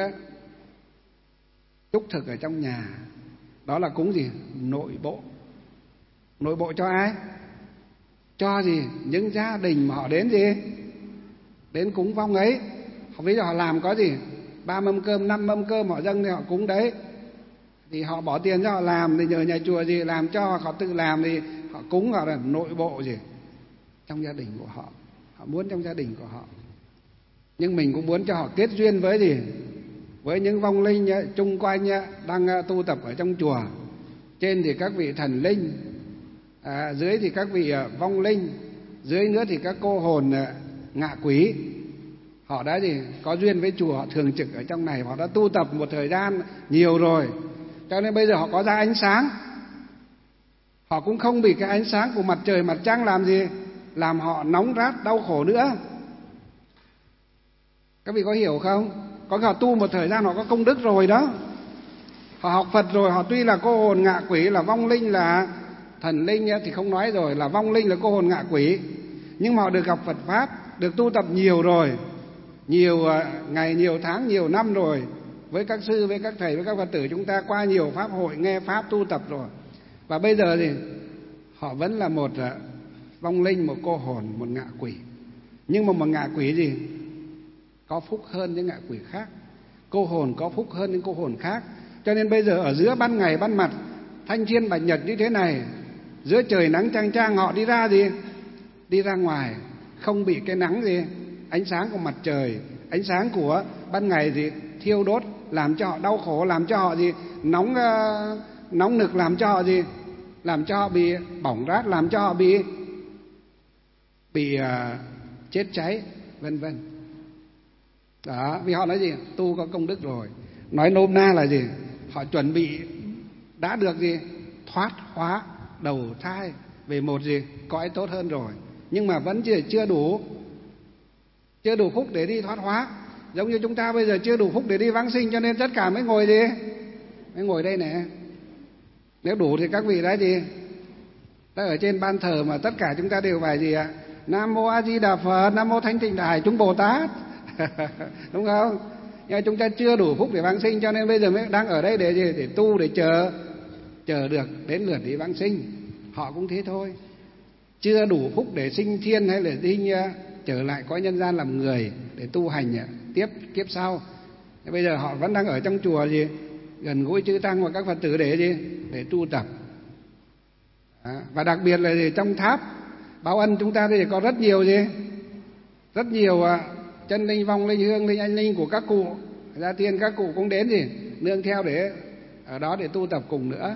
chúc thực ở trong nhà, đó là cúng gì? Nội bộ. Nội bộ cho ai? Cho gì? Những gia đình mà họ đến gì? Đến cúng vong ấy. Ví dụ họ làm có gì? 3 mâm cơm, 5 mâm cơm họ dâng thì họ cúng đấy. Thì họ bỏ tiền cho họ làm, thì nhờ nhà chùa gì làm cho, hoặc họ tự làm thì họ cúng họ là nội bộ gì trong gia đình của họ, họ muốn trong gia đình của họ. Nhưng mình cũng muốn cho họ kết duyên với gì, với những vong linh chung quanh đang tu tập ở trong chùa. Trên thì các vị thần linh, dưới thì các vị vong linh, dưới nữa thì các cô hồn ngạ quỷ. Họ đã gì có duyên với chùa, họ thường trực ở trong này, họ đã tu tập một thời gian nhiều rồi, cho nên bây giờ họ có ra ánh sáng. Họ cũng không bị cái ánh sáng của mặt trời mặt trăng làm gì, làm họ nóng rát đau khổ nữa. Các vị có hiểu không? Có họ tu một thời gian họ có công đức rồi đó, họ học Phật rồi, họ tuy là cô hồn ngạ quỷ, là vong linh, là thần linh thì không nói rồi, là vong linh, là cô hồn ngạ quỷ, nhưng mà họ được gặp Phật Pháp, được tu tập nhiều rồi, nhiều ngày, nhiều tháng, nhiều năm rồi, với các sư, với các thầy, với các Phật tử chúng ta qua nhiều pháp hội, nghe Pháp tu tập rồi. Và bây giờ thì họ vẫn là một vong linh, một cô hồn, một ngạ quỷ. Nhưng mà một ngạ quỷ gì có phúc hơn những ngạ quỷ khác, cô hồn có phúc hơn những cô hồn khác. Cho nên bây giờ ở giữa ban ngày ban mặt thanh thiên bạch nhật như thế này, giữa trời nắng chang chang, họ đi ra gì, đi ra ngoài không bị cái nắng gì, ánh sáng của mặt trời, ánh sáng của ban ngày gì thiêu đốt, làm cho họ đau khổ, làm cho họ gì nóng nực, làm cho họ gì, làm cho họ bị bỏng rát, làm cho họ bị chết cháy, vân vân. Đó, vì họ nói gì, tu có công đức rồi. Nói nôm na là gì, họ chuẩn bị đã được gì, thoát hóa đầu thai về một gì cõi tốt hơn rồi, nhưng mà vẫn chưa đủ phúc để đi thoát hóa. Giống như chúng ta bây giờ chưa đủ phúc để đi vãng sinh, cho nên tất cả mới ngồi gì, mới ngồi đây này. Nếu đủ thì các vị đã gì, đã ở trên ban thờ mà tất cả chúng ta đều phải gì ạ, Nam Mô A Di Đà Phật, Nam Mô Thánh Tịnh Đại Chúng Bồ Tát. Đúng không? Nhưng chúng ta chưa đủ phúc để vãng sinh, cho nên bây giờ mới đang ở đây để gì, để tu, để chờ được đến lượt đi vãng sinh. Họ cũng thế thôi, chưa đủ phúc để sinh thiên hay là sinh trở lại cõi nhân gian làm người để tu hành tiếp kiếp sau. Bây giờ họ vẫn đang ở trong chùa gì, gần gũi chư tăng và các Phật tử để gì, để tu tập. Và đặc biệt là gì, trong tháp báo ân chúng ta thì có rất nhiều gì, rất nhiều chân linh, vong linh, hương linh, anh linh của các cụ gia tiên, các cụ cũng đến gì nương theo để ở đó để tu tập cùng nữa.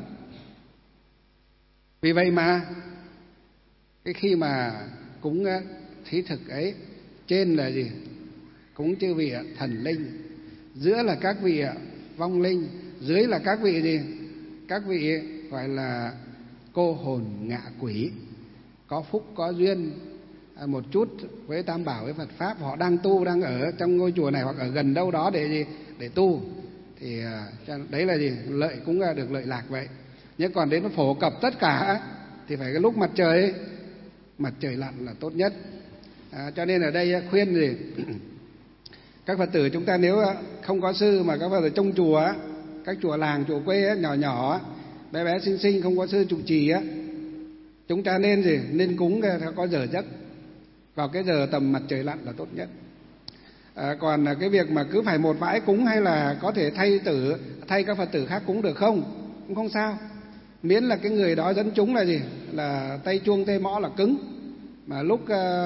Vì vậy mà cái khi mà cúng thí thực ấy, trên là gì, cúng chư vị thần linh, giữa là các vị vong linh, dưới là các vị gì, các vị gọi là cô hồn ngạ quỷ, có phúc có duyên một chút với Tam Bảo, với Phật Pháp, họ đang tu, đang ở trong ngôi chùa này hoặc ở gần đâu đó để gì, để tu, thì đấy là gì, lợi cũng được lợi lạc vậy. Nhưng còn đến nó phổ cập tất cả thì phải cái lúc mặt trời lặn là tốt nhất. Cho nên ở đây khuyên gì các Phật tử chúng ta, nếu không có sư mà các Phật tử trong chùa, các chùa làng, chùa quê nhỏ nhỏ, bé bé xinh xinh, không có sư trụ trì chúng ta nên gì, nên cúng có giờ giấc, vào cái giờ tầm mặt trời lặn là tốt nhất. Còn cái việc mà cứ phải một vãi cúng, hay là có thể thay các Phật tử khác cúng được không, cũng không sao, miễn là cái người đó dẫn chúng là gì, là tay chuông tay mõ là cứng, mà lúc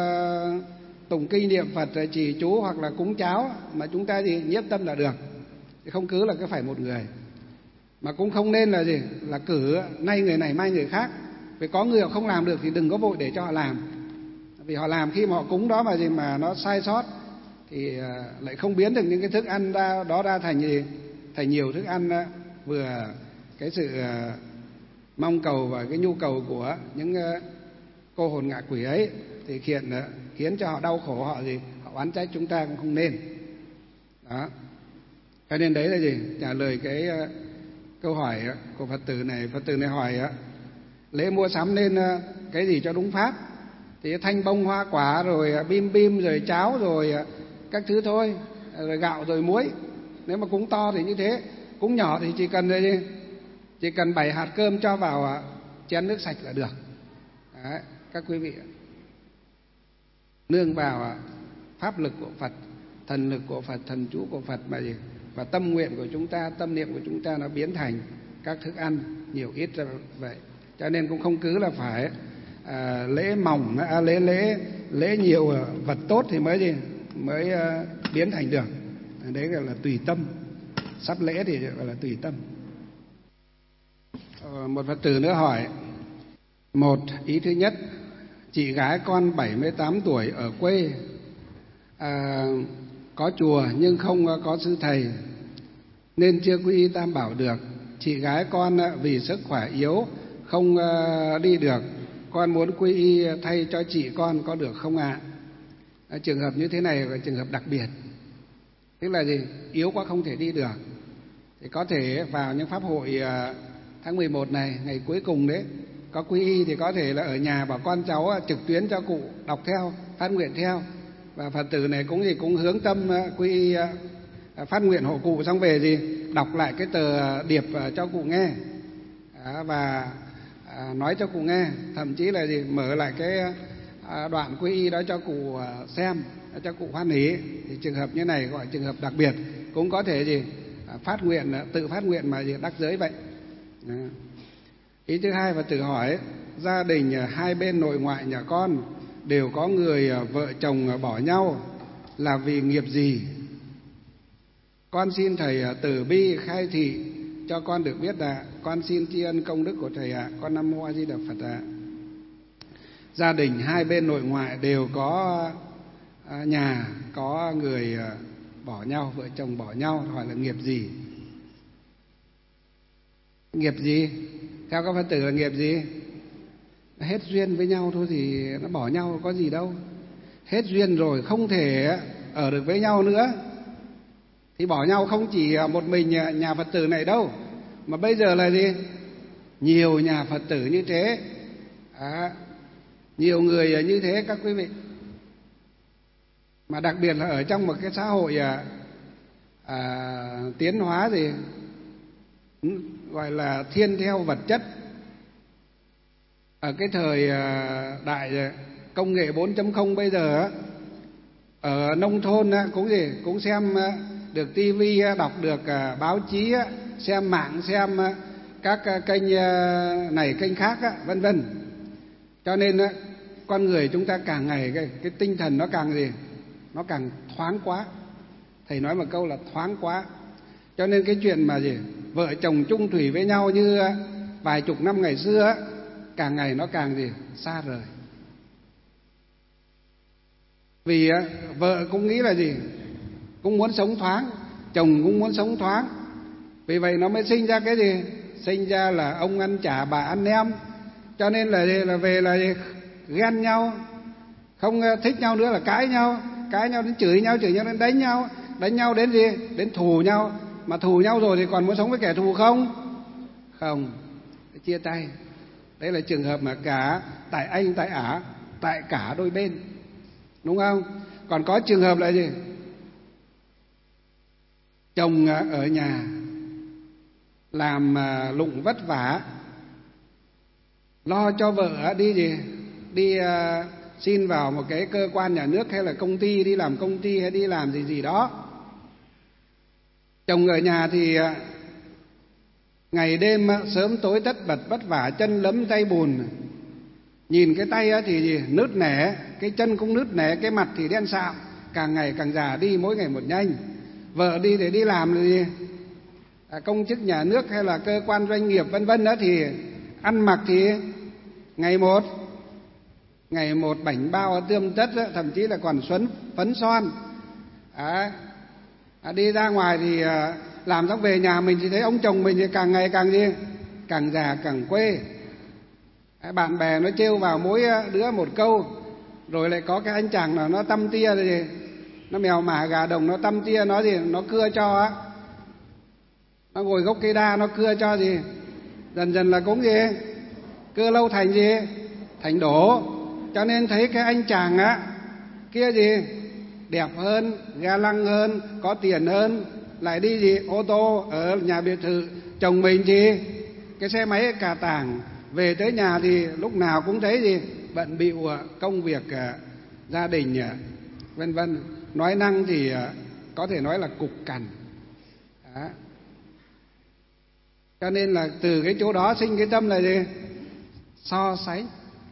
tụng kinh niệm Phật, trì chú hoặc là cúng cháo mà chúng ta gì nhiếp tâm là được, không cứ là cứ phải một người. Mà cũng không nên là gì, là cử nay người này mai người khác. Vì có người họ không làm được thì đừng có vội để cho họ làm. Vì họ làm khi mà họ cúng đó mà gì mà nó sai sót thì lại không biến được những cái thức ăn đó ra thành gì, thành nhiều thức ăn, vừa cái sự mong cầu và cái nhu cầu của những cô hồn ngạ quỷ ấy, thì khiến cho họ đau khổ, họ gì, họ oán trách chúng ta cũng không nên. Đó. Cho nên đấy là gì, trả lời cái câu hỏi của Phật tử này. Phật tử này hỏi lễ mua sắm nên cái gì cho đúng pháp, thì thanh bông hoa quả rồi bim bim rồi cháo rồi các thứ thôi, rồi gạo rồi muối. Nếu mà cúng to thì như thế, cúng nhỏ thì chỉ cần 7 hạt cơm cho vào chén nước sạch là được. Đấy, các quý vị nương vào pháp lực của Phật, thần lực của Phật, thần chú của Phật mà gì, và tâm nguyện của chúng ta, tâm niệm của chúng ta nó biến thành các thức ăn nhiều ít ra vậy. cho nên cũng không cứ là phải lễ mỏng, lễ nhiều vật tốt thì mới biến thành được. Đấy gọi là tùy tâm. Sắp lễ thì gọi là tùy tâm. Một Phật tử nữa hỏi: một, ý thứ nhất, chị gái con 78 tuổi ở quê, có chùa nhưng không có sư thầy nên chưa quy y Tam Bảo được. Chị gái con vì sức khỏe yếu không đi được, con muốn quy y thay cho chị con có được không ạ? Trường hợp như thế này là trường hợp đặc biệt. Tức là gì? Yếu quá không thể đi được thì có thể vào những pháp hội tháng 11 này, ngày cuối cùng đấy, có quy y thì có thể là ở nhà bảo con cháu trực tuyến cho cụ đọc theo, phát nguyện theo. Và Phật tử này cũng hướng tâm quy y, phát nguyện hộ cụ, xong về đọc lại cái tờ điệp cho cụ nghe, và nói cho cụ nghe, thậm chí là mở lại cái đoạn quy y đó cho cụ xem, cho cụ hoan hỷ. Thì trường hợp như này gọi trường hợp đặc biệt, cũng có thể phát nguyện, tự phát nguyện mà đắc giới vậy. Ý thứ hai, Phật tử hỏi: gia đình hai bên nội ngoại nhà con đều có người vợ chồng bỏ nhau, là vì nghiệp gì? Con xin thầy từ bi khai thị cho con được biết ạ. Con xin tri ân công đức của thầy ạ. Con Nam Mô A Di Đà Phật ạ. Gia đình hai bên nội ngoại đều có nhà, có người bỏ nhau, vợ chồng bỏ nhau, hỏi là nghiệp gì? Nghiệp gì? Theo các Phật tử là nghiệp gì? Hết duyên với nhau thôi thì nó bỏ nhau có gì đâu. Hết duyên rồi không thể ở được với nhau nữa thì bỏ nhau. Không chỉ một mình nhà Phật tử này đâu, mà bây giờ là nhiều nhà Phật tử như thế, nhiều người như thế các quý vị. Mà đặc biệt là ở trong một cái xã hội tiến hóa gọi là thiên theo vật chất. Ở cái thời đại công nghệ 4.0 bây giờ, ở nông thôn cũng xem được tivi, đọc được báo chí, xem mạng, xem các kênh này kênh khác, vân vân. Cho nên con người chúng ta càng ngày cái tinh thần nó nó càng thoáng quá. Thầy nói một câu là thoáng quá. Cho nên cái chuyện mà vợ chồng chung thủy với nhau như vài chục năm ngày xưa, càng ngày nó càng xa rời. Vì vợ cũng nghĩ là cũng muốn sống thoáng, chồng cũng muốn sống thoáng. Vì vậy nó mới sinh ra cái sinh ra là ông ăn chả bà ăn nem. Cho nên là về là ghen nhau, không thích nhau nữa là cãi nhau đến chửi nhau đến đánh nhau đến đến thù nhau. Mà thù nhau rồi thì còn muốn sống với kẻ thù không? Không, chia tay. Đấy là trường hợp mà cả tại anh tại ả, tại cả đôi bên, đúng không? Còn có trường hợp là chồng ở nhà làm lụng vất vả, lo cho vợ đi xin vào một cái cơ quan nhà nước hay là công ty, đi làm công ty hay đi làm gì đó. Chồng ở nhà thì ngày đêm sớm tối tất bật vất vả, chân lấm tay bùn. Nhìn cái tay thì nứt nẻ, cái chân cũng nứt nẻ, cái mặt thì đen sạm, càng ngày càng già đi, mỗi ngày một nhanh. Vợ đi để đi làm là công chức nhà nước hay là cơ quan doanh nghiệp vân vân đó, thì ăn mặc thì ngày một bảnh bao tươm tất, thậm chí là còn phấn son. Đi ra ngoài thì làm xong về nhà mình thì thấy ông chồng mình thì càng ngày càng già càng quê. Bạn bè nó trêu vào mỗi đứa một câu. Rồi lại có cái anh chàng nào nó tăm tia rồi nó mèo mả gà đồng, nó tăm tia nó cưa cho nó ngồi gốc cây đa nó cưa cho dần dần là cũng cưa lâu thành thành đổ. Cho nên thấy cái anh chàng kia đẹp hơn, ga lăng hơn, có tiền hơn, lại đi ô tô ở nhà biệt thự. Chồng mình cái xe máy cà tàng, về tới nhà thì lúc nào cũng thấy bận bịu công việc gia đình vân vân. Nói năng thì có thể nói là cục cằn. Cho nên là từ cái chỗ đó sinh cái tâm là so sánh.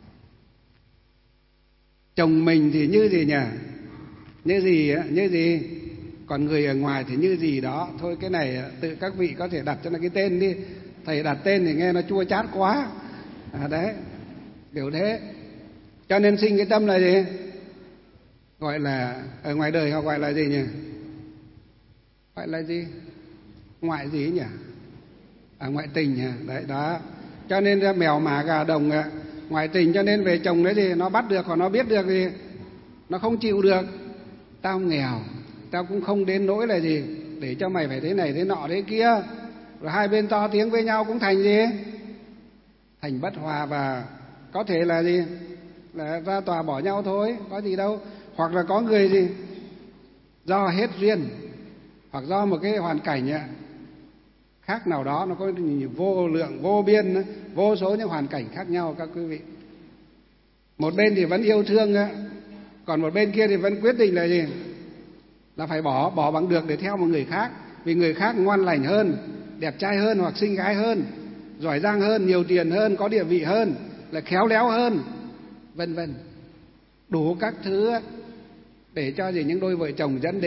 Chồng mình thì như gì nhỉ? Như gì á? Như gì? Còn người ở ngoài thì như gì đó. Thôi cái này tự các vị có thể đặt cho nó cái tên đi. Thầy đặt tên thì nghe nó chua chát quá. Đấy, kiểu thế. Cho nên sinh cái tâm là gì? Gọi là, ở ngoài đời họ gọi là gì nhỉ? Gọi là gì? Ngoại gì nhỉ? Ngoại tình nhỉ? Đấy, đó. Cho nên ra mèo mả gà đồng ngoại tình, cho nên về chồng đấy thì nó bắt được, hoặc nó biết được thì nó không chịu được. Tao nghèo, tao cũng không đến nỗi là gì để cho mày phải thế này thế nọ thế kia. Rồi hai bên to tiếng với nhau cũng thành gì? Thành bất hòa, và có thể là gì? Là ra tòa bỏ nhau thôi, có gì đâu. Hoặc là có người gì? Do hết duyên, hoặc do một cái hoàn cảnh khác nào đó, nó có vô lượng, vô biên, vô số những hoàn cảnh khác nhau các quý vị. Một bên thì vẫn yêu thương, còn một bên kia thì vẫn quyết định là gì? Là phải bỏ bằng được để theo một người khác. Vì người khác ngoan lành hơn, đẹp trai hơn, hoặc xinh gái hơn, giỏi giang hơn, nhiều tiền hơn, có địa vị hơn, là khéo léo hơn, vân vân. Đủ các thứ để cho gì những đôi vợ chồng dẫn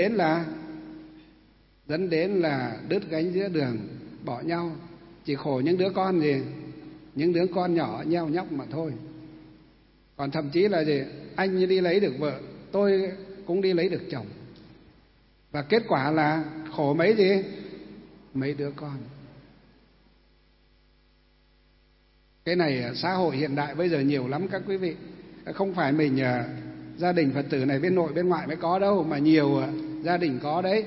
đến là đứt gánh giữa đường, bỏ nhau. Chỉ khổ những đứa con gì? Những đứa con nhỏ nheo nhóc mà thôi. Còn thậm chí là gì? Anh đi lấy được vợ, tôi cũng đi lấy được chồng, và kết quả là khổ mấy gì? Mấy đứa con. Cái này xã hội hiện đại bây giờ nhiều lắm các quý vị. Không phải mình gia đình Phật tử này bên nội bên ngoại mới có đâu, mà nhiều gia đình có đấy.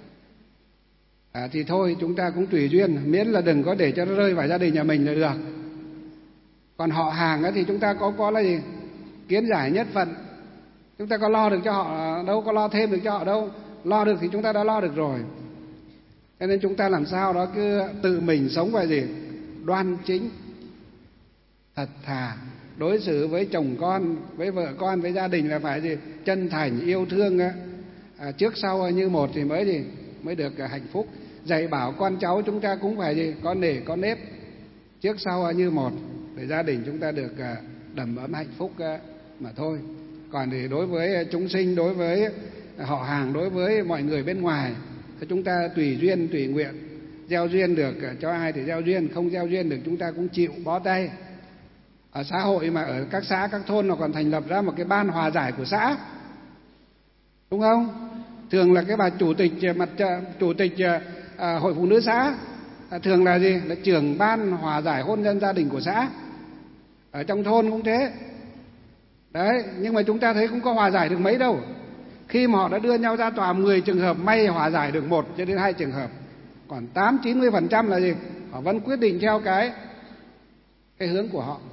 Thì thôi chúng ta cũng tùy duyên, miễn là đừng có để cho nó rơi vào gia đình nhà mình là được. Còn họ hàng thì chúng ta có là gì? Kiến giải nhất phận. Chúng ta có lo được cho họ đâu, có lo thêm được cho họ đâu. Lo được thì chúng ta đã lo được rồi. Cho nên chúng ta làm sao đó cứ tự mình sống về gì? Đoan chính, thật thà. Đối xử với chồng con, với vợ con, với gia đình là phải gì? Chân thành, yêu thương, trước sau như một thì mới gì? Mới được hạnh phúc. Dạy bảo con cháu chúng ta cũng phải gì? Có nể, có nếp, trước sau như một, để gia đình chúng ta được đầm ấm hạnh phúc mà thôi. Còn thì đối với chúng sinh, đối với họ hàng, đối với mọi người bên ngoài, thì chúng ta tùy duyên, tùy nguyện. Gieo duyên được cho ai thì gieo duyên, không gieo duyên được chúng ta cũng chịu bó tay. Ở xã hội mà ở các xã, các thôn nó còn thành lập ra một cái ban hòa giải của xã, đúng không? Thường là cái bà chủ tịch hội phụ nữ xã, thường là gì? Là trưởng ban hòa giải hôn nhân gia đình của xã. Ở trong thôn cũng thế. Đấy, nhưng mà chúng ta thấy cũng có hòa giải được mấy đâu. Khi mà họ đã đưa nhau ra tòa 10 trường hợp, may hòa giải được 1 cho đến 2 trường hợp. Còn 80-90% là gì? Họ vẫn quyết định theo cái hướng của họ.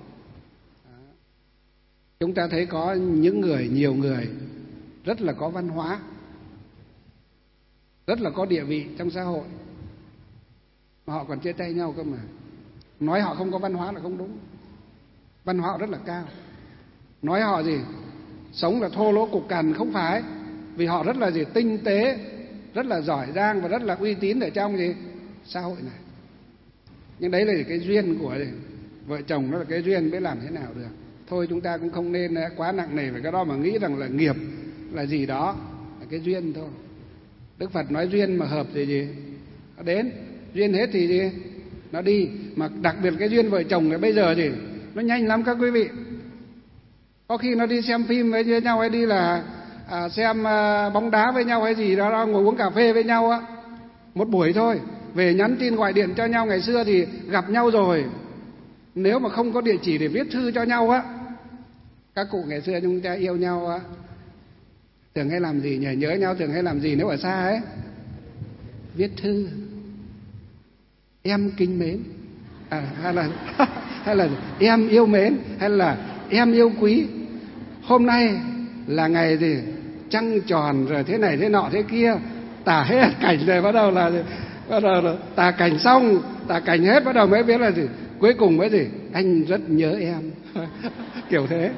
Chúng ta thấy có những người, nhiều người rất là có văn hóa, rất là có địa vị trong xã hội, mà họ còn chia tay nhau cơ mà. Nói họ không có văn hóa là không đúng. Văn hóa họ rất là cao. Nói họ gì? Sống là thô lỗ cục cằn, không phải. Vì họ rất là gì? Tinh tế, rất là giỏi giang và rất là uy tín ở trong gì? Xã hội này. Nhưng đấy là cái duyên của gì? Vợ chồng, nó là cái duyên, biết làm thế nào được. Thôi chúng ta cũng không nên quá nặng nề về cái đó mà nghĩ rằng là nghiệp là gì đó, là cái duyên thôi. Đức Phật nói duyên mà hợp thì gì? Nó đến. Duyên hết thì gì? Nó đi. Mà đặc biệt cái duyên vợ chồng này bây giờ thì nó nhanh lắm các quý vị. Có khi nó đi xem phim với nhau, hay đi là xem bóng đá với nhau hay gì đó, ngồi uống cà phê với nhau á, một buổi thôi, về nhắn tin gọi điện cho nhau. Ngày xưa thì gặp nhau rồi, nếu mà không có địa chỉ để viết thư cho nhau á, các cụ ngày xưa chúng ta yêu nhau á, thường hay làm gì nhỉ? Nhớ nhau thường hay làm gì nếu ở xa ấy? Viết thư. Em kính mến, hay là em yêu mến, hay là em yêu quý. Hôm nay là ngày gì? Trăng tròn rồi thế này thế nọ thế kia, tả hết cảnh rồi bắt đầu là tả cảnh xong, tả cảnh hết bắt đầu mới biết là gì? Cuối cùng mới gì? Anh rất nhớ em. Kiểu thế.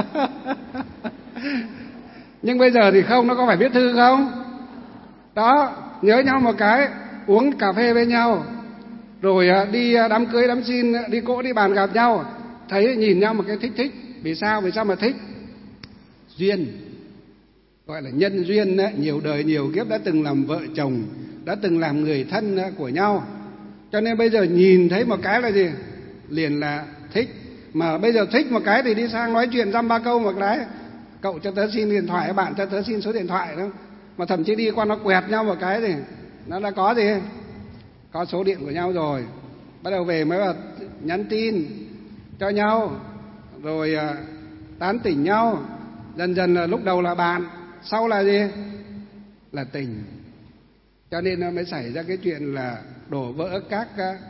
Nhưng bây giờ thì không, nó có phải viết thư không? Đó, nhớ nhau một cái, uống cà phê với nhau, rồi đi đám cưới đám xin, đi cỗ đi bàn gặp nhau, thấy nhìn nhau một cái thích. Vì sao mà thích? Duyên, gọi là nhân duyên đấy, nhiều đời nhiều kiếp đã từng làm vợ chồng, đã từng làm người thân của nhau. Cho nên bây giờ nhìn thấy một cái là gì? Liền là thích. Mà bây giờ thích một cái thì đi sang nói chuyện dăm ba câu một cái, cậu cho tớ xin điện thoại, bạn cho tớ xin số điện thoại đó. Mà thậm chí đi qua nó quẹt nhau một cái thì nó đã có gì? Có số điện của nhau rồi. Bắt đầu về mới vào nhắn tin cho nhau, rồi tán tỉnh nhau. Dần dần là lúc đầu là bạn, sau là gì? Là tình. Cho nên nó mới xảy ra cái chuyện là đổ vỡ các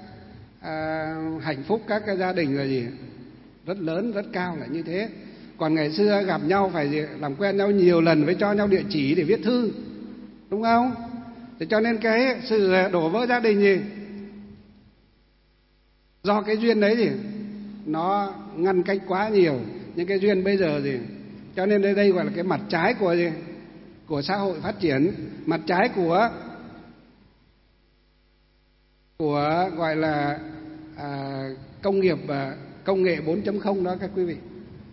hạnh phúc các cái gia đình là gì? Rất lớn, rất cao là như thế. Còn ngày xưa gặp nhau phải gì? Làm quen nhau nhiều lần với cho nhau địa chỉ để viết thư, đúng không? Thế cho nên cái sự đổ vỡ gia đình gì? Do cái duyên đấy gì? Nó ngăn cách quá nhiều. Nhưng cái duyên bây giờ gì? Cho nên đây gọi là cái mặt trái của gì? Của xã hội phát triển, mặt trái của gọi là công nghiệp và công nghệ 4.0 đó các quý vị.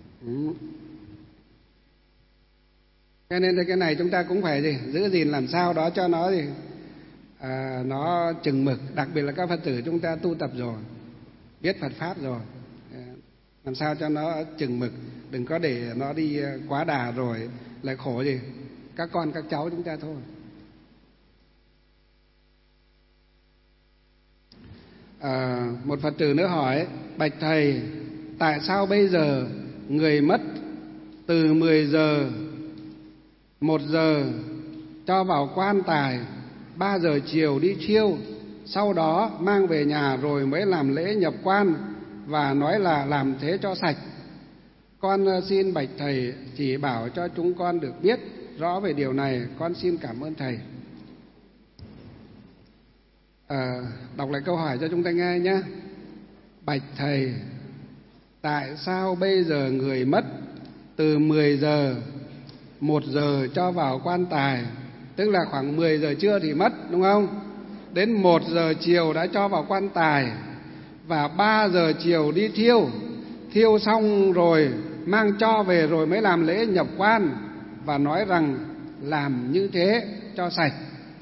Cho nên cái này chúng ta cũng phải gì? Giữ gìn làm sao đó cho nó gì? Nó chừng mực. Đặc biệt là các Phật tử chúng ta tu tập rồi, biết Phật Pháp rồi, làm sao cho nó chừng mực. Đừng có để nó đi quá đà rồi lại khổ gì? Các con các cháu chúng ta thôi. Một Phật tử nữa hỏi: bạch thầy, tại sao bây giờ người mất từ 10 giờ, 1 giờ cho vào quan tài, 3 giờ chiều đi thiêu, sau đó mang về nhà rồi mới làm lễ nhập quan và nói là làm thế cho sạch? Con xin bạch thầy chỉ bảo cho chúng con được biết rõ về điều này. Con xin cảm ơn thầy. Đọc lại câu hỏi cho chúng ta nghe nhé. Bạch thầy, tại sao bây giờ người mất từ 10 giờ, 1 giờ cho vào quan tài, tức là khoảng 10 giờ trưa thì mất, đúng không? Đến 1 giờ chiều đã cho vào quan tài, và 3 giờ chiều đi thiêu, thiêu xong rồi mang cho về rồi mới làm lễ nhập quan và nói rằng làm như thế cho sạch.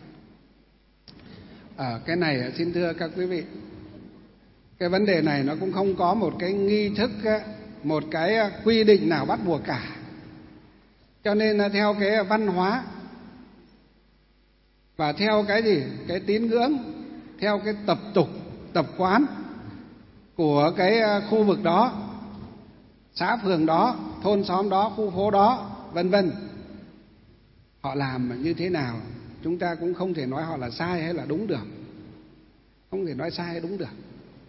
Cái này xin thưa các quý vị, cái vấn đề này nó cũng không có một cái nghi thức, một cái quy định nào bắt buộc cả. Cho nên là theo cái văn hóa và theo cái gì? Cái tín ngưỡng, theo cái tập tục, tập quán của cái khu vực đó, xã phường đó, thôn xóm đó, khu phố đó, vân vân. Họ làm như thế nào chúng ta cũng không thể nói họ là sai hay là đúng được. Không thể nói sai hay đúng được.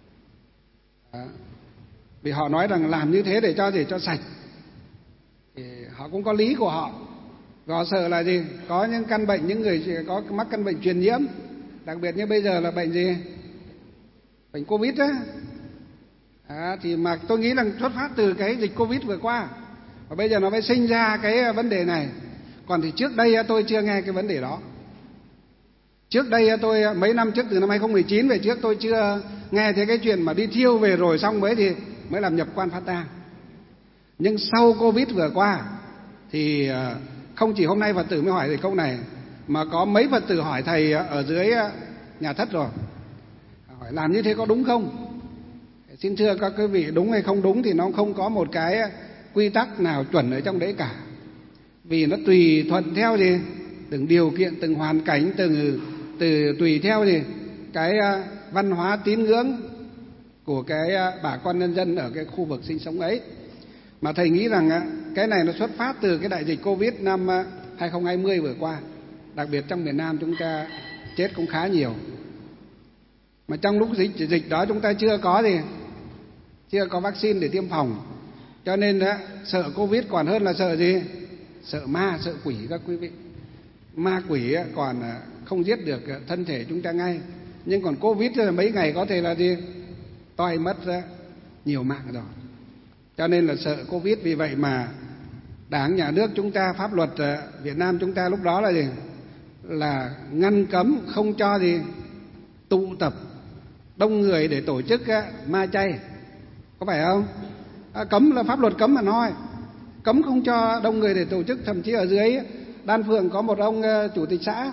Vì họ nói rằng làm như thế để cho gì? Cho sạch. Thì họ cũng có lý của họ. Họ sợ là gì? Có những căn bệnh, những người có mắc căn bệnh truyền nhiễm, đặc biệt như bây giờ là bệnh gì? Bệnh Covid á. Thì mà tôi nghĩ là xuất phát từ cái dịch Covid vừa qua, và bây giờ nó mới sinh ra cái vấn đề này. Còn thì trước đây tôi chưa nghe cái vấn đề đó. Trước đây tôi mấy năm trước, từ năm 2019 về trước, tôi chưa nghe thấy cái chuyện mà đi thiêu về rồi xong mới làm nhập quan phát tang. Nhưng sau Covid vừa qua thì không chỉ hôm nay Phật tử mới hỏi thầy câu này, mà có mấy Phật tử hỏi thầy ở dưới nhà thất rồi. Hỏi làm như thế có đúng không? Xin thưa các quý vị, đúng hay không đúng thì nó không có một cái quy tắc nào chuẩn ở trong đấy cả. Vì nó tùy thuận theo gì? Từng điều kiện, từng hoàn cảnh, tùy theo gì? Cái văn hóa tín ngưỡng của cái bà con nhân dân ở cái khu vực sinh sống ấy. Mà thầy nghĩ rằng cái này nó xuất phát từ cái đại dịch Covid năm 2020 vừa qua. Đặc biệt trong miền Nam chúng ta chết cũng khá nhiều. Mà trong lúc dịch đó chúng ta chưa có vaccine để tiêm phòng. Cho nên sợ Covid còn hơn là sợ gì? Sợ ma, sợ quỷ các quý vị. Ma quỷ còn không giết được thân thể chúng ta ngay. Nhưng còn Covid là mấy ngày có thể là gì? Toi mất nhiều mạng rồi. Cho nên là sợ Covid. Vì vậy mà Đảng, Nhà nước chúng ta, pháp luật Việt Nam chúng ta lúc đó là gì? Là ngăn cấm không cho gì? Tụ tập đông người để tổ chức ma chay. Có phải không? Cấm là pháp luật cấm mà nói, cấm không cho đông người để tổ chức. Thậm chí ở dưới Đan Phượng có một ông chủ tịch xã,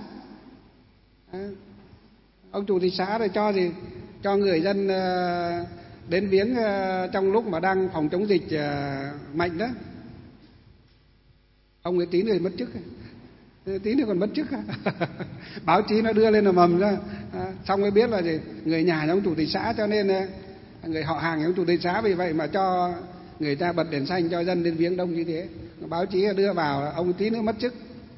ông chủ tịch xã rồi cho gì, cho người dân đến viếng trong lúc mà đang phòng chống dịch mạnh đó. Ông ấy tí nữa mất chức, tí nữa còn mất chức. Báo chí nó đưa lên là mầm ra, xong mới biết là gì, người nhà ông chủ tịch xã, cho nên người họ hàng ông chủ tịch xã, vì vậy mà cho người ta bật đèn xanh cho dân đến viếng đông như thế. Báo chí đưa vào ông tí nữa mất chức.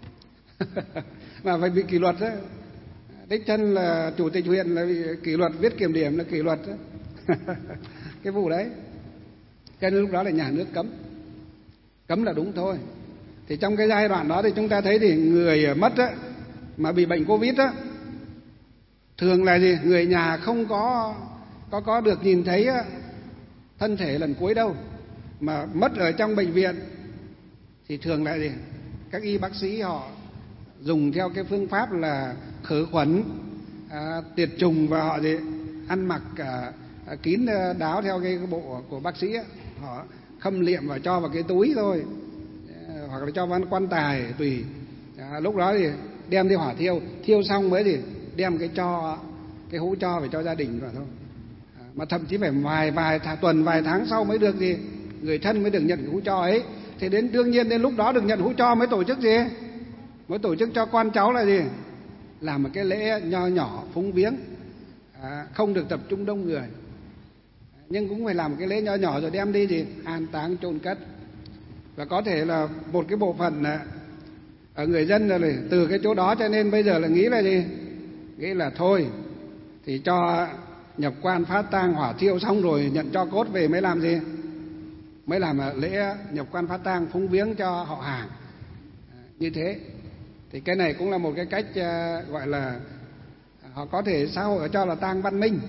Mà phải bị kỷ luật đó. Đích thân là chủ tịch huyện là bị kỷ luật, viết kiểm điểm là kỷ luật đó. Cái vụ đấy. Cho nên lúc đó là nhà nước cấm. Cấm là đúng thôi. Thì trong cái giai đoạn đó thì chúng ta thấy thì người mất á, mà bị bệnh Covid á, thường là gì, người nhà không có được nhìn thấy á, thân thể lần cuối đâu. Mà mất ở trong bệnh viện thì thường là gì, các y bác sĩ họ dùng theo cái phương pháp là khử khuẩn, tiệt trùng, và họ gì ăn mặc kín đáo theo cái bộ của bác sĩ á. Họ khâm liệm và cho vào cái túi thôi, hoặc là cho vào quan tài tùy. Lúc đó thì đem đi hỏa thiêu, thiêu xong mới thì đem cái cho, cái hũ cho về cho gia đình vào thôi. Mà thậm chí phải vài tuần vài tháng sau mới được gì, người thân mới được nhận cái hũ cho ấy. Thì đương nhiên đến lúc đó được nhận hũ cho mới tổ chức gì, mới tổ chức cho con cháu là gì, làm một cái lễ nho nhỏ phúng viếng, không được tập trung đông người, nhưng cũng phải làm một cái lễ nho nhỏ rồi đem đi gì, an táng chôn cất. Và có thể là một cái bộ phận ở người dân là từ cái chỗ đó, cho nên bây giờ là nghĩ là gì, nghĩ là thôi thì cho nhập quan phát tang hỏa thiêu xong rồi nhận cho cốt về mới làm gì, mới làm lễ nhập quan phát tang phúng viếng cho họ hàng như thế. Thì cái này cũng là một cái cách gọi là họ có thể xã hội cho là tang văn minh.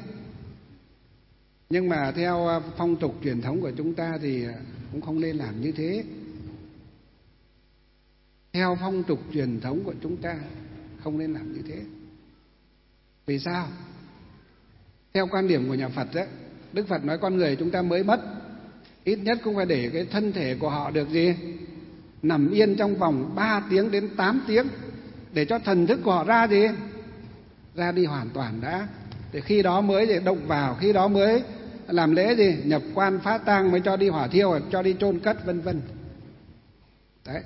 Nhưng mà theo phong tục truyền thống của chúng ta thì cũng không nên làm như thế. Theo phong tục truyền thống của chúng ta không nên làm như thế. Vì sao? Theo quan điểm của nhà Phật đó, Đức Phật nói con người chúng ta mới mất, ít nhất cũng phải để cái thân thể của họ được gì, nằm yên trong vòng 3 tiếng đến 8 tiếng, để cho thần thức của họ ra gì, ra đi hoàn toàn đã. Để khi đó mới để động vào, khi đó mới làm lễ gì, nhập quan phát tang, mới cho đi hỏa thiêu, cho đi chôn cất, vân vân. Đấy.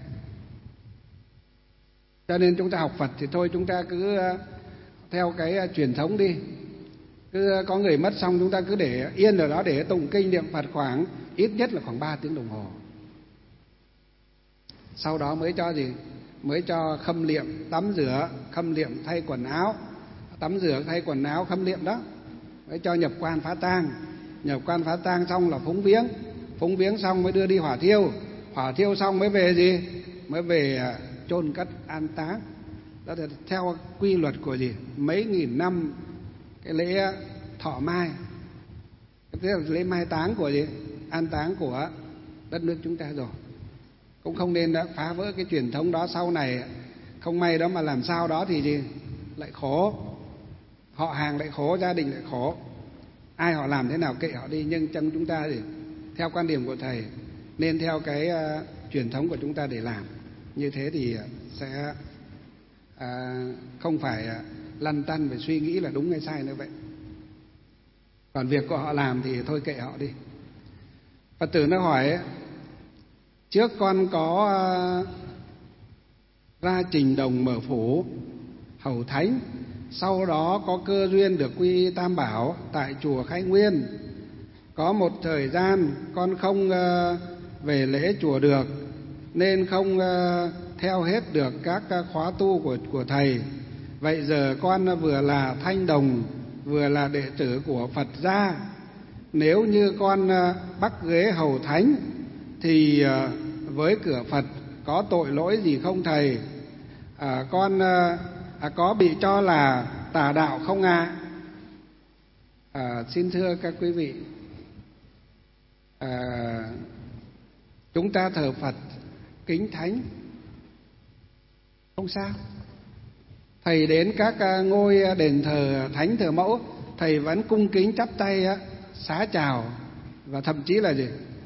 Cho nên chúng ta học Phật thì thôi, chúng ta cứ theo cái truyền thống đi. Cứ có người mất xong chúng ta cứ để yên ở đó để tụng kinh niệm Phật khoảng ít nhất là khoảng 3 tiếng đồng hồ. Sau đó mới cho gì, mới cho khâm liệm, tắm rửa, khâm liệm thay quần áo, tắm rửa thay quần áo khâm liệm đó, mới cho nhập quan phá tang. Nhập quan phá tang xong là phúng viếng, phúng viếng xong mới đưa đi hỏa thiêu, hỏa thiêu xong mới về gì, mới về chôn cất an táng. Đó là theo quy luật của gì, mấy nghìn năm cái lễ thọ mai, cái là lễ mai táng của gì, an táng của đất nước chúng ta rồi. Cũng không nên đã phá vỡ cái truyền thống đó. Sau này không may đó mà làm sao đó thì gì, lại khổ, họ hàng lại khổ, gia đình lại khổ. Ai họ làm thế nào kệ họ đi, nhưng trong chúng ta thì theo quan điểm của thầy nên theo cái truyền thống của chúng ta để làm. Như thế thì sẽ không phải lăn tăn về suy nghĩ là đúng hay sai nữa vậy. Còn việc của họ làm thì thôi kệ họ đi. Phật tử nó hỏi, trước con có ra Trình Đồng mở phủ hầu thánh, sau đó có cơ duyên được quy Tam Bảo tại chùa Khai Nguyên. Có một thời gian con không về lễ chùa được, nên không theo hết được các khóa tu của thầy. Vậy giờ con vừa là Thanh Đồng, vừa là đệ tử của Phật gia. Nếu như con bắt ghế hầu thánh thì với cửa Phật có tội lỗi gì không thầy? Con có bị cho là tà đạo không ạ? Xin thưa các quý vị, chúng ta thờ Phật kính thánh không sao. Thầy đến các ngôi đền thờ thánh thờ mẫu, thầy vẫn cung kính chắp tay xá chào, và thậm chí là gì,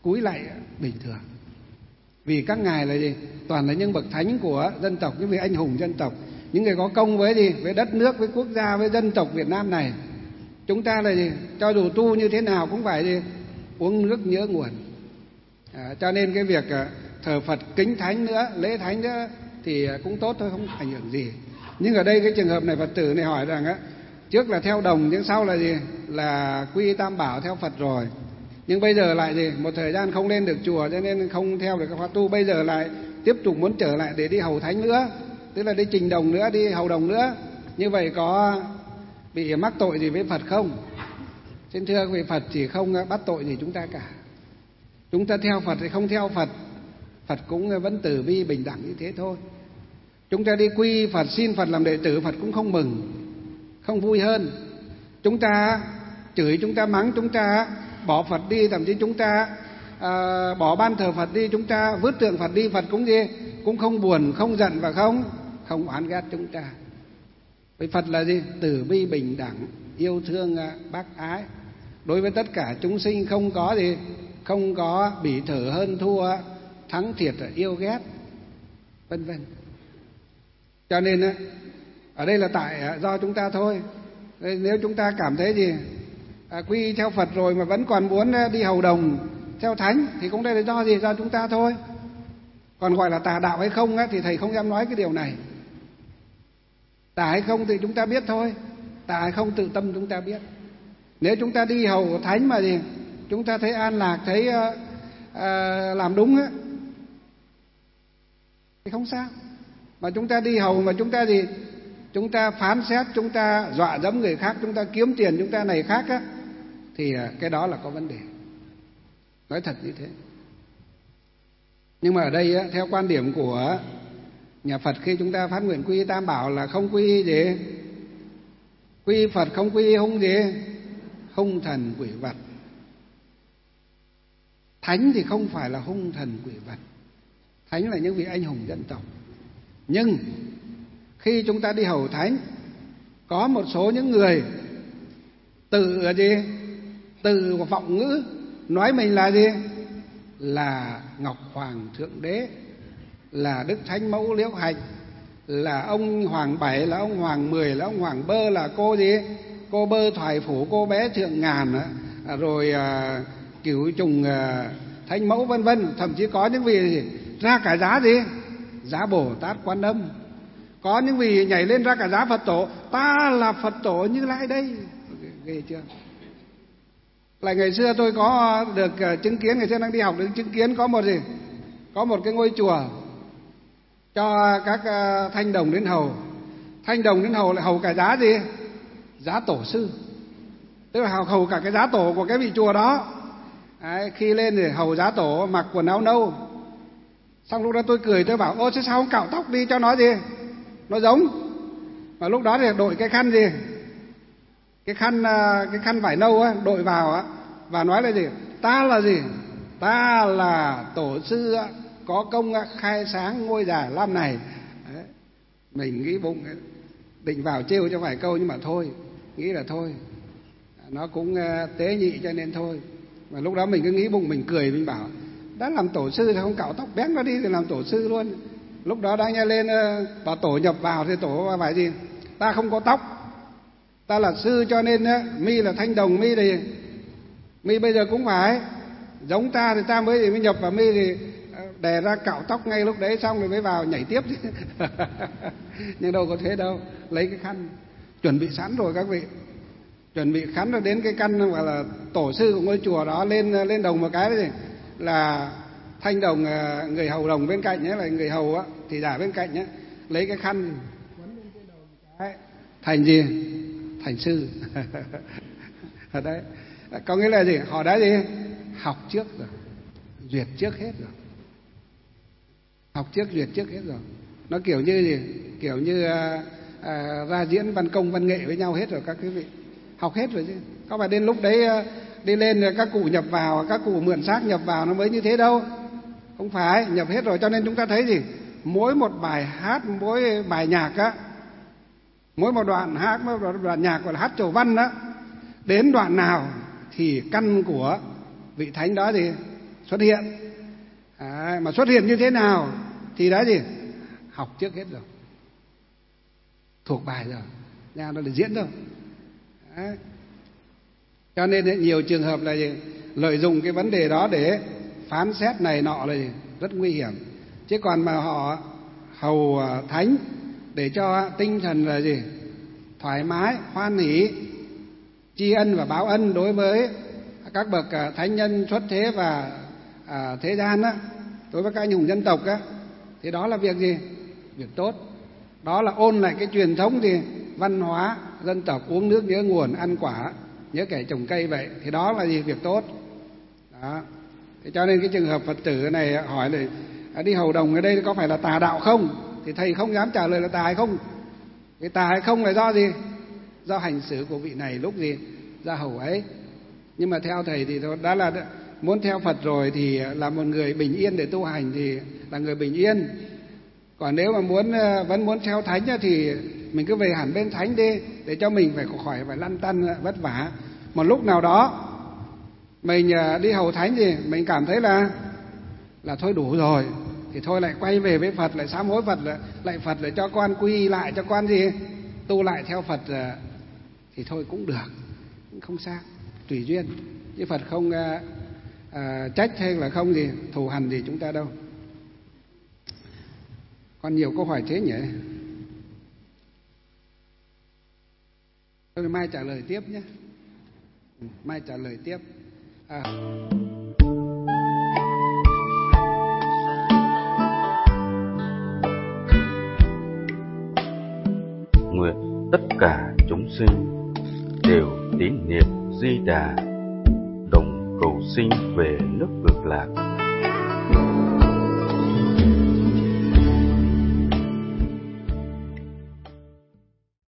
cúi lạy bình thường. Vì các ngài là gì? Toàn là những bậc thánh của dân tộc, những vị anh hùng dân tộc, những người có công với gì? Với đất nước, với quốc gia, với dân tộc Việt Nam này. Chúng ta là gì? Cho dù tu như thế nào cũng phải gì? Uống nước nhớ nguồn. Cho nên cái việc thờ Phật kính thánh nữa, lễ thánh nữa thì cũng tốt thôi, không ảnh hưởng gì. Nhưng ở đây cái trường hợp này Phật tử này hỏi rằng á, trước là theo đồng nhưng sau là gì? Là quy Tam Bảo theo Phật rồi. Nhưng bây giờ lại gì? Một thời gian không lên được chùa cho nên không theo được các khóa tu, bây giờ lại tiếp tục muốn trở lại để đi hầu thánh nữa, tức là đi trình đồng nữa, đi hầu đồng nữa. Như vậy có bị mắc tội gì với Phật không? Xin thưa quý vị, Phật chỉ không bắt tội gì chúng ta cả. Chúng ta theo Phật hay không theo Phật, Phật cũng vẫn từ bi bình đẳng như thế thôi. Chúng ta đi quy Phật, xin Phật làm đệ tử, Phật cũng không mừng, không vui hơn. Chúng ta chửi, chúng ta mắng, chúng ta bỏ Phật đi, thậm chí chúng ta bỏ ban thờ Phật đi, chúng ta vứt tượng Phật đi, Phật cũng gì? Cũng không buồn, không giận và không oán ghét chúng ta. Vì Phật là gì? Từ bi bình đẳng, yêu thương bác ái đối với tất cả chúng sinh, không có gì, không có bỉ thở hơn thua, thắng thiệt, yêu ghét, vân vân. Cho nên ở đây là tại do chúng ta thôi. Nếu chúng ta cảm thấy gì quy theo Phật rồi mà vẫn còn muốn đi hầu đồng theo thánh thì cũng đây là do gì? Do chúng ta thôi. Còn gọi là tà đạo hay không thì thầy không dám nói cái điều này. Tà hay không thì chúng ta biết thôi, tà hay không tự tâm chúng ta biết. Nếu chúng ta đi hầu thánh mà gì chúng ta thấy an lạc, thấy làm đúng thì không sao. Mà chúng ta đi hầu mà chúng ta gì? Chúng ta phán xét, chúng ta dọa dẫm người khác, chúng ta kiếm tiền, chúng ta này khác thì cái đó là có vấn đề. Nói thật như thế. Nhưng mà ở đây theo quan điểm của nhà Phật, khi chúng ta phát nguyện quy Tam Bảo là không quy gì? Quy Phật, không quy hung gì? Hung thần quỷ vật. Thánh thì không phải là hung thần quỷ vật. Thánh là những vị anh hùng dân tộc. Nhưng khi chúng ta đi hầu thánh, có một số những người tự gì? Tự vọng ngữ nói mình là gì? Là Ngọc Hoàng Thượng Đế, là Đức Thánh Mẫu Liễu Hạnh, là ông Hoàng Bảy, là ông Hoàng Mười, là ông Hoàng Bơ, là cô gì? Cô Bơ Thoại Phủ, cô bé Thượng Ngàn, rồi Cửu Trùng Thánh Mẫu vân vân. Thậm chí có những vị gì? Ra cả giá gì? Giá Bồ Tát Quan Âm. Có những vị nhảy lên ra cả giá Phật Tổ. Ta là Phật Tổ Như Lai đây. Ghê chưa? Lại ngày xưa tôi có được chứng kiến, ngày xưa đang đi học được chứng kiến có một gì? Có một cái ngôi chùa cho các thanh đồng đến hầu. Thanh đồng đến hầu lại hầu cả giá gì? Giá tổ sư. Tức là hầu cả cái giá tổ của cái vị chùa đó. Đấy, khi lên thì hầu giá tổ mặc quần áo nâu. Xong lúc đó tôi cười, tôi bảo ô thế sao không cạo tóc đi cho nó gì? Nó giống. Mà lúc đó thì đội cái khăn gì? Cái khăn vải nâu đội vào và nói là gì? Ta là gì? Ta là tổ sư có công khai sáng ngôi Già Lam này. Đấy. Mình nghĩ bụng định vào trêu cho vài câu nhưng mà thôi, nghĩ là thôi, nó cũng tế nhị cho nên thôi. Mà lúc đó mình cứ nghĩ bụng mình cười, mình bảo đã làm tổ sư thì không cạo tóc bén nó đi thì làm tổ sư luôn. Lúc đó đang nghe lên bảo tổ nhập vào thì tổ phải gì? Ta không có tóc, ta là sư cho nên mi là thanh đồng, mi thì mi bây giờ cũng phải giống ta thì ta mới nhập vào, mi thì đè ra cạo tóc ngay lúc đấy xong rồi mới vào nhảy tiếp. Nhưng đâu có thế đâu, lấy cái khăn chuẩn bị sẵn rồi các vị, chuẩn bị khăn rồi đến cái căn gọi là tổ sư của ngôi chùa đó lên đồng một cái đấy là thanh đồng, người hầu đồng bên cạnh nhé, là người hầu thì giả bên cạnh nhé, lấy cái khăn quấn lên cái đầu cái thành gì? Thành sư. Ở đấy có nghĩa là gì? Họ đã gì? Học trước rồi, duyệt trước hết rồi, học trước duyệt trước hết rồi. Nó kiểu như gì? Kiểu như ra diễn văn công văn nghệ với nhau hết rồi các quý vị, học hết rồi chứ. Có phải đến lúc đấy đi lên các cụ nhập vào, các cụ mượn xác nhập vào nó mới như thế đâu. Không phải, nhập hết rồi. Cho nên chúng ta thấy gì? Mỗi một bài hát, mỗi bài nhạc mỗi một đoạn hát, mỗi một đoạn nhạc gọi là hát chầu văn đến đoạn nào thì căn của vị thánh đó thì xuất hiện. Mà xuất hiện như thế nào thì đã gì? Học trước hết rồi, thuộc bài rồi, nha, nó là diễn rồi. Đấy. Cho nên nhiều trường hợp là gì? Lợi dụng cái vấn đề đó để phán xét này nọ là gì? Rất nguy hiểm. Chứ còn mà họ hầu thánh để cho tinh thần là gì? Thoải mái, hoan hỷ, tri ân và báo ân đối với các bậc thánh nhân xuất thế và thế gian á, đối với các anh hùng dân tộc á, thì đó là việc gì? Việc tốt. Đó là ôn lại cái truyền thống gì? Văn hóa dân tộc, uống nước nhớ nguồn, ăn quả nhớ kẻ trồng cây vậy, thì đó là gì? Việc tốt. Đó. Thế cho nên cái trường hợp Phật tử này hỏi là đi hầu đồng ở đây có phải là tà đạo không? Thì thầy không dám trả lời là tà hay không. Cái tà hay không là do gì? Do hành xử của vị này lúc gì ra hầu ấy. Nhưng mà theo thầy thì đã là muốn theo Phật rồi thì là một người bình yên để tu hành thì là người bình yên. Còn nếu mà vẫn muốn theo thánh thì mình cứ về hẳn bên thánh đi, để cho mình phải khỏi phải lăn tăn vất vả. Một lúc nào đó mình đi hầu thánh thì mình cảm thấy là thôi đủ rồi, thì thôi lại quay về với Phật, lại sám hối Phật, lại Phật để cho con quy lại, cho con gì tu lại theo Phật, thì thôi cũng được, cũng không sao, tùy duyên. Chứ Phật không trách hay là không gì thù hằn gì chúng ta đâu. Còn nhiều câu hỏi thế nhỉ? Thôi mai trả lời tiếp nhé. Mai trả lời tiếp. Nguyện tất cả chúng sinh đều tín niệm Di Đà, đồng cầu sinh về nước Cực Lạc.